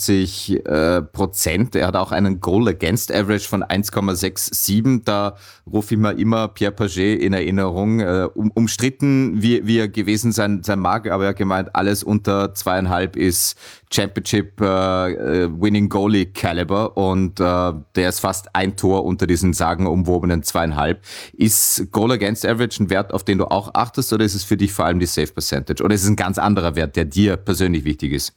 93%. Er hat auch einen Goal Against Average von 1,67. Da rufe ich mir immer Pierre Paget in Erinnerung. Umstritten, wie er gewesen sein mag, aber er hat gemeint, alles unter 2,5 ist Championship Winning Goalie Caliber und der ist fast ein Tor unter diesen sagenumwobenen 2,5. Ist Goal Against Average ein Wert, auf den du auch achtest, oder ist es für dich vor allem die Save Percentage? Oder ist es ein ganz anderer Wert, der dir persönlich wichtig ist?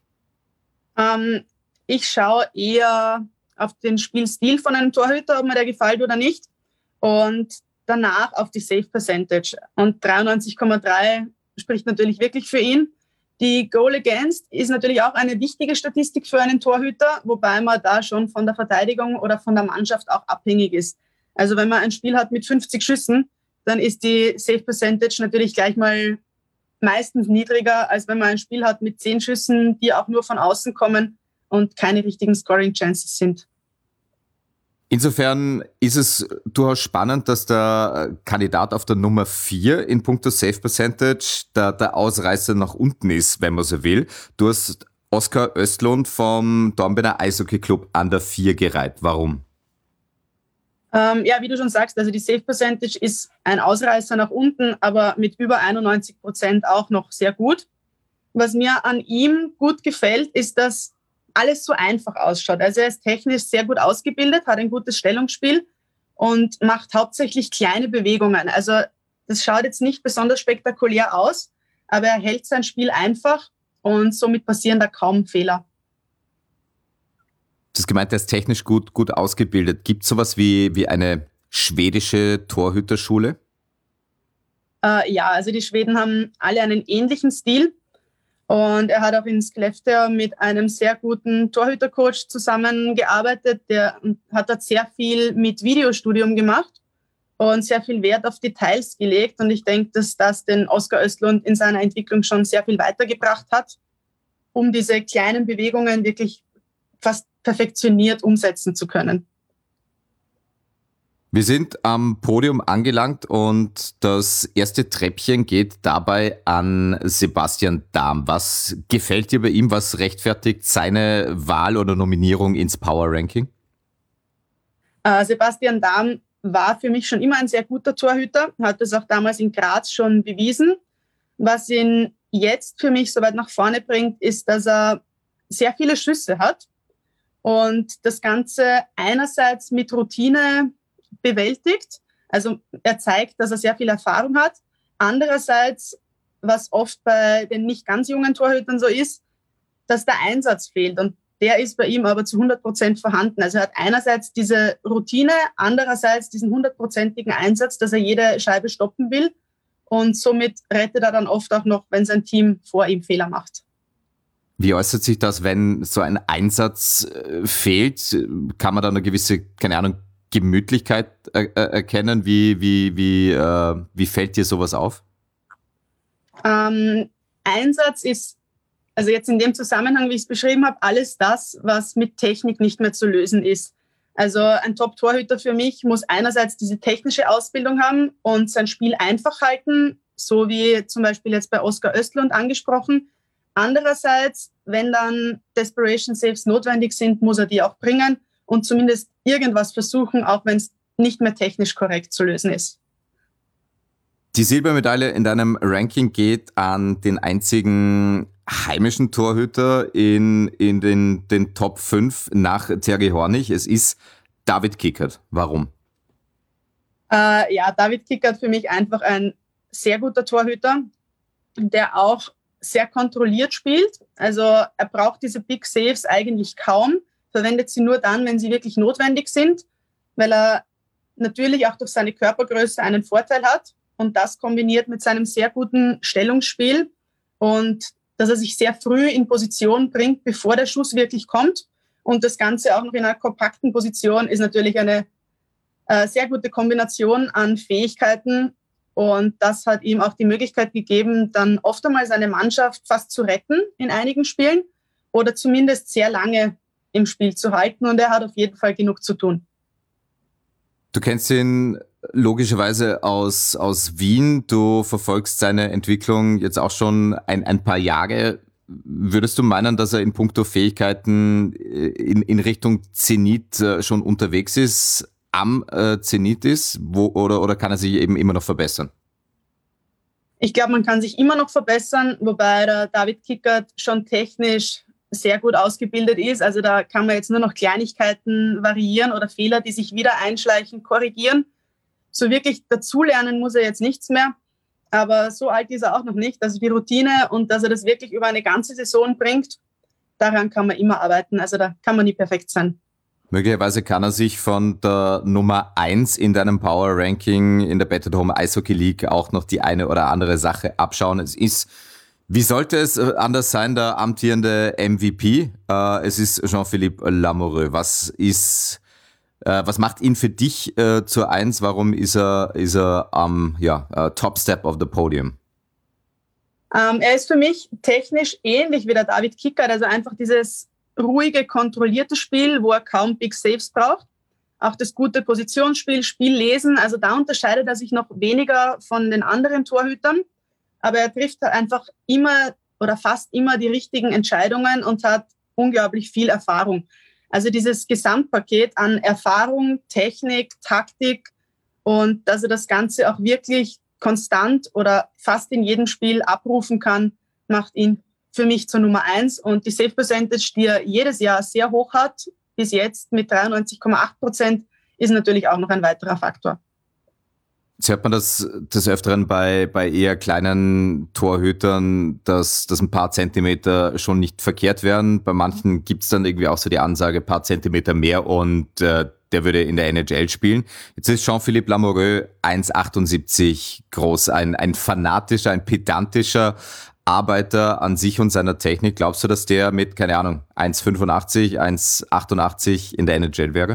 Ich schaue eher auf den Spielstil von einem Torhüter, ob mir der gefällt oder nicht. Und danach auf die Save Percentage. Und 93,3 spricht natürlich wirklich für ihn. Die Goal Against ist natürlich auch eine wichtige Statistik für einen Torhüter, wobei man da schon von der Verteidigung oder von der Mannschaft auch abhängig ist. Also wenn man ein Spiel hat mit 50 Schüssen, dann ist die Save Percentage natürlich gleich mal meistens niedriger, als wenn man ein Spiel hat mit 10 Schüssen, die auch nur von außen kommen und keine richtigen Scoring Chances sind. Insofern ist es durchaus spannend, dass der Kandidat auf der Nummer 4 in puncto Save Percentage der Ausreißer nach unten ist, wenn man so will. Du hast Oskar Östlund vom Dornbirner Eishockey Club an der 4 gereiht. Warum? Ja, wie du schon sagst, also die Save Percentage ist ein Ausreißer nach unten, aber mit über 91% auch noch sehr gut. Was mir an ihm gut gefällt, ist, dass alles so einfach ausschaut. Also er ist technisch sehr gut ausgebildet, hat ein gutes Stellungsspiel und macht hauptsächlich kleine Bewegungen. Also das schaut jetzt nicht besonders spektakulär aus, aber er hält sein Spiel einfach und somit passieren da kaum Fehler. Das gemeint, er ist technisch gut ausgebildet. Gibt es sowas wie eine schwedische Torhüterschule? Ja, also die Schweden haben alle einen ähnlichen Stil. Und er hat auch in Skellefteå mit einem sehr guten Torhütercoach zusammengearbeitet. Der hat dort sehr viel mit Videostudium gemacht und sehr viel Wert auf Details gelegt. Und ich denke, dass das den Oskar Östlund in seiner Entwicklung schon sehr viel weitergebracht hat, um diese kleinen Bewegungen wirklich fast perfektioniert umsetzen zu können. Wir sind am Podium angelangt und das erste Treppchen geht dabei an Sebastian Dahm. Was gefällt dir bei ihm? Was rechtfertigt seine Wahl oder Nominierung ins Power Ranking? Sebastian Dahm war für mich schon immer ein sehr guter Torhüter, hat das auch damals in Graz schon bewiesen. Was ihn jetzt für mich so weit nach vorne bringt, ist, dass er sehr viele Schüsse hat und das Ganze einerseits mit Routine bewältigt. Also er zeigt, dass er sehr viel Erfahrung hat. Andererseits, was oft bei den nicht ganz jungen Torhütern so ist, dass der Einsatz fehlt. Und der ist bei ihm aber zu 100% vorhanden. Also er hat einerseits diese Routine, andererseits diesen 100%igen Einsatz, dass er jede Scheibe stoppen will. Und somit rettet er dann oft auch noch, wenn sein Team vor ihm Fehler macht. Wie äußert sich das, wenn so ein Einsatz fehlt? Kann man da eine gewisse, keine Ahnung, Gemütlichkeit erkennen? Wie fällt dir sowas auf? Einsatz ist, also jetzt in dem Zusammenhang, wie ich es beschrieben habe, alles das, was mit Technik nicht mehr zu lösen ist. Also ein Top-Torhüter für mich muss einerseits diese technische Ausbildung haben und sein Spiel einfach halten, so wie zum Beispiel jetzt bei Oskar Östlund angesprochen. Andererseits, wenn dann Desperation Saves notwendig sind, muss er die auch bringen und zumindest irgendwas versuchen, auch wenn es nicht mehr technisch korrekt zu lösen ist. Die Silbermedaille in deinem Ranking geht an den einzigen heimischen Torhüter in den Top 5 nach Terry Hornig. Es ist David Kickert. Warum? David Kickert für mich einfach ein sehr guter Torhüter, der auch sehr kontrolliert spielt. Also er braucht diese Big Saves eigentlich kaum, verwendet sie nur dann, wenn sie wirklich notwendig sind, weil er natürlich auch durch seine Körpergröße einen Vorteil hat und das kombiniert mit seinem sehr guten Stellungsspiel und dass er sich sehr früh in Position bringt, bevor der Schuss wirklich kommt und das Ganze auch noch in einer kompakten Position ist natürlich eine sehr gute Kombination an Fähigkeiten. Und das hat ihm auch die Möglichkeit gegeben, dann oft einmal seine Mannschaft fast zu retten in einigen Spielen oder zumindest sehr lange im Spiel zu halten. Und er hat auf jeden Fall genug zu tun. Du kennst ihn logischerweise aus Wien. Du verfolgst seine Entwicklung jetzt auch schon ein paar Jahre. Würdest du meinen, dass er in puncto Fähigkeiten in Richtung Zenit schon unterwegs ist? Am Zenit ist, oder kann er sich eben immer noch verbessern? Ich glaube, man kann sich immer noch verbessern, wobei der David Kickert schon technisch sehr gut ausgebildet ist. Also da kann man jetzt nur noch Kleinigkeiten variieren oder Fehler, die sich wieder einschleichen, korrigieren. So wirklich dazulernen muss er jetzt nichts mehr, aber so alt ist er auch noch nicht. Also die Routine und dass er das wirklich über eine ganze Saison bringt, daran kann man immer arbeiten. Also da kann man nie perfekt sein. Möglicherweise kann er sich von der Nummer 1 in deinem Power Ranking in der Battered Home Eishockey League auch noch die eine oder andere Sache abschauen. Es ist, wie sollte es anders sein, der amtierende MVP? Es ist Jean-Philippe Lamoureux. Was macht ihn für dich zur 1? Warum ist er am Top Step of the Podium? Er ist für mich technisch ähnlich wie der David Kickert, also einfach dieses ruhige, kontrollierte Spiel, wo er kaum Big Saves braucht. Auch das gute Positionsspiel, Spiellesen, also da unterscheidet er sich noch weniger von den anderen Torhütern. Aber er trifft einfach immer oder fast immer die richtigen Entscheidungen und hat unglaublich viel Erfahrung. Also dieses Gesamtpaket an Erfahrung, Technik, Taktik und dass er das Ganze auch wirklich konstant oder fast in jedem Spiel abrufen kann, macht ihn für mich zur Nummer 1. Und die Save Percentage, die er jedes Jahr sehr hoch hat, bis jetzt mit 93,8%, ist natürlich auch noch ein weiterer Faktor. Jetzt hört man das des Öfteren bei eher kleinen Torhütern, dass ein paar Zentimeter schon nicht verkehrt wären. Bei manchen gibt es dann irgendwie auch so die Ansage, ein paar Zentimeter mehr und der würde in der NHL spielen. Jetzt ist Jean-Philippe Lamoureux 1,78 groß, ein fanatischer, ein pedantischer Arbeiter an sich und seiner Technik. Glaubst du, dass der mit, keine Ahnung, 1,85, 1,88 in der NHL wäre?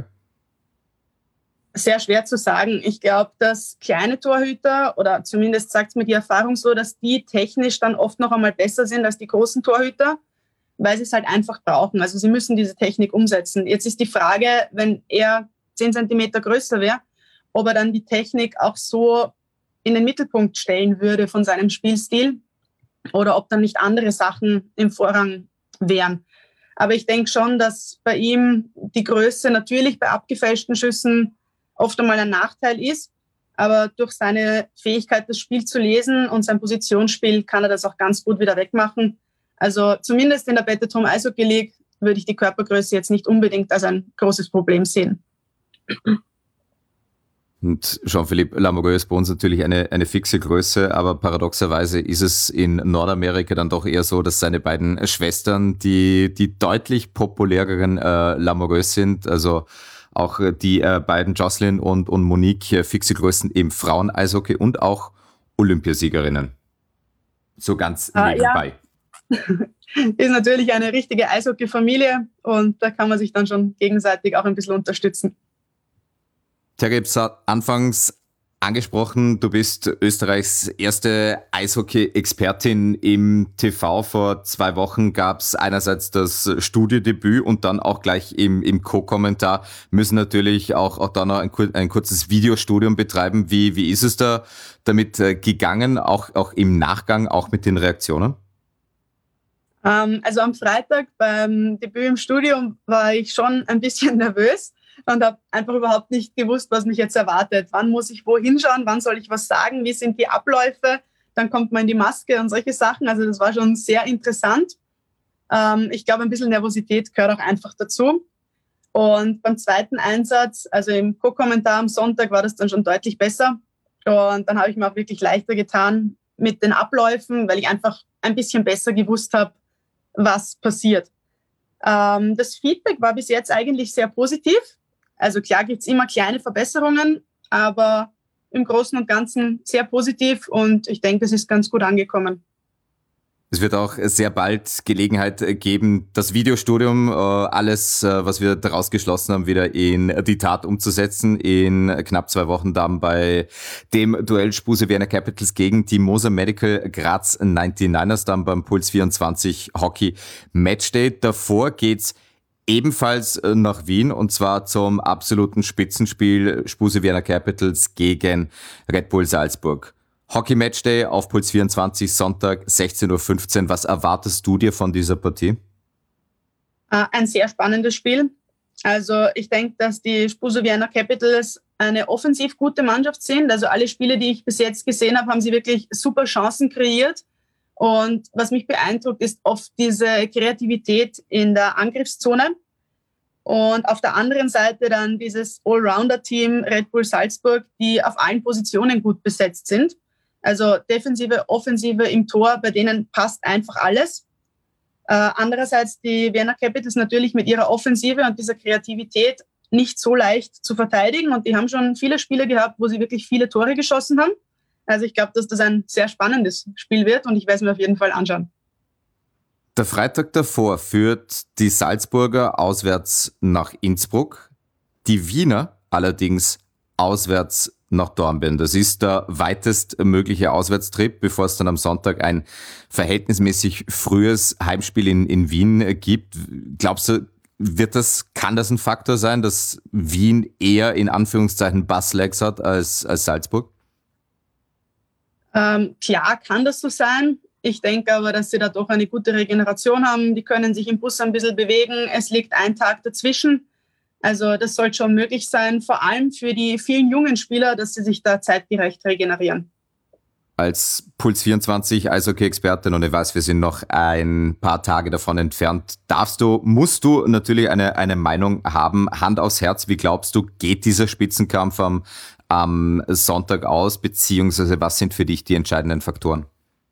Sehr schwer zu sagen. Ich glaube, dass kleine Torhüter, oder zumindest sagt es mir die Erfahrung so, dass die technisch dann oft noch einmal besser sind als die großen Torhüter, weil sie es halt einfach brauchen. Also sie müssen diese Technik umsetzen. Jetzt ist die Frage, wenn er 10 Zentimeter größer wäre, ob er dann die Technik auch so in den Mittelpunkt stellen würde von seinem Spielstil oder ob dann nicht andere Sachen im Vorrang wären. Aber ich denke schon, dass bei ihm die Größe natürlich bei abgefälschten Schüssen oft einmal ein Nachteil ist. Aber durch seine Fähigkeit, das Spiel zu lesen und sein Positionsspiel kann er das auch ganz gut wieder wegmachen. Also zumindest in der Battered Home Eishockey League würde ich die Körpergröße jetzt nicht unbedingt als ein großes Problem sehen. Und Jean-Philippe Lamoureux ist bei uns natürlich eine fixe Größe, aber paradoxerweise ist es in Nordamerika dann doch eher so, dass seine beiden Schwestern die deutlich populäreren Lamoureux sind, also auch die beiden Jocelyn und Monique fixe Größen im Frauen-Eishockey und auch Olympiasiegerinnen. So ganz nebenbei. Ja. Ist natürlich eine richtige Eishockey-Familie und da kann man sich dann schon gegenseitig auch ein bisschen unterstützen. Terry, ich habe anfangs angesprochen, du bist Österreichs erste Eishockey-Expertin im TV. Vor 2 Wochen gab es einerseits das Studiodebüt und dann auch gleich im Co-Kommentar. Müssen natürlich auch da noch ein kurzes Videostudium betreiben. Wie ist es da damit gegangen, auch im Nachgang, auch mit den Reaktionen? Also am Freitag beim Debüt im Studium war ich schon ein bisschen nervös und habe einfach überhaupt nicht gewusst, was mich jetzt erwartet. Wann muss ich wo hinschauen? Wann soll ich was sagen? Wie sind die Abläufe? Dann kommt man in die Maske und solche Sachen. Also das war schon sehr interessant. Ich glaube, ein bisschen Nervosität gehört auch einfach dazu. Und beim zweiten Einsatz, also im Co-Kommentar am Sonntag, war das dann schon deutlich besser. Und dann habe ich mir auch wirklich leichter getan mit den Abläufen, weil ich einfach ein bisschen besser gewusst habe, was passiert. Das Feedback war bis jetzt eigentlich sehr positiv. Also klar gibt es immer kleine Verbesserungen, aber im Großen und Ganzen sehr positiv und ich denke, es ist ganz gut angekommen. Es wird auch sehr bald Gelegenheit geben, das Videostudium, alles, was wir daraus geschlossen haben, wieder in die Tat umzusetzen. In knapp 2 Wochen dann bei dem Duell Spuse Vienna Capitals gegen die Moser Medical Graz 99ers dann beim Puls 24 Hockey Matchday. Davor geht's ebenfalls nach Wien und zwar zum absoluten Spitzenspiel Spuse Vienna Capitals gegen Red Bull Salzburg. Hockey Matchday auf Puls 24, Sonntag 16.15 Uhr. Was erwartest du dir von dieser Partie? Ein sehr spannendes Spiel. Also ich denke, dass die Spuse Vienna Capitals eine offensiv gute Mannschaft sind. Also alle Spiele, die ich bis jetzt gesehen habe, haben sie wirklich super Chancen kreiert. Und was mich beeindruckt, ist oft diese Kreativität in der Angriffszone. Und auf der anderen Seite dann dieses Allrounder-Team Red Bull Salzburg, die auf allen Positionen gut besetzt sind. Also Defensive, Offensive im Tor, bei denen passt einfach alles. Andererseits die Vienna Capitals natürlich mit ihrer Offensive und dieser Kreativität nicht so leicht zu verteidigen. Und die haben schon viele Spiele gehabt, wo sie wirklich viele Tore geschossen haben. Also ich glaube, dass das ein sehr spannendes Spiel wird und ich werde es mir auf jeden Fall anschauen. Der Freitag davor führt die Salzburger auswärts nach Innsbruck, die Wiener allerdings auswärts nach Dornbirn. Das ist der weitest mögliche Auswärtstrip, bevor es dann am Sonntag ein verhältnismäßig frühes Heimspiel in Wien gibt. Glaubst du, kann das ein Faktor sein, dass Wien eher in Basslegs hat als Salzburg? Klar kann das so sein. Ich denke aber, dass sie da doch eine gute Regeneration haben. Die können sich im Bus ein bisschen bewegen. Es liegt ein Tag dazwischen. Also das sollte schon möglich sein, vor allem für die vielen jungen Spieler, dass sie sich da zeitgerecht regenerieren. Als Puls 24 Eishockey-Expertin, und ich weiß, wir sind noch ein paar Tage davon entfernt, musst du natürlich eine Meinung haben. Hand aufs Herz, wie glaubst du, geht dieser Spitzenkampf am Sonntag aus, beziehungsweise was sind für dich die entscheidenden Faktoren?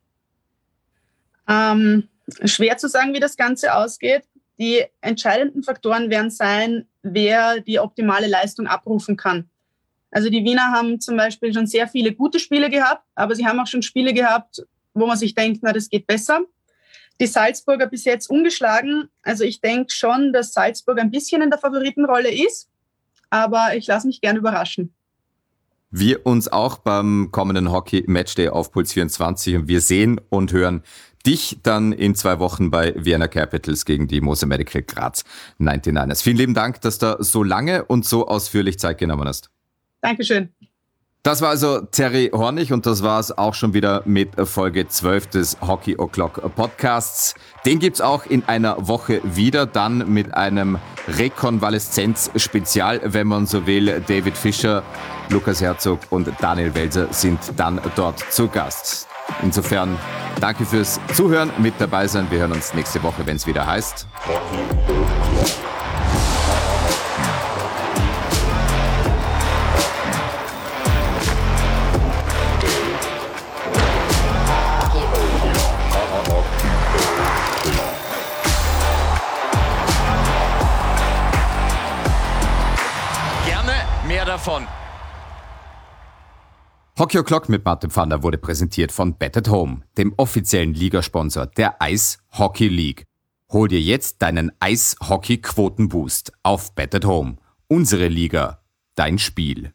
Schwer zu sagen, wie das Ganze ausgeht. Die entscheidenden Faktoren werden sein, wer die optimale Leistung abrufen kann. Also die Wiener haben zum Beispiel schon sehr viele gute Spiele gehabt, aber sie haben auch schon Spiele gehabt, wo man sich denkt, na, das geht besser. Die Salzburger bis jetzt ungeschlagen. Also ich denke schon, dass Salzburg ein bisschen in der Favoritenrolle ist, aber ich lasse mich gern überraschen. Wir uns auch beim kommenden Hockey Matchday auf Puls 24 und wir sehen und hören dich dann in 2 Wochen bei Vienna Capitals gegen die Moser Medical Graz 99ers. Vielen lieben Dank, dass du so lange und so ausführlich Zeit genommen hast. Dankeschön. Das war also Terry Hornig und das war es auch schon wieder mit Folge 12 des Hockey O'Clock Podcasts. Den gibt's auch in einer Woche wieder, dann mit einem Rekonvaleszenz-Spezial, wenn man so will. David Fischer, Lukas Herzog und Daniel Welser sind dann dort zu Gast. Insofern danke fürs Zuhören, mit dabei sein. Wir hören uns nächste Woche, wenn es wieder heißt Hockey O'Clock. davon. Hockey O'Clock mit Martin Pfander wurde präsentiert von Bet at Home, dem offiziellen Ligasponsor der Ice Hockey League. Hol dir jetzt deinen Eishockey-Quotenboost auf Bet at Home. Unsere Liga, dein Spiel.